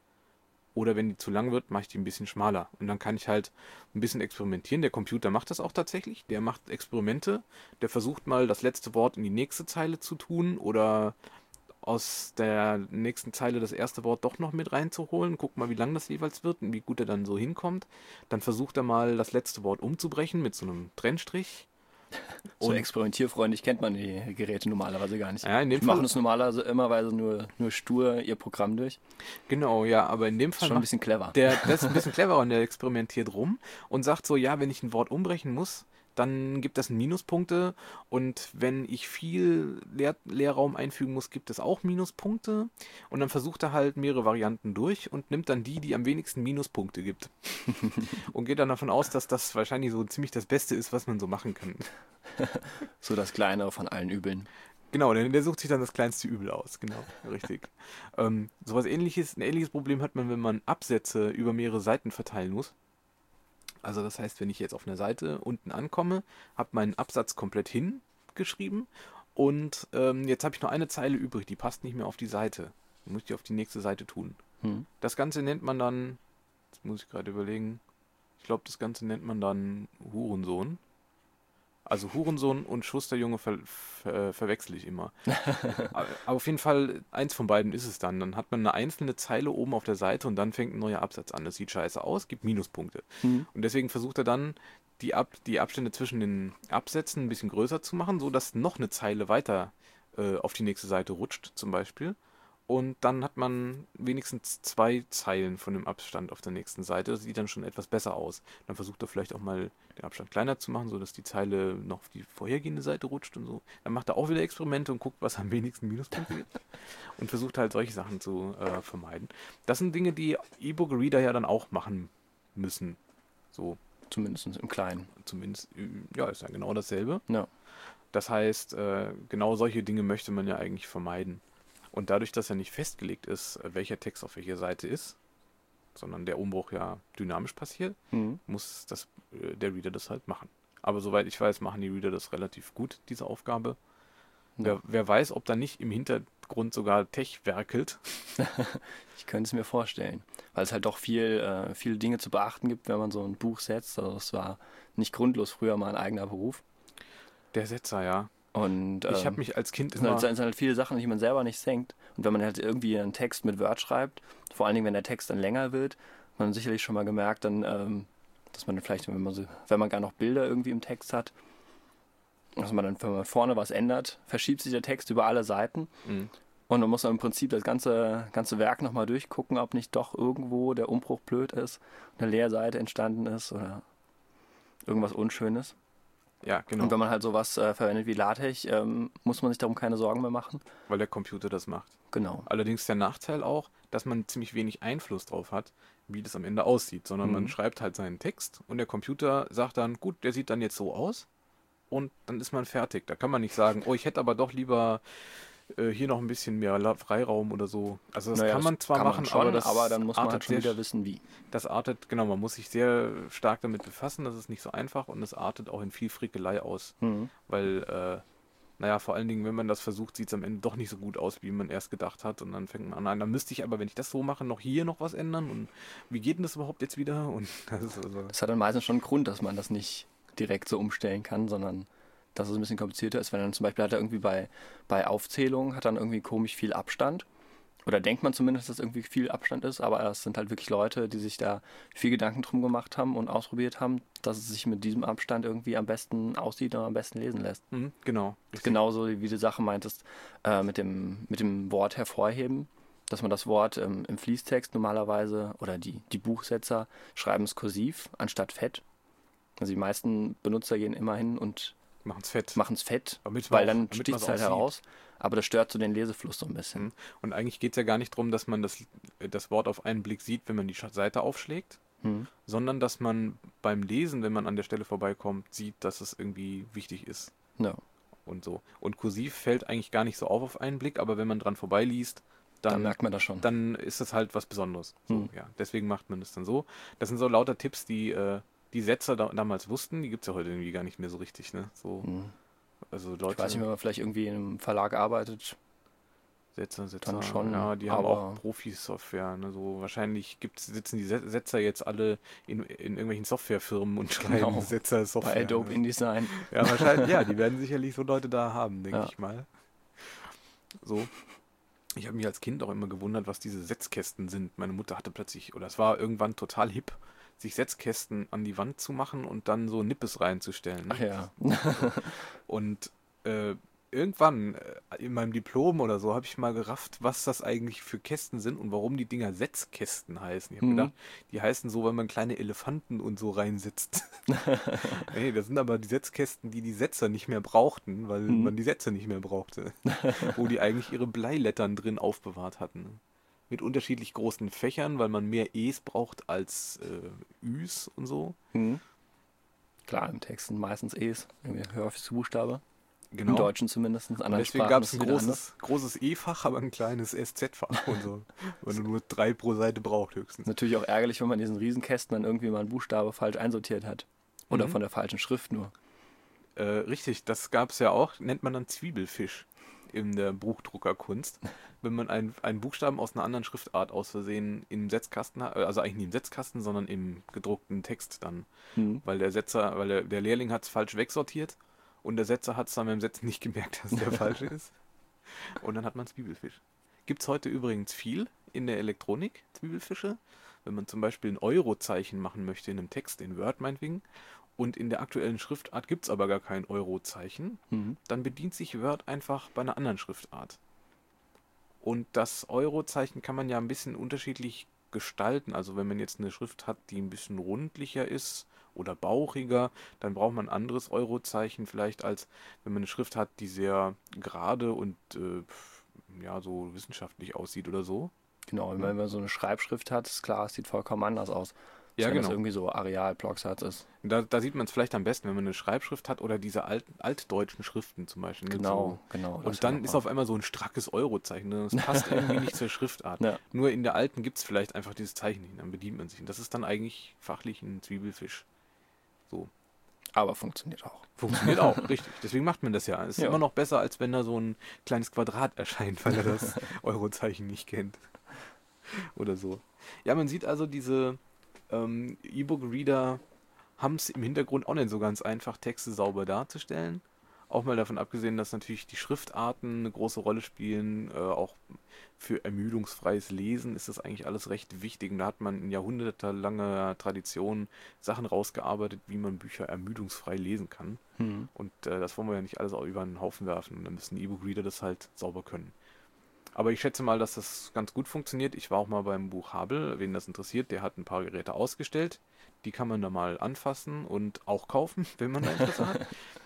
S2: Oder wenn die zu lang wird, mache ich die ein bisschen schmaler. Und dann kann ich halt ein bisschen experimentieren. Der Computer macht das auch tatsächlich. Der macht Experimente. Der versucht mal, das letzte Wort in die nächste Zeile zu tun oder aus der nächsten Zeile das erste Wort doch noch mit reinzuholen. Guck mal, wie lang das jeweils wird und wie gut er dann so hinkommt. Dann versucht er mal, das letzte Wort umzubrechen mit so einem Trennstrich.
S3: So experimentierfreundlich kennt man die Geräte normalerweise gar nicht.
S2: Ja, in dem
S3: Die machen
S2: Fall-
S3: es normalerweise immerweise nur stur ihr Programm durch.
S2: Genau, ja, aber in dem Fall
S3: Schon ein
S2: macht
S3: bisschen clever.
S2: das ist ein bisschen cleverer und der experimentiert rum und sagt so, ja, wenn ich ein Wort umbrechen muss, dann gibt das Minuspunkte und wenn ich viel Leerraum einfügen muss, gibt es auch Minuspunkte und dann versucht er halt mehrere Varianten durch und nimmt dann die am wenigsten Minuspunkte gibt und geht dann davon aus, dass das wahrscheinlich so ziemlich das Beste ist, was man so machen kann.
S3: So das Kleinere von allen Übeln.
S2: Genau, der sucht sich dann das kleinste Übel aus, genau, richtig. Ein ähnliches Problem hat man, wenn man Absätze über mehrere Seiten verteilen muss. Also das heißt, wenn ich jetzt auf einer Seite unten ankomme, habe meinen Absatz komplett hingeschrieben und jetzt habe ich noch eine Zeile übrig, die passt nicht mehr auf die Seite. Dann muss ich die auf die nächste Seite tun. Das Ganze nennt man dann, jetzt muss ich gerade überlegen, ich glaube, das Ganze nennt man dann Hurensohn. Also Hurensohn und Schusterjunge verwechsel ich immer. Aber auf jeden Fall, eins von beiden ist es dann. Dann hat man eine einzelne Zeile oben auf der Seite und dann fängt ein neuer Absatz an. Das sieht scheiße aus, gibt Minuspunkte. Und deswegen versucht er dann, die Abstände zwischen den Absätzen ein bisschen größer zu machen, sodass noch eine Zeile weiter auf die nächste Seite rutscht, zum Beispiel. Und dann hat man wenigstens 2 Zeilen von dem Abstand auf der nächsten Seite. Das sieht dann schon etwas besser aus. Dann versucht er vielleicht auch mal den Abstand kleiner zu machen, sodass die Zeile noch auf die vorhergehende Seite rutscht und so. Dann macht er auch wieder Experimente und guckt, was am wenigsten Minuspunkte gibt. Und versucht halt solche Sachen zu vermeiden. Das sind Dinge, die E-Book-Reader ja dann auch machen müssen. So,
S3: Zumindest im Kleinen.
S2: zumindest, ja, ist ja genau dasselbe.
S3: Ja.
S2: Das heißt, genau solche Dinge möchte man ja eigentlich vermeiden. Und dadurch, dass ja nicht festgelegt ist, welcher Text auf welcher Seite ist, sondern der Umbruch ja dynamisch passiert,
S3: Mhm.
S2: muss der Reader das halt machen. Aber soweit ich weiß, machen die Reader das relativ gut, diese Aufgabe.
S3: Ja.
S2: Wer weiß, ob da nicht im Hintergrund sogar Tech werkelt.
S3: Ich könnte es mir vorstellen, weil es halt doch viele Dinge zu beachten gibt, wenn man so ein Buch setzt. Also das war nicht grundlos früher mal ein eigener Beruf.
S2: Der Setzer, ja.
S3: Und
S2: Ich habe mich als Kind
S3: es sind
S2: immer...
S3: halt viele Sachen, die man selber nicht denkt. Und wenn man halt irgendwie einen Text mit Word schreibt, vor allen Dingen, wenn der Text dann länger wird, hat man sicherlich schon mal gemerkt, dann, dass man dann vielleicht, wenn man gar noch Bilder irgendwie im Text hat, dass man dann, wenn man vorne was ändert, verschiebt sich der Text über alle Seiten.
S2: Mhm.
S3: Und man muss dann im Prinzip das ganze Werk nochmal durchgucken, ob nicht doch irgendwo der Umbruch blöd ist, eine Leerseite entstanden ist oder irgendwas Unschönes.
S2: Ja, genau,
S3: Und wenn man halt sowas verwendet wie LaTeX, muss man sich darum keine Sorgen mehr machen.
S2: weil der Computer das macht.
S3: Genau.
S2: Allerdings der Nachteil auch, dass man ziemlich wenig Einfluss drauf hat, wie das am Ende aussieht, sondern man schreibt halt seinen Text und der Computer sagt dann, gut, der sieht dann jetzt so aus und dann ist man fertig. Da kann man nicht sagen, oh, ich hätte aber doch lieber hier noch ein bisschen mehr Freiraum oder so. Also das kann man zwar machen,
S3: schon,
S2: aber
S3: dann muss man
S2: artet
S3: halt schon
S2: sehr
S3: wieder wissen, wie.
S2: Das artet, genau, man muss sich sehr stark damit befassen, das ist nicht so einfach und es artet auch in viel Frickelei aus, weil, vor allen Dingen, wenn man das versucht, sieht es am Ende doch nicht so gut aus, wie man erst gedacht hat und dann fängt man an, dann müsste ich aber, wenn ich das so mache, noch hier noch was ändern und wie geht denn das überhaupt jetzt wieder? Und das ist also,
S3: Das hat dann meistens schon einen Grund, dass man das nicht direkt so umstellen kann, sondern dass es ein bisschen komplizierter ist, wenn dann zum Beispiel hat er irgendwie bei Aufzählungen hat dann irgendwie komisch viel Abstand. Oder denkt man zumindest, dass irgendwie viel Abstand ist, aber es sind halt wirklich Leute, die sich da viel Gedanken drum gemacht haben und ausprobiert haben, dass es sich mit diesem Abstand irgendwie am besten aussieht und am besten lesen lässt.
S2: genau.
S3: Genauso wie du Sache meintest, mit dem Wort hervorheben, dass man das Wort im Fließtext normalerweise oder die Buchsetzer schreiben es kursiv anstatt fett. Also die meisten Benutzer gehen immer hin und
S2: Machen es fett.
S3: weil dann sticht es halt heraus. Aber das stört so den Lesefluss so ein bisschen.
S2: Und eigentlich geht es ja gar nicht darum, dass man das Wort auf einen Blick sieht, wenn man die Seite aufschlägt, sondern dass man beim Lesen, wenn man an der Stelle vorbeikommt, sieht, dass es irgendwie wichtig ist.
S3: Ja.
S2: Und so. Und kursiv fällt eigentlich gar nicht so auf einen Blick, aber wenn man dran vorbeiliest, dann
S3: merkt man das schon.
S2: Dann ist das halt was Besonderes. So, ja. Deswegen macht man das dann so. Das sind so lauter Tipps, die die Setzer damals wussten, die gibt es ja heute irgendwie gar nicht mehr so richtig, ne? So, also Leute,
S3: Ich weiß nicht, wenn man vielleicht irgendwie in einem Verlag arbeitet.
S2: Setzer,
S3: dann schon,
S2: ja, die haben
S3: aber-
S2: auch Profi-Software, ne? So wahrscheinlich sitzen die Setzer jetzt alle in irgendwelchen Softwarefirmen und schreiben
S3: Genau.
S2: Setzer-Software.
S3: Bei Adobe
S2: ne?
S3: InDesign.
S2: Ja, wahrscheinlich, ja, die werden sicherlich so Leute da haben, denke
S3: Ja.
S2: ich mal. So. Ich habe mich als Kind auch immer gewundert, was diese Setzkästen sind. Meine Mutter hatte plötzlich, oder es war irgendwann total hip, sich Setzkästen an die Wand zu machen und dann so Nippes reinzustellen. Ne?
S3: Ach ja.
S2: Und irgendwann in meinem Diplom oder so habe ich mal gerafft, was das eigentlich für Kästen sind und warum die Dinger Setzkästen heißen. Ich habe gedacht, die heißen so, weil man kleine Elefanten und so reinsetzt. Nee, das sind aber die Setzkästen, die Setzer nicht mehr brauchten, weil man die Sätze nicht mehr brauchte. Wo die eigentlich ihre Bleilettern drin aufbewahrt hatten. Mit unterschiedlich großen Fächern, weil man mehr E's braucht als Ü's und so.
S3: Klar, im Text sind meistens E's, irgendwie häufigste Buchstabe.
S2: Genau.
S3: Im Deutschen zumindest. In
S2: Und
S3: anderen
S2: deswegen
S3: Sprachen
S2: gab
S3: ist
S2: es
S3: es
S2: ein
S3: wieder anders.
S2: großes E-Fach, aber ein kleines SZ-Fach und so. Weil man nur 3 pro Seite braucht höchstens.
S3: Natürlich auch ärgerlich, wenn man in diesen Riesenkästen dann irgendwie mal einen Buchstabe falsch einsortiert hat. Oder von der falschen Schrift nur.
S2: Richtig, das gab es ja auch, nennt man dann Zwiebelfisch in der Buchdruckerkunst. Wenn man einen Buchstaben aus einer anderen Schriftart aus Versehen im Setzkasten hat, also eigentlich nicht im Setzkasten, sondern im gedruckten Text dann. Weil der Lehrling hat es falsch wegsortiert und der Setzer hat es dann beim Setzen nicht gemerkt, dass der falsche ist. Und dann hat man Zwiebelfisch. Gibt es heute übrigens viel in der Elektronik, Zwiebelfische. Wenn man zum Beispiel ein Eurozeichen machen möchte in einem Text, in Word meinetwegen, und in der aktuellen Schriftart gibt es aber gar kein Eurozeichen, dann bedient sich Word einfach bei einer anderen Schriftart. Und das Eurozeichen kann man ja ein bisschen unterschiedlich gestalten. Also wenn man jetzt eine Schrift hat, die ein bisschen rundlicher ist oder bauchiger, dann braucht man ein anderes Eurozeichen vielleicht, als wenn man eine Schrift hat, die sehr gerade und so wissenschaftlich aussieht oder so.
S3: Genau, wenn man so eine Schreibschrift hat, ist klar, es sieht vollkommen anders aus.
S2: Ja,
S3: wenn das
S2: genau.
S3: irgendwie so Areal-Blocksatz ist.
S2: Da sieht man es vielleicht am besten, wenn man eine Schreibschrift hat oder diese altdeutschen Schriften zum Beispiel. Mit
S3: Genau. Das
S2: Und dann ist auf einmal so ein strackes Eurozeichen. Ne? Das passt irgendwie nicht zur Schriftart.
S3: Ja.
S2: Nur in der alten gibt es vielleicht einfach dieses Zeichen nicht. Dann bedient man sich. Und das ist dann eigentlich fachlich ein Zwiebelfisch. So.
S3: Aber funktioniert auch.
S2: Funktioniert auch, richtig. Deswegen macht man das ja. Es ist
S3: Ja.
S2: immer noch besser, als wenn da so ein kleines Quadrat erscheint, weil er das Eurozeichen nicht kennt. Oder so. Ja, man sieht also, diese E-Book-Reader haben es im Hintergrund auch nicht so ganz einfach, Texte sauber darzustellen. Auch mal davon abgesehen, dass natürlich die Schriftarten eine große Rolle spielen. Auch für ermüdungsfreies Lesen ist das eigentlich alles recht wichtig. Und da hat man in jahrhundertelanger Tradition Sachen rausgearbeitet, wie man Bücher ermüdungsfrei lesen kann. Und das wollen wir ja nicht alles auch über den Haufen werfen. Und dann müssen E-Book-Reader das halt sauber können. Aber ich schätze mal, dass das ganz gut funktioniert. Ich war auch mal beim Buch Habel, wen das interessiert, der hat ein paar Geräte ausgestellt. Die kann man da mal anfassen und auch kaufen, wenn man da Interesse hat.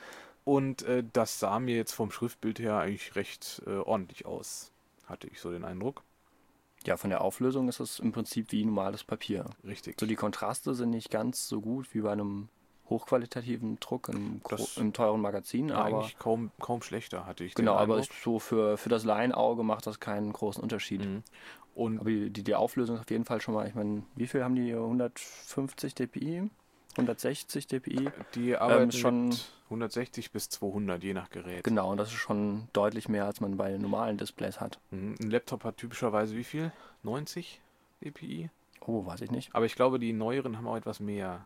S2: Und das sah mir jetzt vom Schriftbild her eigentlich recht ordentlich aus, hatte ich so den Eindruck.
S3: Ja, von der Auflösung ist es im Prinzip wie normales Papier.
S2: Richtig.
S3: So die Kontraste sind nicht ganz so gut wie bei einem hochqualitativen Druck im teuren Magazin,
S2: Ja,
S3: aber
S2: eigentlich kaum schlechter, hatte ich
S3: genau,
S2: den
S3: aber
S2: Eindruck.
S3: ist so für das Laienauge macht das keinen großen Unterschied.
S2: Mhm. Und
S3: Aber die Auflösung ist auf jeden Fall schon mal, ich meine, wie viel haben die? 150 dpi? 160 dpi?
S2: die arbeiten
S3: schon-
S2: mit 160 bis 200, je nach Gerät.
S3: Genau, und das ist schon deutlich mehr, als man bei den normalen Displays hat.
S2: Mhm. Ein Laptop hat typischerweise wie viel? 90 dpi?
S3: Oh, weiß ich nicht.
S2: Aber ich glaube, die neueren haben auch etwas mehr.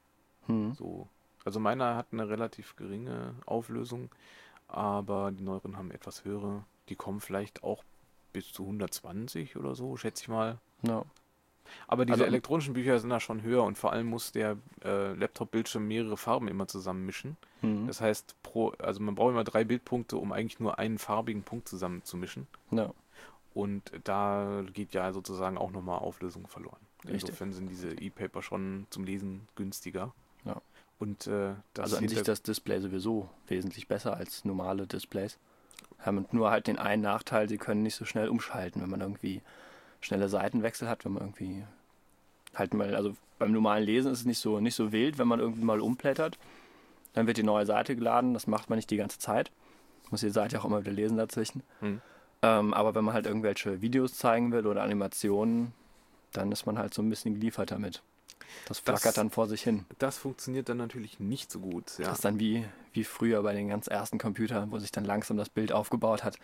S2: So. Also meiner hat eine relativ geringe Auflösung, aber die neueren haben etwas höhere. Die kommen vielleicht auch bis zu 120 oder so, schätze ich mal.
S3: Ja.
S2: Aber diese
S3: Also-
S2: elektronischen Bücher sind da schon höher und vor allem muss der Laptop-Bildschirm mehrere Farben immer zusammenmischen. Das heißt, also man braucht immer 3 Bildpunkte, um eigentlich nur einen farbigen Punkt zusammenzumischen.
S3: Ja.
S2: Und da geht ja sozusagen auch nochmal Auflösung verloren.
S3: Richtig.
S2: Insofern sind diese E-Paper schon zum Lesen günstiger.
S3: Ja.
S2: Und das
S3: Also an sich das Display sowieso wesentlich besser als normale Displays. Haben nur halt den einen Nachteil, sie können nicht so schnell umschalten, wenn man irgendwie schnelle Seitenwechsel hat, wenn man irgendwie halt mal, also beim normalen Lesen ist es nicht so wild, wenn man irgendwie mal umblättert, dann wird die neue Seite geladen, das macht man nicht die ganze Zeit. Muss die Seite auch immer wieder lesen dazwischen. Aber wenn man halt irgendwelche Videos zeigen will oder Animationen, dann ist man halt so ein bisschen geliefert damit. Das flackert dann vor sich hin.
S2: Das funktioniert dann natürlich nicht so gut. Ja.
S3: Das ist dann wie früher bei den ganz ersten Computern, wo sich dann langsam das Bild aufgebaut hat.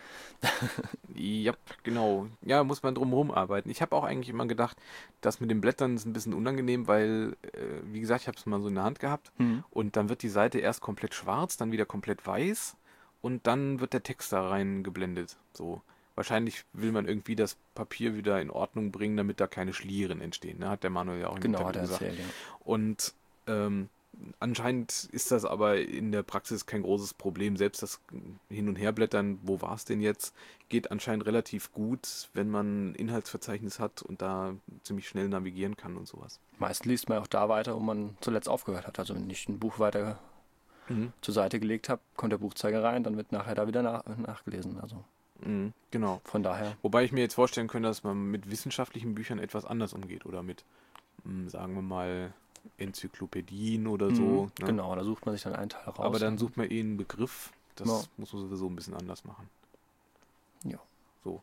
S2: Ja, genau. Ja, muss man drumherum arbeiten. Ich habe auch eigentlich immer gedacht, das mit den Blättern ist ein bisschen unangenehm, weil, wie gesagt, ich habe es mal so in der Hand gehabt und dann wird die Seite erst komplett schwarz, dann wieder komplett weiß und dann wird der Text da reingeblendet. So. Wahrscheinlich will man irgendwie das Papier wieder in Ordnung bringen, damit da keine Schlieren entstehen. Ne? Hat der Manuel ja auch im
S3: Genau,
S2: Interview
S3: hat er
S2: gesagt.
S3: erzählt, ja.
S2: Und anscheinend ist das aber in der Praxis kein großes Problem. Selbst das Hin- und Herblättern, wo war es denn jetzt, geht anscheinend relativ gut, wenn man ein Inhaltsverzeichnis hat und da ziemlich schnell navigieren kann und sowas.
S3: Meist liest man auch da weiter, wo man zuletzt aufgehört hat. Also wenn ich ein Buch weiter zur Seite gelegt habe, kommt der Buchzeiger rein, dann wird nachher da wieder nachgelesen. Also
S2: Genau.
S3: von daher.
S2: Wobei ich mir jetzt vorstellen könnte, dass man mit wissenschaftlichen Büchern etwas anders umgeht oder mit, sagen wir mal, Enzyklopädien oder so. Ne?
S3: Genau, da sucht man sich dann einen Teil raus.
S2: Aber dann sucht man einen Begriff. Das
S3: Ja.
S2: muss man sowieso ein bisschen anders machen.
S3: Ja.
S2: So.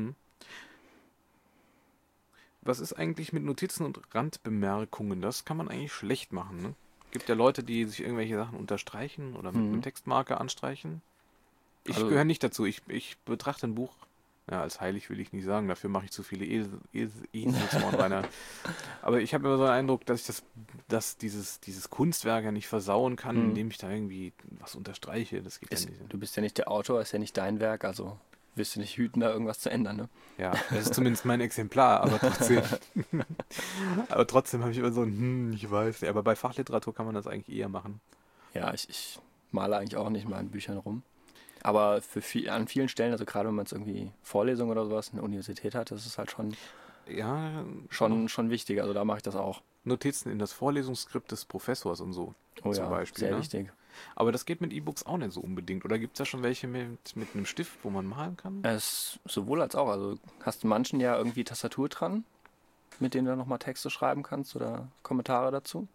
S2: Was ist eigentlich mit Notizen und Randbemerkungen? Das kann man eigentlich schlecht machen. Ne? Gibt ja Leute, die sich irgendwelche Sachen unterstreichen oder mit einem Textmarker anstreichen. Ich
S3: Also-
S2: gehöre nicht dazu. Ich betrachte ein Buch, ja, als heilig will ich nicht sagen, dafür mache ich zu viele Eselsmord rein. Aber ich habe immer so den Eindruck, dass ich dass dieses Kunstwerk ja nicht versauen kann, indem ich da irgendwie was unterstreiche. Das geht ja nicht.
S3: Du bist ja nicht der Autor, ist ja nicht dein Werk, also wirst du nicht hüten, da irgendwas zu ändern, ne?
S2: Ja, das ist zumindest mein Exemplar, aber trotzdem. Aber trotzdem habe ich immer so ein, ich weiß nicht. Aber bei Fachliteratur kann man das eigentlich eher machen.
S3: Ja, ich male eigentlich auch nicht mal in Büchern rum. Aber an vielen Stellen, also gerade wenn man jetzt irgendwie Vorlesungen oder sowas in der Universität hat, das ist halt
S2: Ja,
S3: schon wichtig. Also da mache ich das auch.
S2: Notizen in das Vorlesungsskript des Professors und so.
S3: Oh
S2: zum
S3: ja,
S2: Beispiel,
S3: sehr
S2: ne?
S3: wichtig.
S2: Aber das geht mit E-Books auch nicht so unbedingt. Oder gibt es da schon welche mit einem Stift, wo man malen kann?
S3: Es sowohl als auch. Also hast du manchen ja irgendwie Tastatur dran. mit denen du nochmal Texte schreiben kannst oder Kommentare dazu.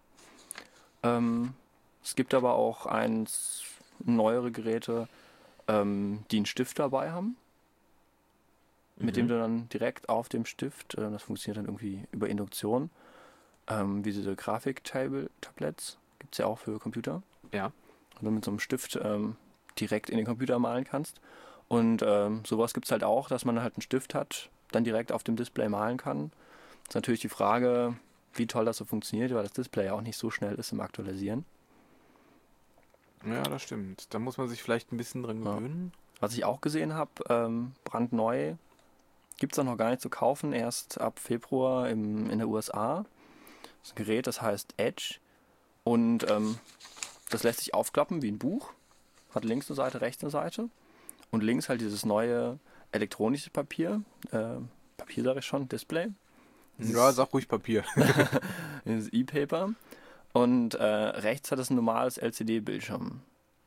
S3: Es gibt aber auch neuere Geräte, die einen Stift dabei haben, mit dem du dann direkt auf dem Stift, das funktioniert dann irgendwie über Induktion, wie diese Grafik-Tablets, gibt es ja auch für Computer.
S1: Ja.
S3: Und du mit so einem Stift direkt in den Computer malen kannst. Und sowas gibt es halt auch, dass man halt einen Stift hat, dann direkt auf dem Display malen kann. Ist natürlich die Frage, wie toll das so funktioniert, weil das Display ja auch nicht so schnell ist im Aktualisieren.
S2: Ja, das stimmt. Da muss man sich vielleicht ein bisschen dran gewöhnen.
S3: Was ich auch gesehen habe, brandneu, gibt es auch noch gar nicht zu kaufen, erst ab Februar in der USA. Das ist ein Gerät, das heißt Edge. Und das lässt sich aufklappen wie ein Buch. Hat links eine Seite, rechts eine Seite. Und links halt dieses neue elektronische Papier. Papier sage ich schon, Display.
S2: Ja, sag ruhig Papier.
S3: Dieses E-Paper. Und rechts hat es ein normales LCD-Bildschirm.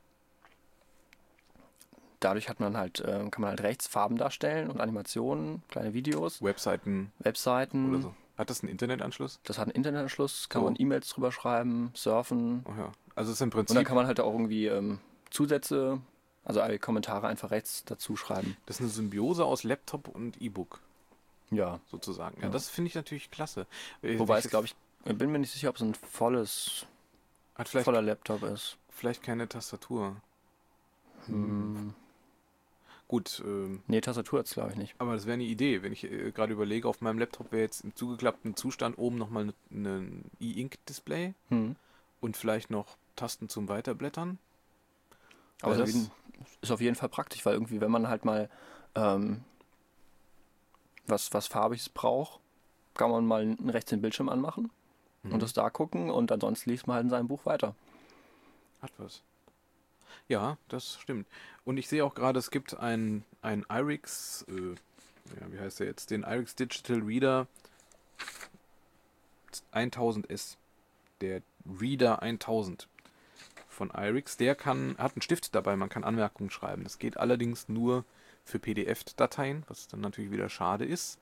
S3: Dadurch kann man halt rechts Farben darstellen und Animationen, kleine Videos,
S2: Webseiten
S3: Webseiten.
S2: oder so. Hat das einen Internetanschluss?
S3: Das hat einen Internetanschluss, kann
S2: Oh.
S3: man E-Mails drüber schreiben, surfen.
S2: Oh ja. Also es ist im
S3: Und dann
S2: Prinzip,
S3: kann man halt auch irgendwie Zusätze, also alle Kommentare einfach rechts dazu schreiben.
S2: das ist eine Symbiose aus Laptop und E-Book
S3: Ja.
S2: sozusagen. Ja,
S3: Ja.
S2: das finde ich natürlich klasse.
S3: Wobei es, glaube ich bin mir nicht sicher, ob es ein
S2: hat vielleicht,
S3: voller Laptop ist.
S2: vielleicht keine Tastatur. Gut,
S3: Nee, Tastatur hat es, glaube ich, nicht.
S2: aber das wäre eine Idee, wenn ich gerade überlege, auf meinem Laptop wäre jetzt im zugeklappten Zustand oben nochmal ein E-Ink-Display und vielleicht noch Tasten zum Weiterblättern.
S3: Aber
S2: das-
S3: das ist auf jeden Fall praktisch, weil irgendwie, wenn man halt mal was Farbiges braucht, kann man mal rechts den Bildschirm anmachen und das da gucken und ansonsten liest man halt in seinem Buch weiter.
S2: Hat was. Ja, das stimmt. Und ich sehe auch gerade, es gibt ein IRIX, wie heißt der jetzt? Den IRIX Digital Reader 1000S. Der Reader 1000 von IRIX. Der hat einen Stift dabei, man kann Anmerkungen schreiben. Das geht allerdings nur für PDF-Dateien, was dann natürlich wieder schade ist.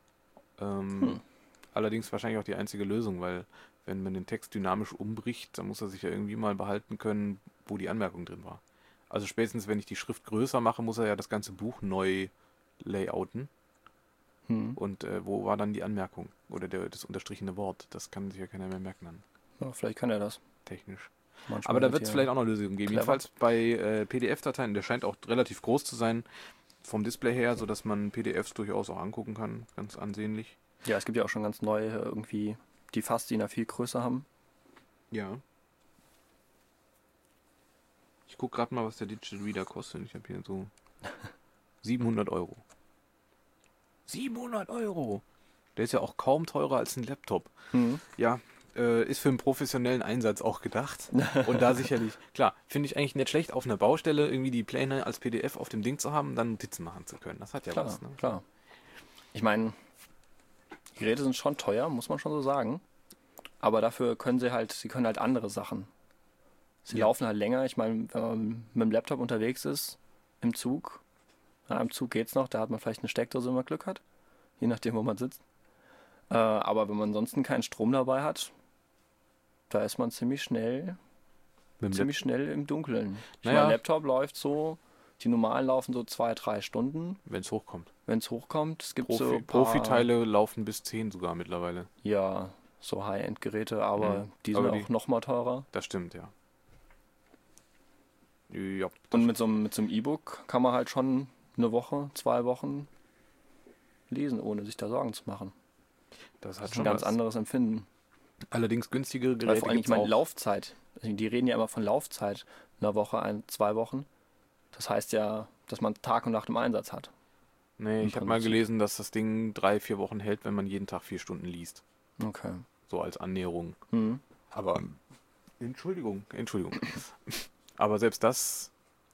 S2: Allerdings wahrscheinlich auch die einzige Lösung, weil wenn man den Text dynamisch umbricht, dann muss er sich ja irgendwie mal behalten können, wo die Anmerkung drin war. Also spätestens, wenn ich die Schrift größer mache, muss er ja das ganze Buch neu layouten. Und wo war dann die Anmerkung? Oder das unterstrichene Wort? Das kann sich ja keiner mehr merken dann,
S3: Ja, vielleicht kann er das.
S2: technisch.
S3: Manchmal
S2: Aber da
S3: mit
S2: wird es
S3: hier-
S2: vielleicht auch noch Lösungen geben.
S3: clever.
S2: Jedenfalls bei PDF-Dateien, der scheint auch relativ groß zu sein vom Display her, sodass man PDFs durchaus auch angucken kann, ganz ansehnlich.
S3: Ja, es gibt ja auch schon ganz neue irgendwie, die fast die viel größer haben.
S2: Ja. Ich gucke gerade mal, was der Digital Reader kostet. Ich habe hier so 700 Euro. 700 Euro! Der ist ja auch kaum teurer als ein Laptop. Ja, ist für einen professionellen Einsatz auch gedacht. Und da sicherlich, klar, finde ich eigentlich nicht schlecht, auf einer Baustelle irgendwie die Pläne als PDF auf dem Ding zu haben, dann Notizen machen zu können. Das hat ja
S3: Klar,
S2: was. Ne?
S3: klar. Ich meine, die Geräte sind schon teuer, muss man schon so sagen. Aber dafür können sie können halt andere Sachen. Sie laufen halt länger. Ich meine, wenn man mit dem Laptop unterwegs ist, im Zug, im Zug geht's noch, da hat man vielleicht eine Steckdose, wenn man Glück hat. Je nachdem, wo man sitzt. Aber wenn man ansonsten keinen Strom dabei hat, da ist man ziemlich schnell im Dunkeln.
S2: Naja.
S3: Mein Laptop läuft so, die normalen laufen so 2-3 Stunden,
S2: Wenn es hochkommt.
S3: wenn es hochkommt. Es gibt so ein paar,
S2: Profiteile laufen bis 10 sogar mittlerweile.
S3: Ja, so High-End-Geräte, aber die sind
S2: Aber
S3: auch noch mal teurer.
S2: Das stimmt, ja. Ja,
S3: Und mit so einem E-Book kann man halt schon eine Woche, 2 Wochen lesen, ohne sich da Sorgen zu machen.
S2: das
S3: Das
S2: hat
S3: ist ein
S2: schon
S3: ganz
S2: was.
S3: anderes Empfinden.
S2: Allerdings günstigere
S3: Weil
S2: Geräte
S3: vor allem, ich
S2: gibt's
S3: meine,
S2: auch.
S3: Laufzeit. Also die reden ja immer von Laufzeit. Eine Woche, 2 Wochen. Das heißt ja, dass man Tag und Nacht im Einsatz hat.
S2: Nee,
S3: im
S2: ich habe mal
S3: Prinzip.
S2: gelesen, dass das Ding 3-4 Wochen hält, wenn man jeden Tag 4 Stunden liest.
S3: Okay.
S2: So als Annäherung.
S3: Mhm.
S2: Aber Entschuldigung. Aber selbst das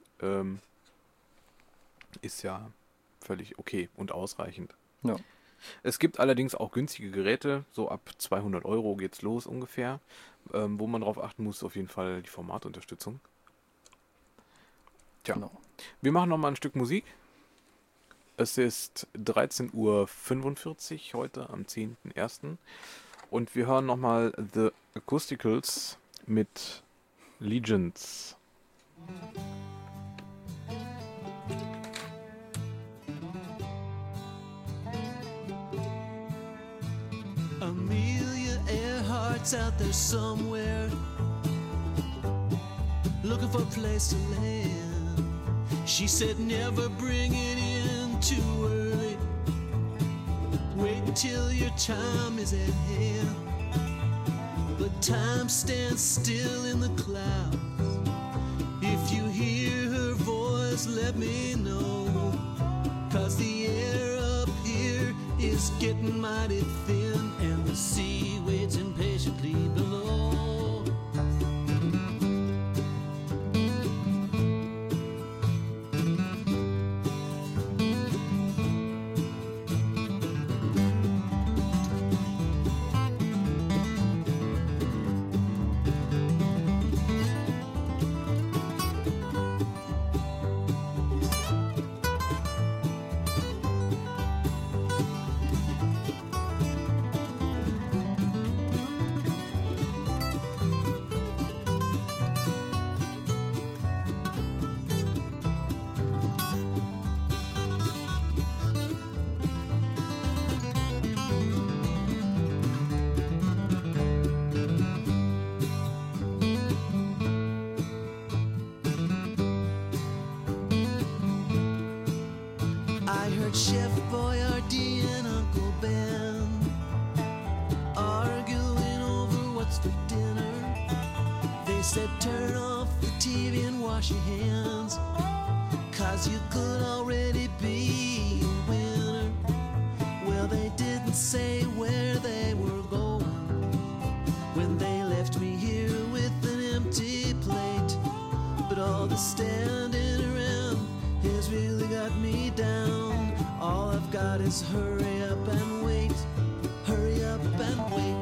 S2: ist ja völlig okay und ausreichend.
S3: Ja.
S2: Es gibt allerdings auch günstige Geräte, so ab 200 Euro geht's los ungefähr, wo man darauf achten muss, auf jeden Fall die Formatunterstützung. Tja.
S3: Genau.
S2: Wir machen noch mal ein Stück Musik Es ist 13:45 Uhr heute am 10.01. Und wir hören nochmal The Acousticals mit Legions.
S4: Amelia Earhart's out there somewhere, looking for a place to land. She said never bring it in too early, wait until your time is at hand. But time stands still in the clouds. If you hear her voice, let me know, 'cause the air up here is getting mighty thin, and the sea waits impatiently below. I heard Chef Boyardee and Uncle Ben arguing over what's for dinner. They said turn off the TV and wash your hands, 'cause you could already be a winner. Well, they didn't say where they were going when they left me here with an empty plate. But all the standing around has really got me down. All I've got is hurry up and wait, hurry up and wait.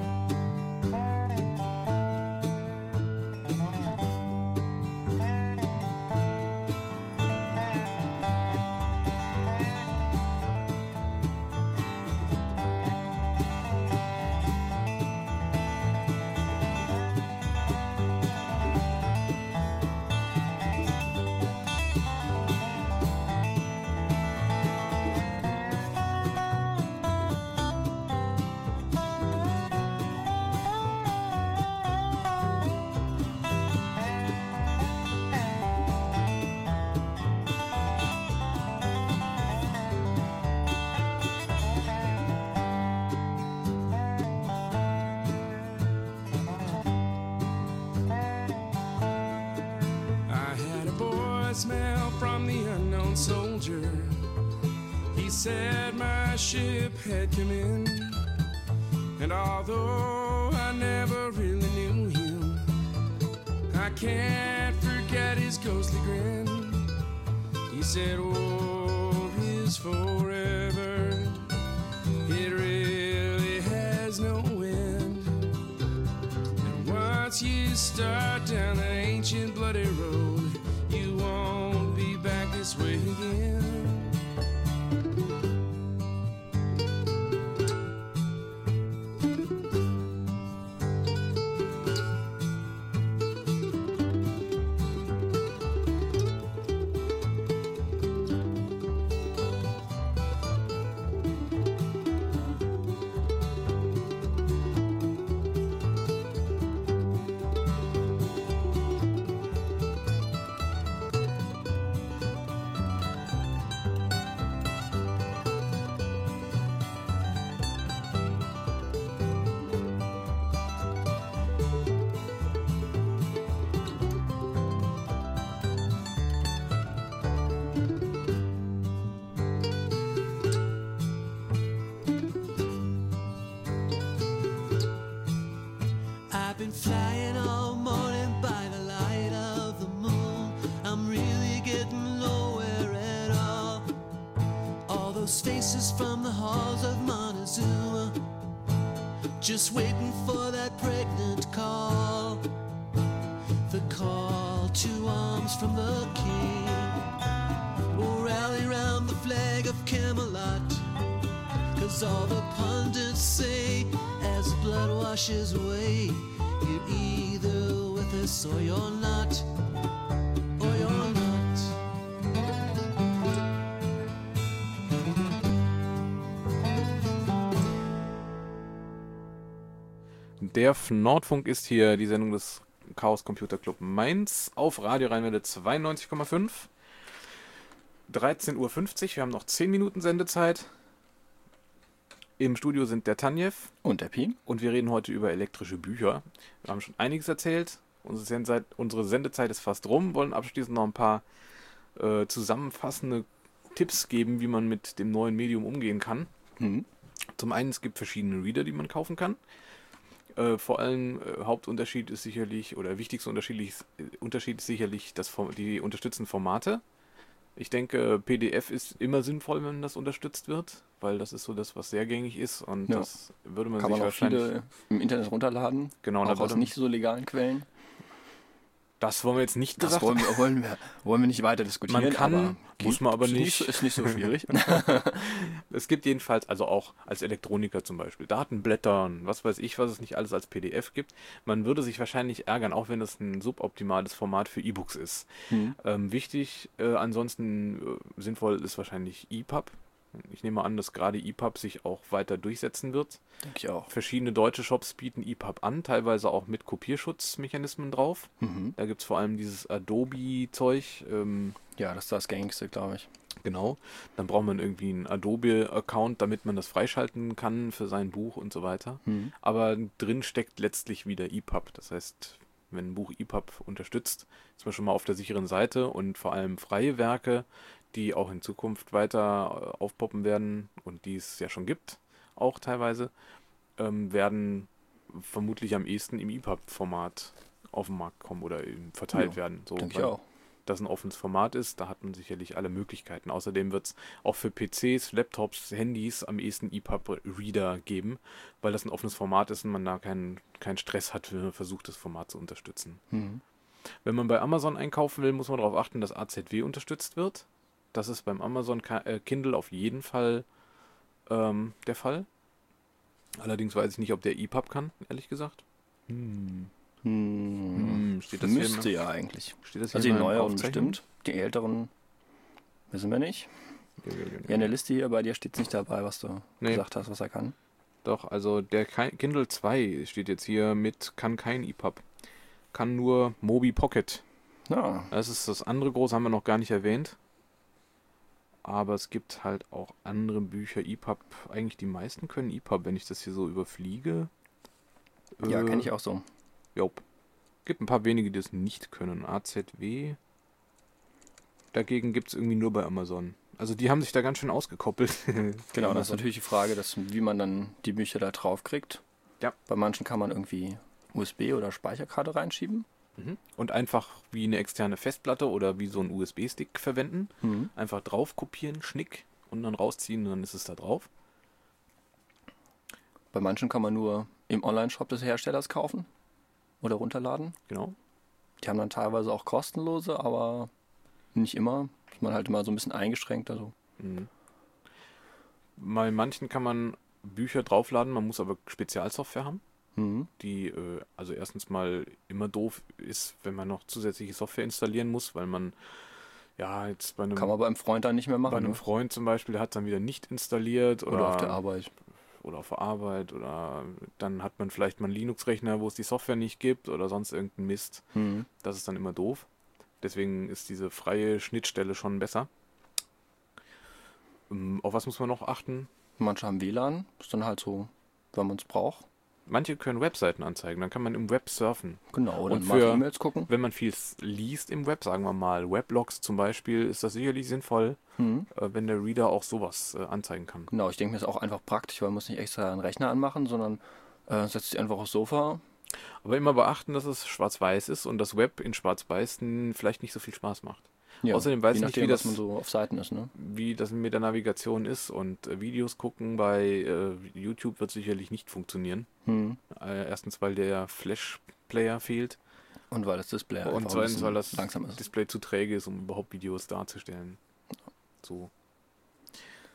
S7: Voicemail from the unknown soldier. He said my ship had come in, and although I never really knew him, I can't forget his ghostly grin. He said war is forever, it really has no end, and once you start down the ancient bloody road, you won't be back this way again.
S4: I've been flying all morning by the light of the moon. I'm really getting nowhere at all. All those faces from the halls of Montezuma, just waiting for that pregnant call. The call to arms from the king. Oh, rally round the flag of Camelot. 'Cause all the pundits say, as blood washes away, you're either with us or you're not. Or you're not.
S2: Der Nordfunk ist hier die Sendung des Chaos Computer Club Mainz auf Radio Rheinwelle 92,5. 13:50 Uhr, wir haben noch 10 Minuten Sendezeit. Im Studio sind der Tanjev
S3: Und der Pi?
S2: und wir reden heute über elektrische Bücher. Wir haben schon einiges erzählt. Unsere Sendezeit ist fast rum, wollen abschließend noch ein paar zusammenfassende Tipps geben, wie man mit dem neuen Medium umgehen kann.
S3: Mhm.
S2: Zum einen, es gibt verschiedene Reader, die man kaufen kann. Vor allem Hauptunterschied ist sicherlich, oder wichtigster Unterschied ist sicherlich die unterstützten Formate. Ich denke, PDF ist immer sinnvoll, wenn das unterstützt wird, weil das ist so das, was sehr gängig ist und
S3: Ja.
S2: das würde man
S3: Kann
S2: sich
S3: man auch
S2: wahrscheinlich...
S3: viele im Internet runterladen,
S2: Genau,
S3: auch aus nicht so legalen Quellen.
S2: Das wollen wir jetzt nicht
S3: Das
S2: gesagt.
S3: wollen wir nicht weiter diskutieren.
S2: Man kann,
S3: aber
S2: muss man aber
S3: ist
S2: nicht.
S3: Ist nicht so schwierig.
S2: Es gibt jedenfalls, also auch als Elektroniker zum Beispiel, Datenblättern, was weiß ich, was es nicht alles als PDF gibt. Man würde sich wahrscheinlich ärgern, auch wenn das ein suboptimales Format für E-Books ist. Wichtig, ansonsten sinnvoll ist wahrscheinlich EPUB. Ich nehme an, dass gerade EPUB sich auch weiter durchsetzen wird.
S3: Denke ich auch.
S2: Verschiedene deutsche Shops bieten EPUB an, teilweise auch mit Kopierschutzmechanismen drauf.
S3: Mhm.
S2: Da gibt es vor allem dieses Adobe-Zeug.
S3: Ja, das ist das Gängigste, glaube ich.
S2: Genau. Dann braucht man irgendwie einen Adobe-Account, damit man das freischalten kann für sein Buch und so weiter.
S3: Mhm.
S2: Aber drin steckt letztlich wieder EPUB. Das heißt, wenn ein Buch EPUB unterstützt, ist man schon mal auf der sicheren Seite und vor allem freie Werke, die auch in Zukunft weiter aufpoppen werden und die es ja schon gibt, auch teilweise, werden vermutlich am ehesten im EPUB-Format auf den Markt kommen oder verteilt
S3: Ja,
S2: werden. So,
S3: Denke ich
S2: weil
S3: auch.
S2: das ein offenes Format ist, da hat man sicherlich alle Möglichkeiten. Außerdem wird es auch für PCs, Laptops, Handys am ehesten EPUB-Reader geben, weil das ein offenes Format ist und man da keinen Stress hat, wenn man versucht, das Format zu unterstützen.
S3: Mhm.
S2: Wenn man bei Amazon einkaufen will, muss man darauf achten, dass AZW unterstützt wird. Das ist beim Amazon Kindle auf jeden Fall der Fall. Allerdings weiß ich nicht, ob der EPUB kann, ehrlich gesagt. Steht das
S3: Müsste
S2: hier?
S3: ja eigentlich.
S2: Steht das
S3: Also die
S2: in meiner
S3: neueren
S2: Aufzeichnung?
S3: bestimmt, die älteren wissen wir nicht.
S2: Ja.
S3: Ja, in der Liste hier bei dir steht es nicht dabei, was du
S2: Nee.
S3: gesagt hast, was er kann.
S2: Doch, also der Kindle 2 steht jetzt hier mit, kann kein EPUB. Kann nur Mobi Pocket.
S3: Ja,
S2: Das ist das andere große, haben wir noch gar nicht erwähnt. Aber es gibt halt auch andere Bücher, EPUB. Eigentlich die meisten können EPUB, wenn ich das hier so überfliege.
S3: ja kenne ich auch so.
S2: Jop. Gibt ein paar wenige, die es nicht können. AZW. Dagegen gibt es irgendwie nur bei Amazon. Also die haben sich da ganz schön ausgekoppelt.
S3: Genau, das ist natürlich die Frage, wie man dann die Bücher da drauf kriegt.
S2: Ja.
S3: Bei manchen kann man irgendwie USB oder Speicherkarte reinschieben.
S2: Und einfach wie eine externe Festplatte oder wie so ein USB-Stick verwenden.
S3: Mhm.
S2: Einfach drauf kopieren, Schnick und dann rausziehen und dann ist es da drauf.
S3: Bei manchen kann man nur im Online-Shop des Herstellers kaufen oder runterladen.
S2: Genau.
S3: Die haben dann teilweise auch kostenlose, aber nicht immer. Ist man halt immer so ein bisschen eingeschränkt. Also.
S2: Bei manchen kann man Bücher draufladen, man muss aber Spezialsoftware haben,
S3: Mhm.
S2: die also erstens mal immer doof ist, wenn man noch zusätzliche Software installieren muss, weil man ja jetzt bei einem,
S3: Kann man beim Freund dann nicht mehr
S2: bei
S3: machen.
S2: einem
S3: Ne?
S2: Freund zum Beispiel, der hat es dann wieder nicht installiert
S3: Oder auf der Arbeit.
S2: oder auf der Arbeit oder dann hat man vielleicht mal einen Linux-Rechner, wo es die Software nicht gibt oder sonst irgendeinen Mist.
S3: Mhm.
S2: Das ist dann immer doof. Deswegen ist diese freie Schnittstelle schon besser. Auf was muss man noch achten?
S3: Manche haben WLAN. Ist dann halt so, wenn man es braucht.
S2: Manche können Webseiten anzeigen, dann kann man im Web surfen.
S3: Genau, oder
S2: Und
S3: mal
S2: für-
S3: E-Mails gucken.
S2: Wenn man viel liest im Web, sagen wir mal Weblogs zum Beispiel, ist das sicherlich sinnvoll,
S3: Mhm.
S2: wenn der Reader auch sowas anzeigen kann.
S3: Genau, ich denke mir, ist auch einfach praktisch, weil man muss nicht extra einen Rechner anmachen, sondern setzt sich einfach aufs Sofa.
S2: Aber immer beachten, dass es schwarz-weiß ist und das Web in schwarz-weiß vielleicht nicht so viel Spaß macht.
S3: Ja,
S2: Außerdem weiß
S3: je
S2: ich nicht,
S3: nachdem,
S2: wie
S3: was
S2: das-
S3: man so auf Seiten ist. Ne?
S2: Wie das mit der Navigation ist und Videos gucken bei YouTube wird sicherlich nicht funktionieren.
S3: Mhm.
S2: Erstens, weil der Flash-Player fehlt
S3: Und weil das Display
S2: und
S3: einfach ein
S2: zweitens,
S3: bisschen
S2: weil das
S3: langsam ist.
S2: Display zu träge ist, um überhaupt Videos darzustellen. So.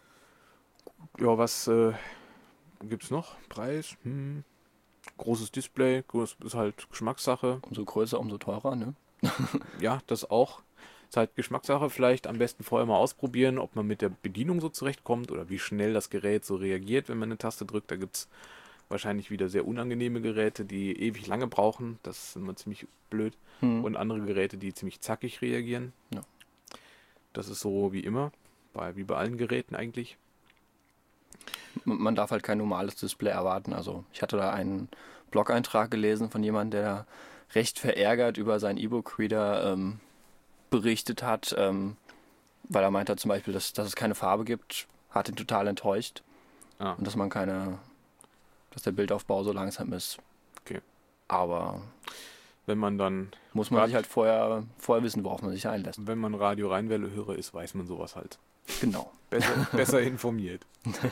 S2: Ja, was gibt's noch? Preis? Großes Display, ist halt Geschmackssache.
S3: Umso größer, umso teurer, ne?
S2: Ja, das auch. Ist halt Geschmackssache. Vielleicht am besten vorher mal ausprobieren, ob man mit der Bedienung so zurechtkommt oder wie schnell das Gerät so reagiert, wenn man eine Taste drückt. Da gibt's wahrscheinlich wieder sehr unangenehme Geräte, die ewig lange brauchen. Das ist immer ziemlich blöd. Und andere Geräte, die ziemlich zackig reagieren.
S3: Ja.
S2: Das ist so wie immer, wie bei allen Geräten eigentlich.
S3: Man darf halt kein normales Display erwarten. Also ich hatte da einen Blog-Eintrag gelesen von jemandem, der recht verärgert über seinen E-Book-Reader berichtet hat, weil er meinte zum Beispiel, dass es keine Farbe gibt, hat ihn total enttäuscht. Und dass der Bildaufbau so langsam ist.
S2: Okay.
S3: Aber
S2: wenn man dann
S3: muss man sich halt vorher wissen, worauf man sich einlässt.
S2: Wenn man Radio Rheinwelle-Hörer ist, weiß man sowas halt.
S3: Genau.
S2: Besser informiert.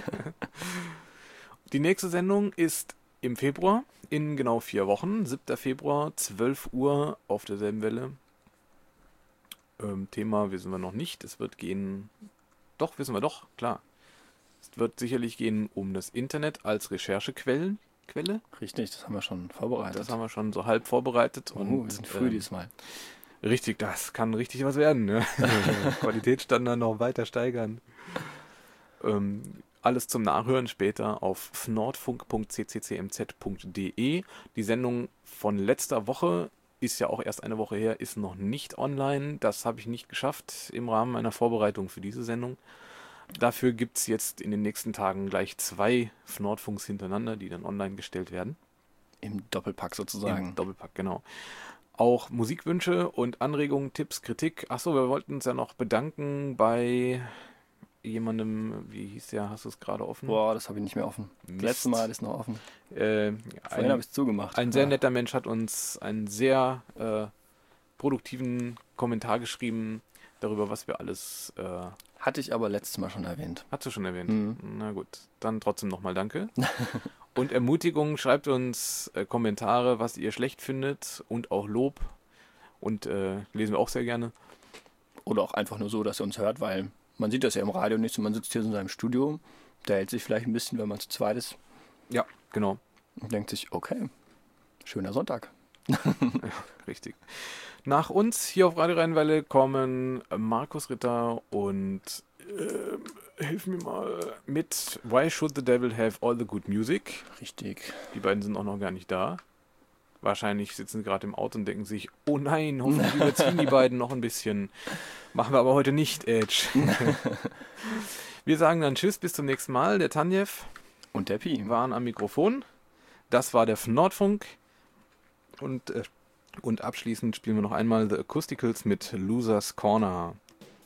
S2: Die nächste Sendung ist im Februar, in genau 4 Wochen, 7. Februar, 12 Uhr auf derselben Welle. Thema wissen wir noch nicht. Es wird gehen, doch, wissen wir doch, klar. Es wird sicherlich gehen um das Internet als Recherchequelle.
S3: Richtig, das haben wir schon vorbereitet.
S2: Das haben wir schon so halb vorbereitet.
S3: Wir sind früh diesmal.
S2: Richtig, das kann richtig was werden. Ne? Qualitätsstandard noch weiter steigern. Alles zum Nachhören später auf nordfunk.cccmz.de. Die Sendung von letzter Woche ist ja auch erst eine Woche her, ist noch nicht online. Das habe ich nicht geschafft im Rahmen meiner Vorbereitung für diese Sendung. Dafür gibt es jetzt in den nächsten Tagen gleich 2 Nordfunks hintereinander, die dann online gestellt werden.
S3: Im Doppelpack sozusagen.
S2: Im Doppelpack, genau. Auch Musikwünsche und Anregungen, Tipps, Kritik. Achso, wir wollten uns ja noch bedanken bei jemandem, wie hieß der, hast du es gerade offen?
S3: Boah, das habe ich nicht mehr offen. Das letzte Mal ist noch offen.
S2: Vorhin
S3: habe ich es zugemacht.
S2: Ein sehr netter Mensch hat uns einen sehr produktiven Kommentar geschrieben darüber, was wir alles...
S3: Hatte ich aber letztes Mal schon erwähnt.
S2: Hast du schon erwähnt? Na gut, dann trotzdem nochmal danke. Und Ermutigung, schreibt uns Kommentare, was ihr schlecht findet und auch Lob. Und lesen wir auch sehr gerne.
S3: Oder auch einfach nur so, dass ihr uns hört, weil man sieht das ja im Radio nicht so. Man sitzt hier in seinem Studio, der hält sich vielleicht ein bisschen, wenn man zu zweit ist.
S2: Ja, genau.
S3: Und denkt sich, okay, schöner Sonntag.
S2: Ja, richtig. Nach uns hier auf Radio Rheinwelle kommen Markus Ritter und hilf mir mal mit Why Should the Devil Have All the Good Music?
S3: Richtig.
S2: Die beiden sind auch noch gar nicht da. Wahrscheinlich sitzen sie gerade im Auto und denken sich, oh nein, hoffentlich überziehen die beiden noch ein bisschen. Machen wir aber heute nicht, Edge. Wir sagen dann Tschüss, bis zum nächsten Mal. Der Tanjev
S3: und der Pi
S2: waren am Mikrofon. Das war der Nordfunk. Und abschließend spielen wir noch einmal The Acousticals mit Loser's Corner.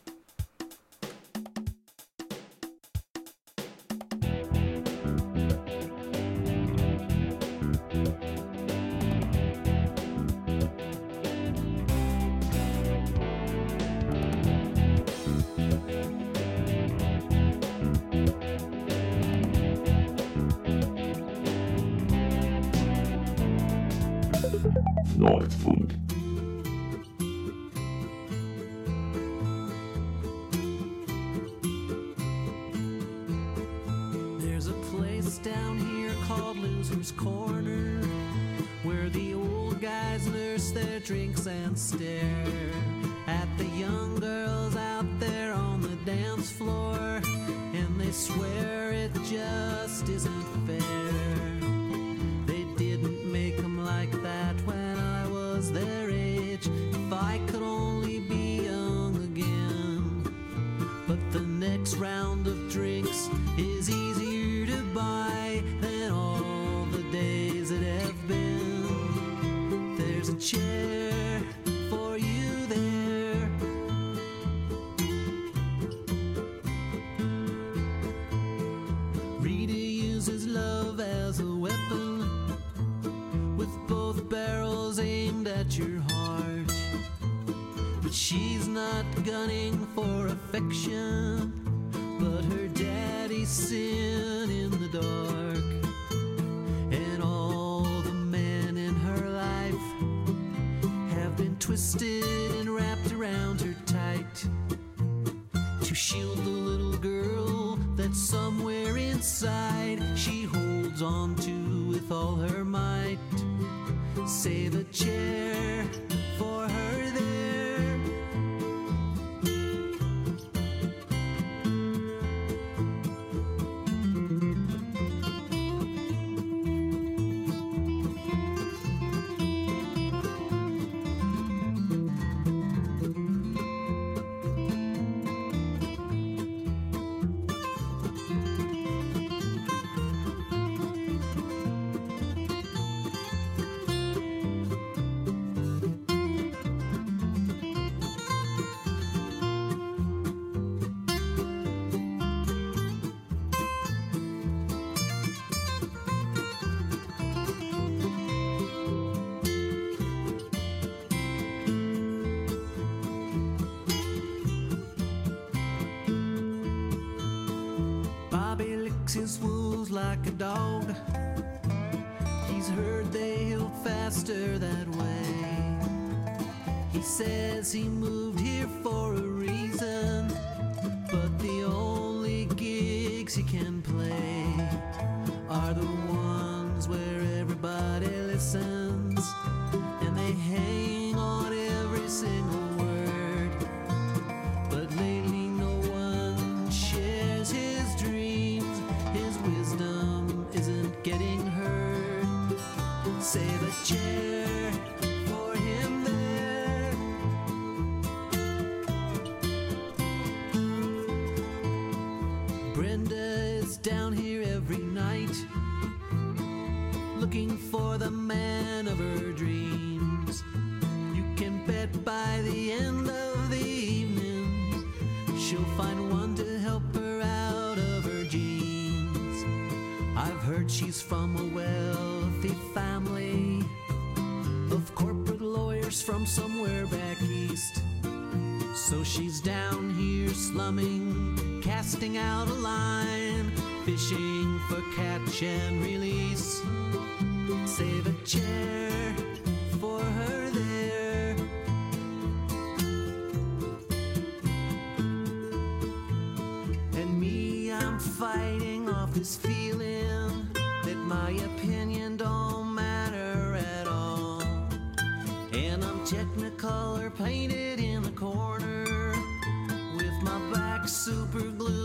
S8: Nordfunk.
S4: There's a place down here called Loser's Corner, where the old guys nurse their drinks and stare at the young girls out there on the dance floor, and they swear it just isn't fair. They didn't make 'em like that when I was their age. If I could only be young again. But the next round of drinks is easier to buy than all the days that have been. There's a chair for you there. Rita uses love as a weapon, with both barrels aimed at your heart. But she's not gunning for affection, but her daddy's sin in the dark. And all the men in her life have been twisted and wrapped around her tight, to shield the little girl that's somewhere in inside she holds on to with all her might. Save a chair for her there. Bobby licks his wounds like a dog. He's heard they heal faster that way. He says he moved here for a reason, but the only gigs he can play are the ones where everybody listens and they hang on every single word. But lately no one shares his dreams. His wisdom isn't getting heard. Save a chair for him there. Brenda is down here every night, looking for the man of her dreams. You can bet by the end of the evening she'll find one to help her out of her jeans. I've heard she's from a wealthy family of corporate lawyers from somewhere back east. So she's down here slumming, casting out a line, fishing for catch and release. Save a chair for her there. And me, I'm fighting off this feeling that my opinion don't matter at all. And I'm Technicolor painted in the corner with my back super glue